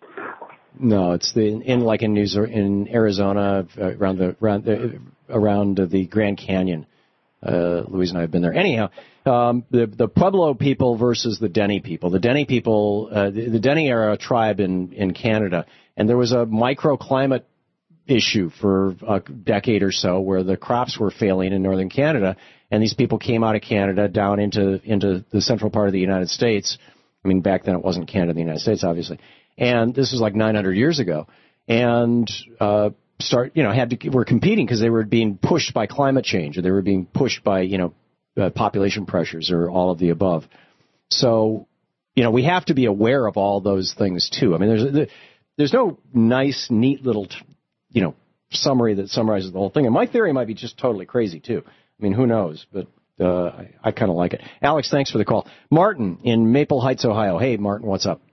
no, it's the in like in New in Arizona uh, around the around the, around the Grand Canyon. Uh, Louise and I have been there. Anyhow, um, the the Pueblo people versus the Denny people. The Denny people, uh, the, the Denny are a tribe in, in Canada, and there was a microclimate issue for a decade or so where the crops were failing in northern Canada, and these people came out of Canada down into into the central part of the United States. I mean, back then it wasn't Canada, the United States, obviously, and this was like nine hundred years ago, and uh, start, you know, had to, were competing because they were being pushed by climate change, or they were being pushed by, you know, uh, population pressures, or all of the above. So, you know, we have to be aware of all those things too. I mean, there's there's no nice, neat little, you know, summary that summarizes the whole thing. And my theory might be just totally crazy too. I mean, who knows? But uh, I, I kind of like it. Alex, thanks for the call. Martin in Maple Heights, Ohio. Hey, Martin, what's up?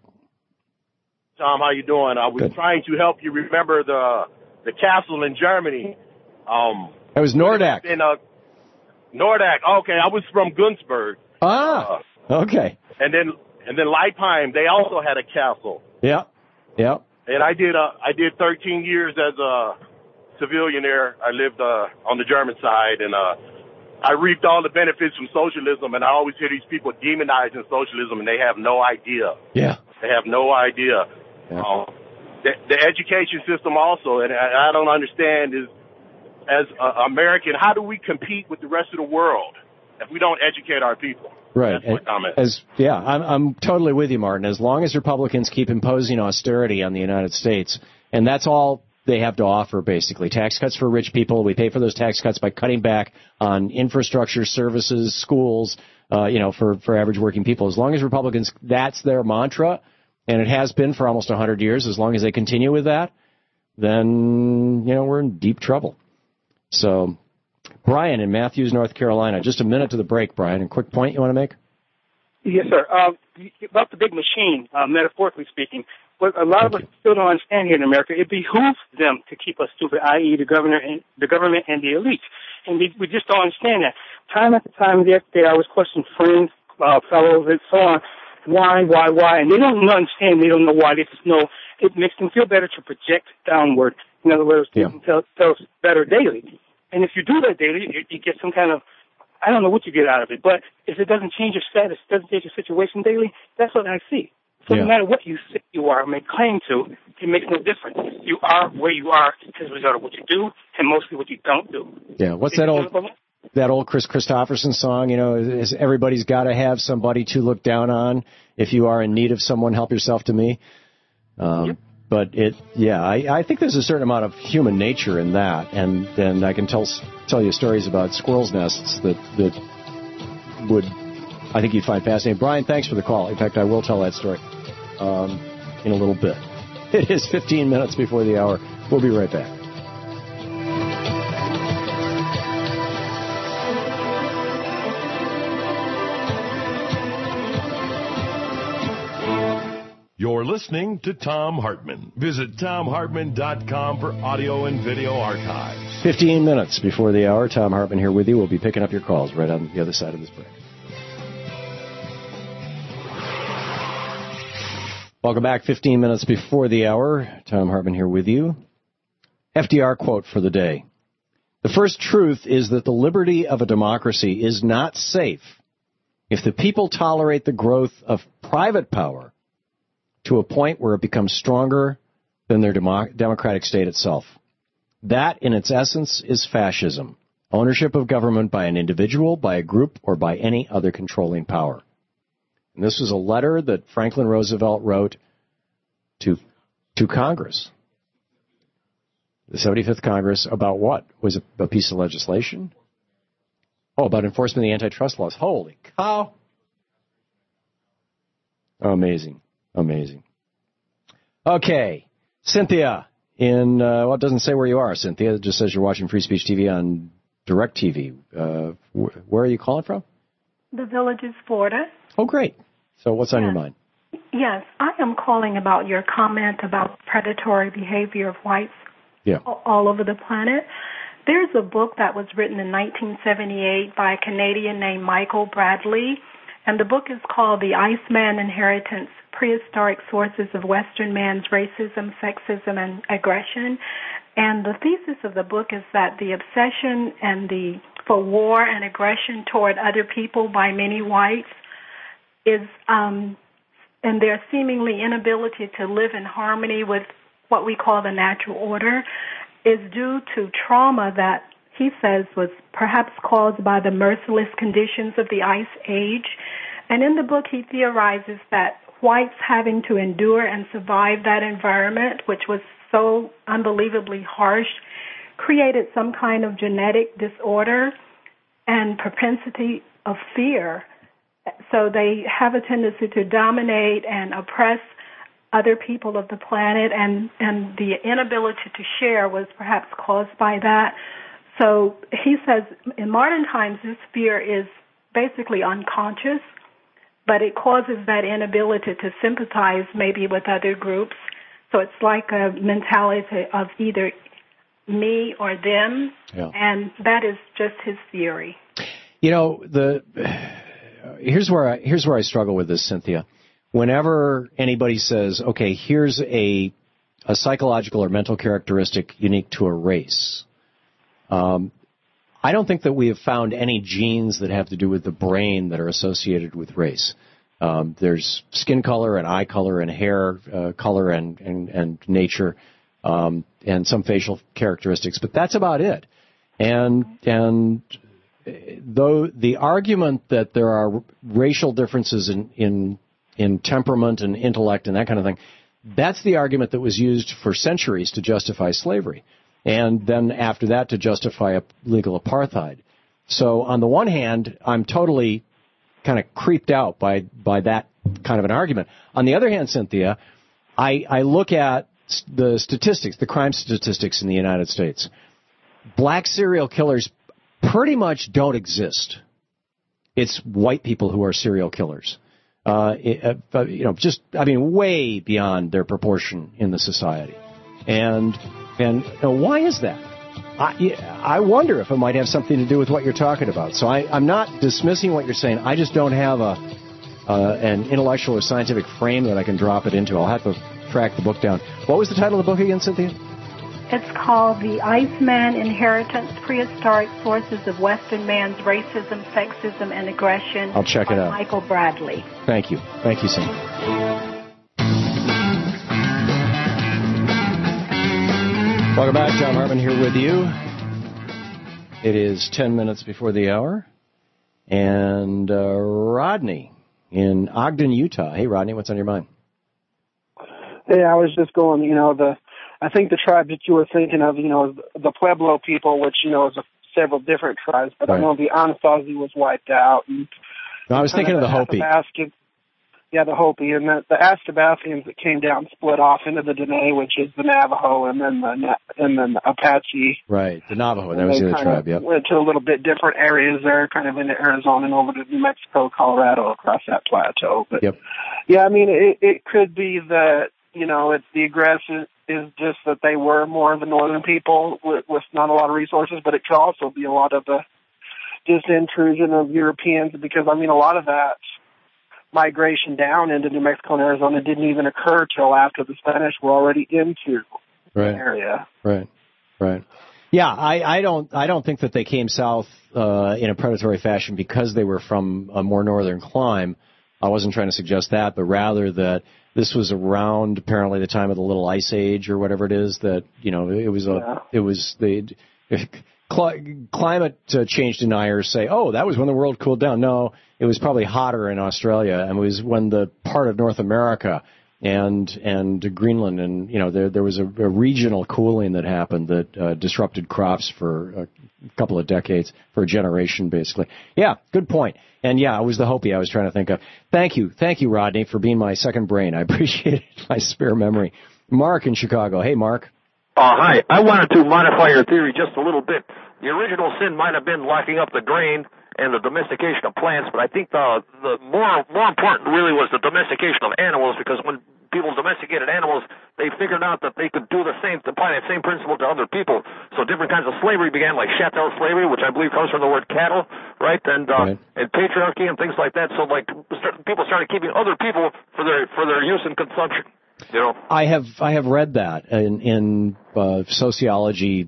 Tom, how you doing? I was Good. trying to help you remember the the castle in Germany. Um, it was Nordach. In uh, Nordach. Okay, I was from Günzburg. Ah, uh, okay. And then and then Leipheim, they also had a castle. Yeah, yeah. And I did uh, I did thirteen years as a civilian there. I lived uh, on the German side, and uh, I reaped all the benefits from socialism. And I always hear these people demonizing socialism, and they have no idea. Yeah. They have no idea. Yeah. Um, the, the education system also, and I, I don't understand is, as uh, American, how do we compete with the rest of the world if we don't educate our people? Right. That's my comment. As yeah, I'm I'm totally with you, Martin. As long as Republicans keep imposing austerity on the United States, and that's all they have to offer, basically. Tax cuts for rich people. We pay for those tax cuts by cutting back on infrastructure, services, schools, uh, you know, for, for average working people. As long as Republicans, that's their mantra, and it has been for almost one hundred years, as long as they continue with that, then, you know, we're in deep trouble. So, Brian in Matthews, North Carolina. Just a minute to the break, Brian. A quick point you want to make? Yes, sir. Uh, about the big machine, uh, metaphorically speaking, what a lot Thank of us you. still don't understand here in America, it behooves them to keep us stupid, that is the governor and the government and the elite. And we, we just don't understand that. Time after time, the other day, I was questioning friends, uh, fellows, and so on. Why, why, why? And they don't understand. They don't know why. They just know it makes them feel better to project downward. In other words, yeah. tell themselves better daily. And if you do that daily, you, you get some kind of, I don't know what you get out of it, but if it doesn't change your status, doesn't change your situation daily, that's what I see. So yeah. no matter what you say you are, make claim to, it makes no difference. You are where you are as a result of what you do and mostly what you don't do. Yeah, what's that old that old Chris Christopherson song, you know, is everybody's got to have somebody to look down on. If you are in need of someone, help yourself to me. Um, yep. But it, yeah, I, I think there's a certain amount of human nature in that, and then I can tell tell you stories about squirrels' nests that that would, I think you'd find fascinating. Brian, thanks for the call. In fact, I will tell that story um, in a little bit. It is fifteen minutes before the hour. We'll be right back. You're listening to Thom Hartmann. Visit Thom Hartmann dot com for audio and video archives. fifteen minutes before the hour. Thom Hartmann here with you. We'll be picking up your calls right on the other side of this break. Welcome back. fifteen minutes before the hour. Thom Hartmann here with you. F D R quote for the day. The first truth is that the liberty of a democracy is not safe if the people tolerate the growth of private power to a point where it becomes stronger than their demo- democratic state itself. That, in its essence, is fascism. Ownership of government by an individual, by a group, or by any other controlling power. And this was a letter that Franklin Roosevelt wrote to to Congress. The seventy-fifth Congress, about what? Was it a piece of legislation? Oh, about enforcement of the antitrust laws. Holy cow. Amazing. Amazing. Okay. Cynthia in, uh, well, it doesn't say where you are, Cynthia. It just says you're watching Free Speech T V on DirecTV. Uh, wh- where are you calling from? The Villages, Florida. Oh, great. So what's on yes. your mind? Yes, I am calling about your comment about predatory behavior of whites yeah. all over the planet. There's a book that was written in nineteen seventy-eight by a Canadian named Michael Bradley, and the book is called The Iceman Inheritance, Prehistoric Sources of Western Man's Racism, Sexism, and Aggression. And the thesis of the book is that the obsession and the for war and aggression toward other people by many whites is, um, and their seemingly inability to live in harmony with what we call the natural order, is due to trauma that he says was perhaps caused by the merciless conditions of the Ice Age. And in the book, he theorizes that whites having to endure and survive that environment, which was so unbelievably harsh, created some kind of genetic disorder and propensity of fear. So they have a tendency to dominate and oppress other people of the planet, and, and the inability to share was perhaps caused by that. So he says in modern times this fear is basically unconscious, but it causes that inability to sympathize maybe with other groups. So it's like a mentality of either me or them, yeah. and that is just his theory. You know, the here's where I, here's where I struggle with this, Cynthia. Whenever anybody says, okay, here's a a psychological or mental characteristic unique to a race, um, I don't think that we have found any genes that have to do with the brain that are associated with race. Um, there's skin color and eye color and hair uh, color and, and, and nature um, and some facial characteristics, but that's about it. And and though the argument that there are racial differences in, in in temperament and intellect and that kind of thing, that's the argument that was used for centuries to justify slavery, and then after that to justify a legal apartheid. So on the one hand, I'm totally kind of creeped out by by that kind of an argument. On the other hand, Cynthia, I, I look at the statistics, the crime statistics in the United States. Black serial killers pretty much don't exist. It's white people who are serial killers. Uh, uh, you know, just, I mean, way beyond their proportion in the society. And, and you know, why is that? I, I wonder if it might have something to do with what you're talking about. So I, I'm not dismissing what you're saying. I just don't have a, uh, an intellectual or scientific frame that I can drop it into. I'll have to track the book down. What was the title of the book again, Cynthia? It's called The Iceman Inheritance, Prehistoric Sources of Western Man's Racism, Sexism, and Aggression. I'll check it by out. Michael Bradley. Thank you. Thank you, Cynthia. Welcome back. Tom Hartman here with you. It is ten minutes before the hour. And uh, Rodney in Ogden, Utah. Hey, Rodney, what's on your mind? Hey, I was just going, you know, the I think the tribe that you were thinking of, you know, the Pueblo people, which, you know, is a, several different tribes, but right. I know the Anasazi was wiped out. And no, I was thinking of the Hopi. Athabasca, yeah, the Hopi. And the, the Athabascans that came down split off into the Dene, which is the Navajo, and then the and then the Apache. Right, the Navajo, that was the other tribe, yep. Went to a little bit different areas there, kind of into Arizona and over to New Mexico, Colorado, across that plateau. But, yep. yeah, I mean, it, it could be that, you know, it's the aggression is just that they were more of the northern people with, with not a lot of resources, but it could also be a lot of the just intrusion of Europeans, because, I mean, a lot of that migration down into New Mexico and Arizona didn't even occur till after the Spanish were already into right. the area. Right, right. Yeah, I, I don't I don't think that they came south uh, in a predatory fashion because they were from a more northern clime. I wasn't trying to suggest that, but rather that this was around apparently the time of the Little Ice Age or whatever it is. That you know it was a yeah. it was the cl- climate change deniers say, oh, that was when the world cooled down. No, it was probably hotter in Australia, and it was when the part of North America and and Greenland and you know there there was a, a regional cooling that happened that uh, disrupted crops for a couple of decades, for a generation basically. Yeah, good point. And yeah, it was the Hopi I was trying to think of. Thank you. Thank you, Rodney, for being my second brain. I appreciate it, my spare memory. Mark in Chicago. Hey, Mark. Uh, hi. I wanted to modify your theory just a little bit. the original sin might have been locking up the grain and the domestication of plants, but I think the the more more important really was the domestication of animals, because when people domesticated animals, they figured out that they could do the same, apply that same principle to other people. So different kinds of slavery began, like chattel slavery, which I believe comes from the word cattle, right? And uh, right. and patriarchy and things like that. So like people started keeping other people for their for their use and consumption. You know, I have I have read that in in uh, sociology.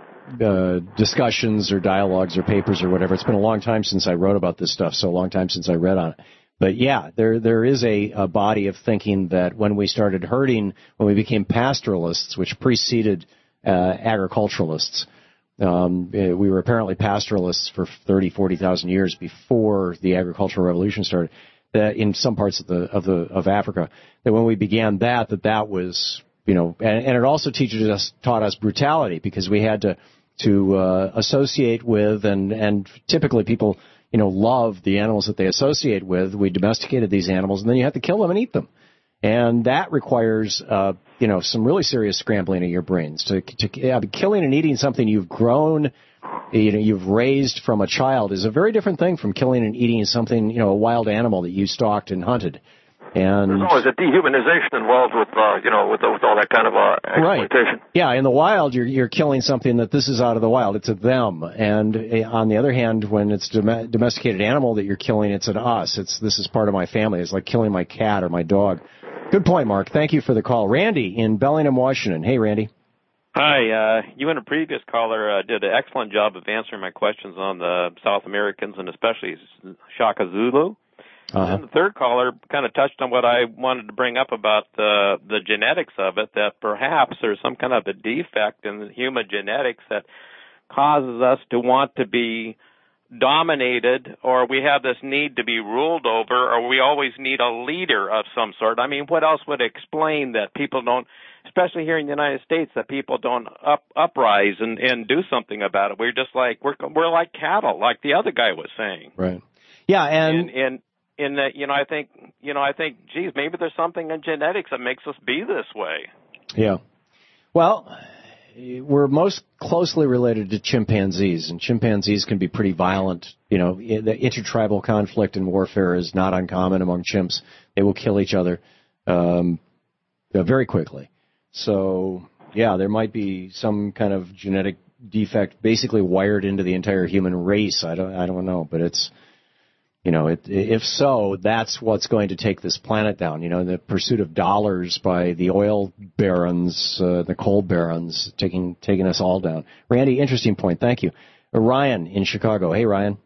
Uh, discussions or dialogues or papers or whatever. It's been a long time since I wrote about this stuff, so a long time since I read on it. But yeah, there there is a, a body of thinking that when we started herding, when we became pastoralists, which preceded uh, agriculturalists, um, we were apparently pastoralists for thirty, forty thousand years before the agricultural revolution started. That in some parts of the of the of Africa, that when we began that, that that was, you know, and, and it also teaches us, taught us brutality, because we had to to uh, associate with, and and typically people, you know, love the animals that they associate with. We domesticated these animals, and then you have to kill them and eat them, and that requires, uh, you know, some really serious scrambling of your brains to to yeah, killing and eating something you've grown, you know, you've raised from a child is a very different thing from killing and eating something, you know, a wild animal that you stalked and hunted. And there's always a dehumanization involved with, uh, you know, with, with all that kind of uh, exploitation. Right. Yeah, in the wild, you're you're killing something that this is out of the wild. It's a them. And uh, on the other hand, when it's dom- domesticated animal that you're killing, it's an us. It's this is part of my family. It's like killing my cat or my dog. Good point, Mark. Thank you for the call. Randy in Bellingham, Washington. Hey, Randy. Hi. Uh, you and a previous caller uh, did an excellent job of answering my questions on the South Americans and especially Shaka Zulu. Uh-huh. And the third caller kind of touched on what I wanted to bring up about the the genetics of it, that perhaps there's some kind of a defect in the human genetics that causes us to want to be dominated, or we have this need to be ruled over, or we always need a leader of some sort. I mean, what else would explain that people don't, especially here in the United States, that people don't up uprise and, and do something about it? We're just like, we're we're like cattle, like the other guy was saying. Right. Yeah, and... and, and In that, you know, I think, you know, I think, geez, maybe there's something in genetics that makes us be this way. Yeah. Well, we're most closely related to chimpanzees, and chimpanzees can be pretty violent. You know, the intertribal conflict and warfare is not uncommon among chimps. They will kill each other um, very quickly. So, yeah, there might be some kind of genetic defect basically wired into the entire human race. I don't, I don't know, but it's... You know, it, if so, that's what's going to take this planet down. You know, the pursuit of dollars by the oil barons, uh, the coal barons, taking taking us all down. Randy, interesting point. Thank you. Uh, Ryan in Chicago. Hey, Ryan.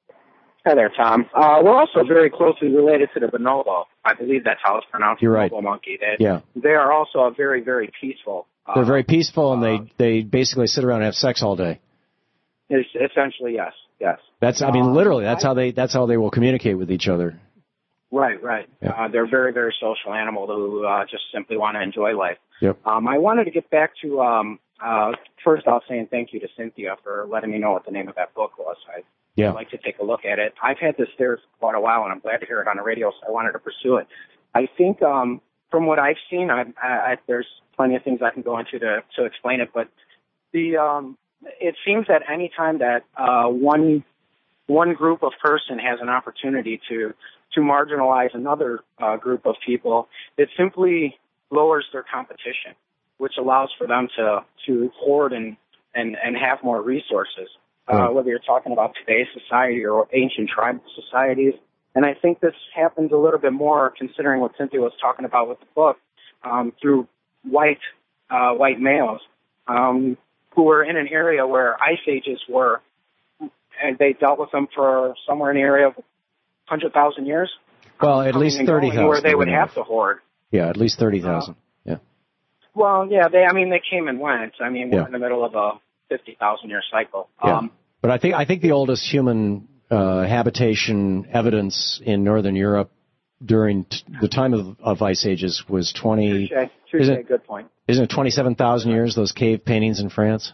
Hi there, Tom. Uh, we're also very closely related to the bonobo. I believe that's how it's pronounced. You're right. Bonobo monkey. They, yeah. They are also a very, very peaceful. Uh, They're very peaceful, and they they basically sit around and have sex all day. Essentially, yes. Yes. That's, I mean, literally, that's how they, that's how they will communicate with each other. Right, right. Yeah. Uh, they're very, very social animal who uh, just simply want to enjoy life. Yep. Um, I wanted to get back to, um, uh, first off, saying thank you to Cynthia for letting me know what the name of that book was. I, yeah. I'd like to take a look at it. I've had this theory for quite a while, and I'm glad to hear it on the radio, so I wanted to pursue it. I think, um, from what I've seen, I, I, I, there's plenty of things I can go into to, to explain it, but the, um, it seems that any time that uh, one one group of person has an opportunity to to marginalize another uh, group of people, it simply lowers their competition, which allows for them to to hoard and and, and have more resources. Uh, whether you're talking about today's society or ancient tribal societies, and I think this happens a little bit more considering what Cynthia was talking about with the book um, through white uh, white males. Um, who were in an area where ice ages were, and they dealt with them for somewhere in the area of one hundred thousand years. Well, at least thirty thousand. Where they would have to hoard. Yeah, at least thirty thousand. Uh, yeah. Well, yeah, they. I mean, they came and went. I mean, we're yeah. in the middle of a fifty thousand year cycle. Yeah. Um, but I think I think the oldest human uh, habitation evidence in northern Europe during t- the time of, of ice ages was twenty. Touché. Touché. Good point. Isn't it twenty-seven thousand years, those cave paintings in France?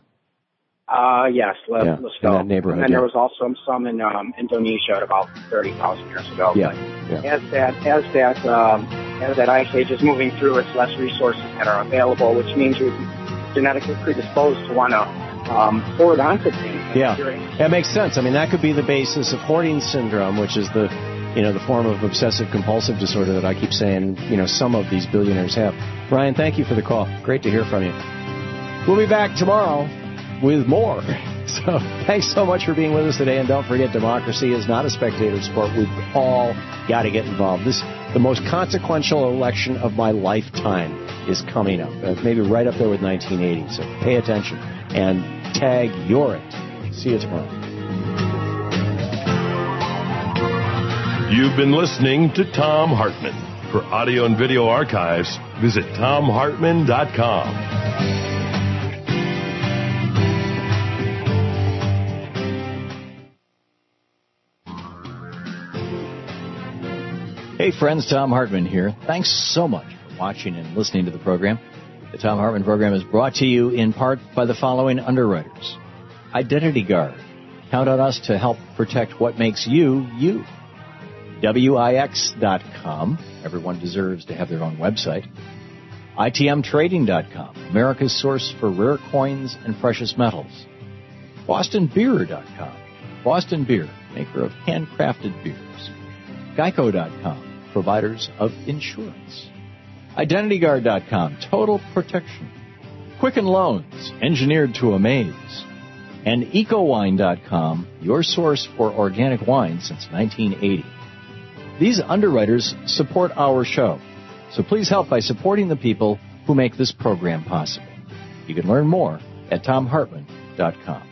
Uh, yes, Le, yeah, let's in go. that neighborhood. And then yeah. there was also some in um, Indonesia at about thirty thousand years ago. Yeah, but yeah. As that, as that, um, as that ice age is moving through, it's less resources that are available, which means you're genetically predisposed to want to um, hoard onto things. Yeah, that makes sense. I mean, that could be the basis of hoarding syndrome, which is the, you know, the form of obsessive compulsive disorder that I keep saying, you know, some of these billionaires have. Ryan, thank you for the call. Great to hear from you. We'll be back tomorrow with more. So thanks so much for being with us today. And don't forget, democracy is not a spectator sport. We've all got to get involved. This, the most consequential election of my lifetime is coming up, uh, maybe right up there with nineteen eighty. So pay attention and tag You're It. See you tomorrow. You've been listening to Thom Hartmann. For audio and video archives, visit tom hartmann dot com. Hey friends, Thom Hartmann here. Thanks so much for watching and listening to the program. The Thom Hartmann program is brought to you in part by the following underwriters. Identity Guard. Count on us to help protect what makes you, you. W I X dot com. Everyone deserves to have their own website. I T M Trading dot com. America's source for rare coins and precious metals. Boston Beer dot com. Boston Beer, maker of handcrafted beers. Geico dot com. Providers of insurance. Identity Guard dot com, total protection. Quicken Loans, engineered to amaze. And Eco Wine dot com, your source for organic wine since nineteen eighty. These underwriters support our show, so please help by supporting the people who make this program possible. You can learn more at tom hartmann dot com.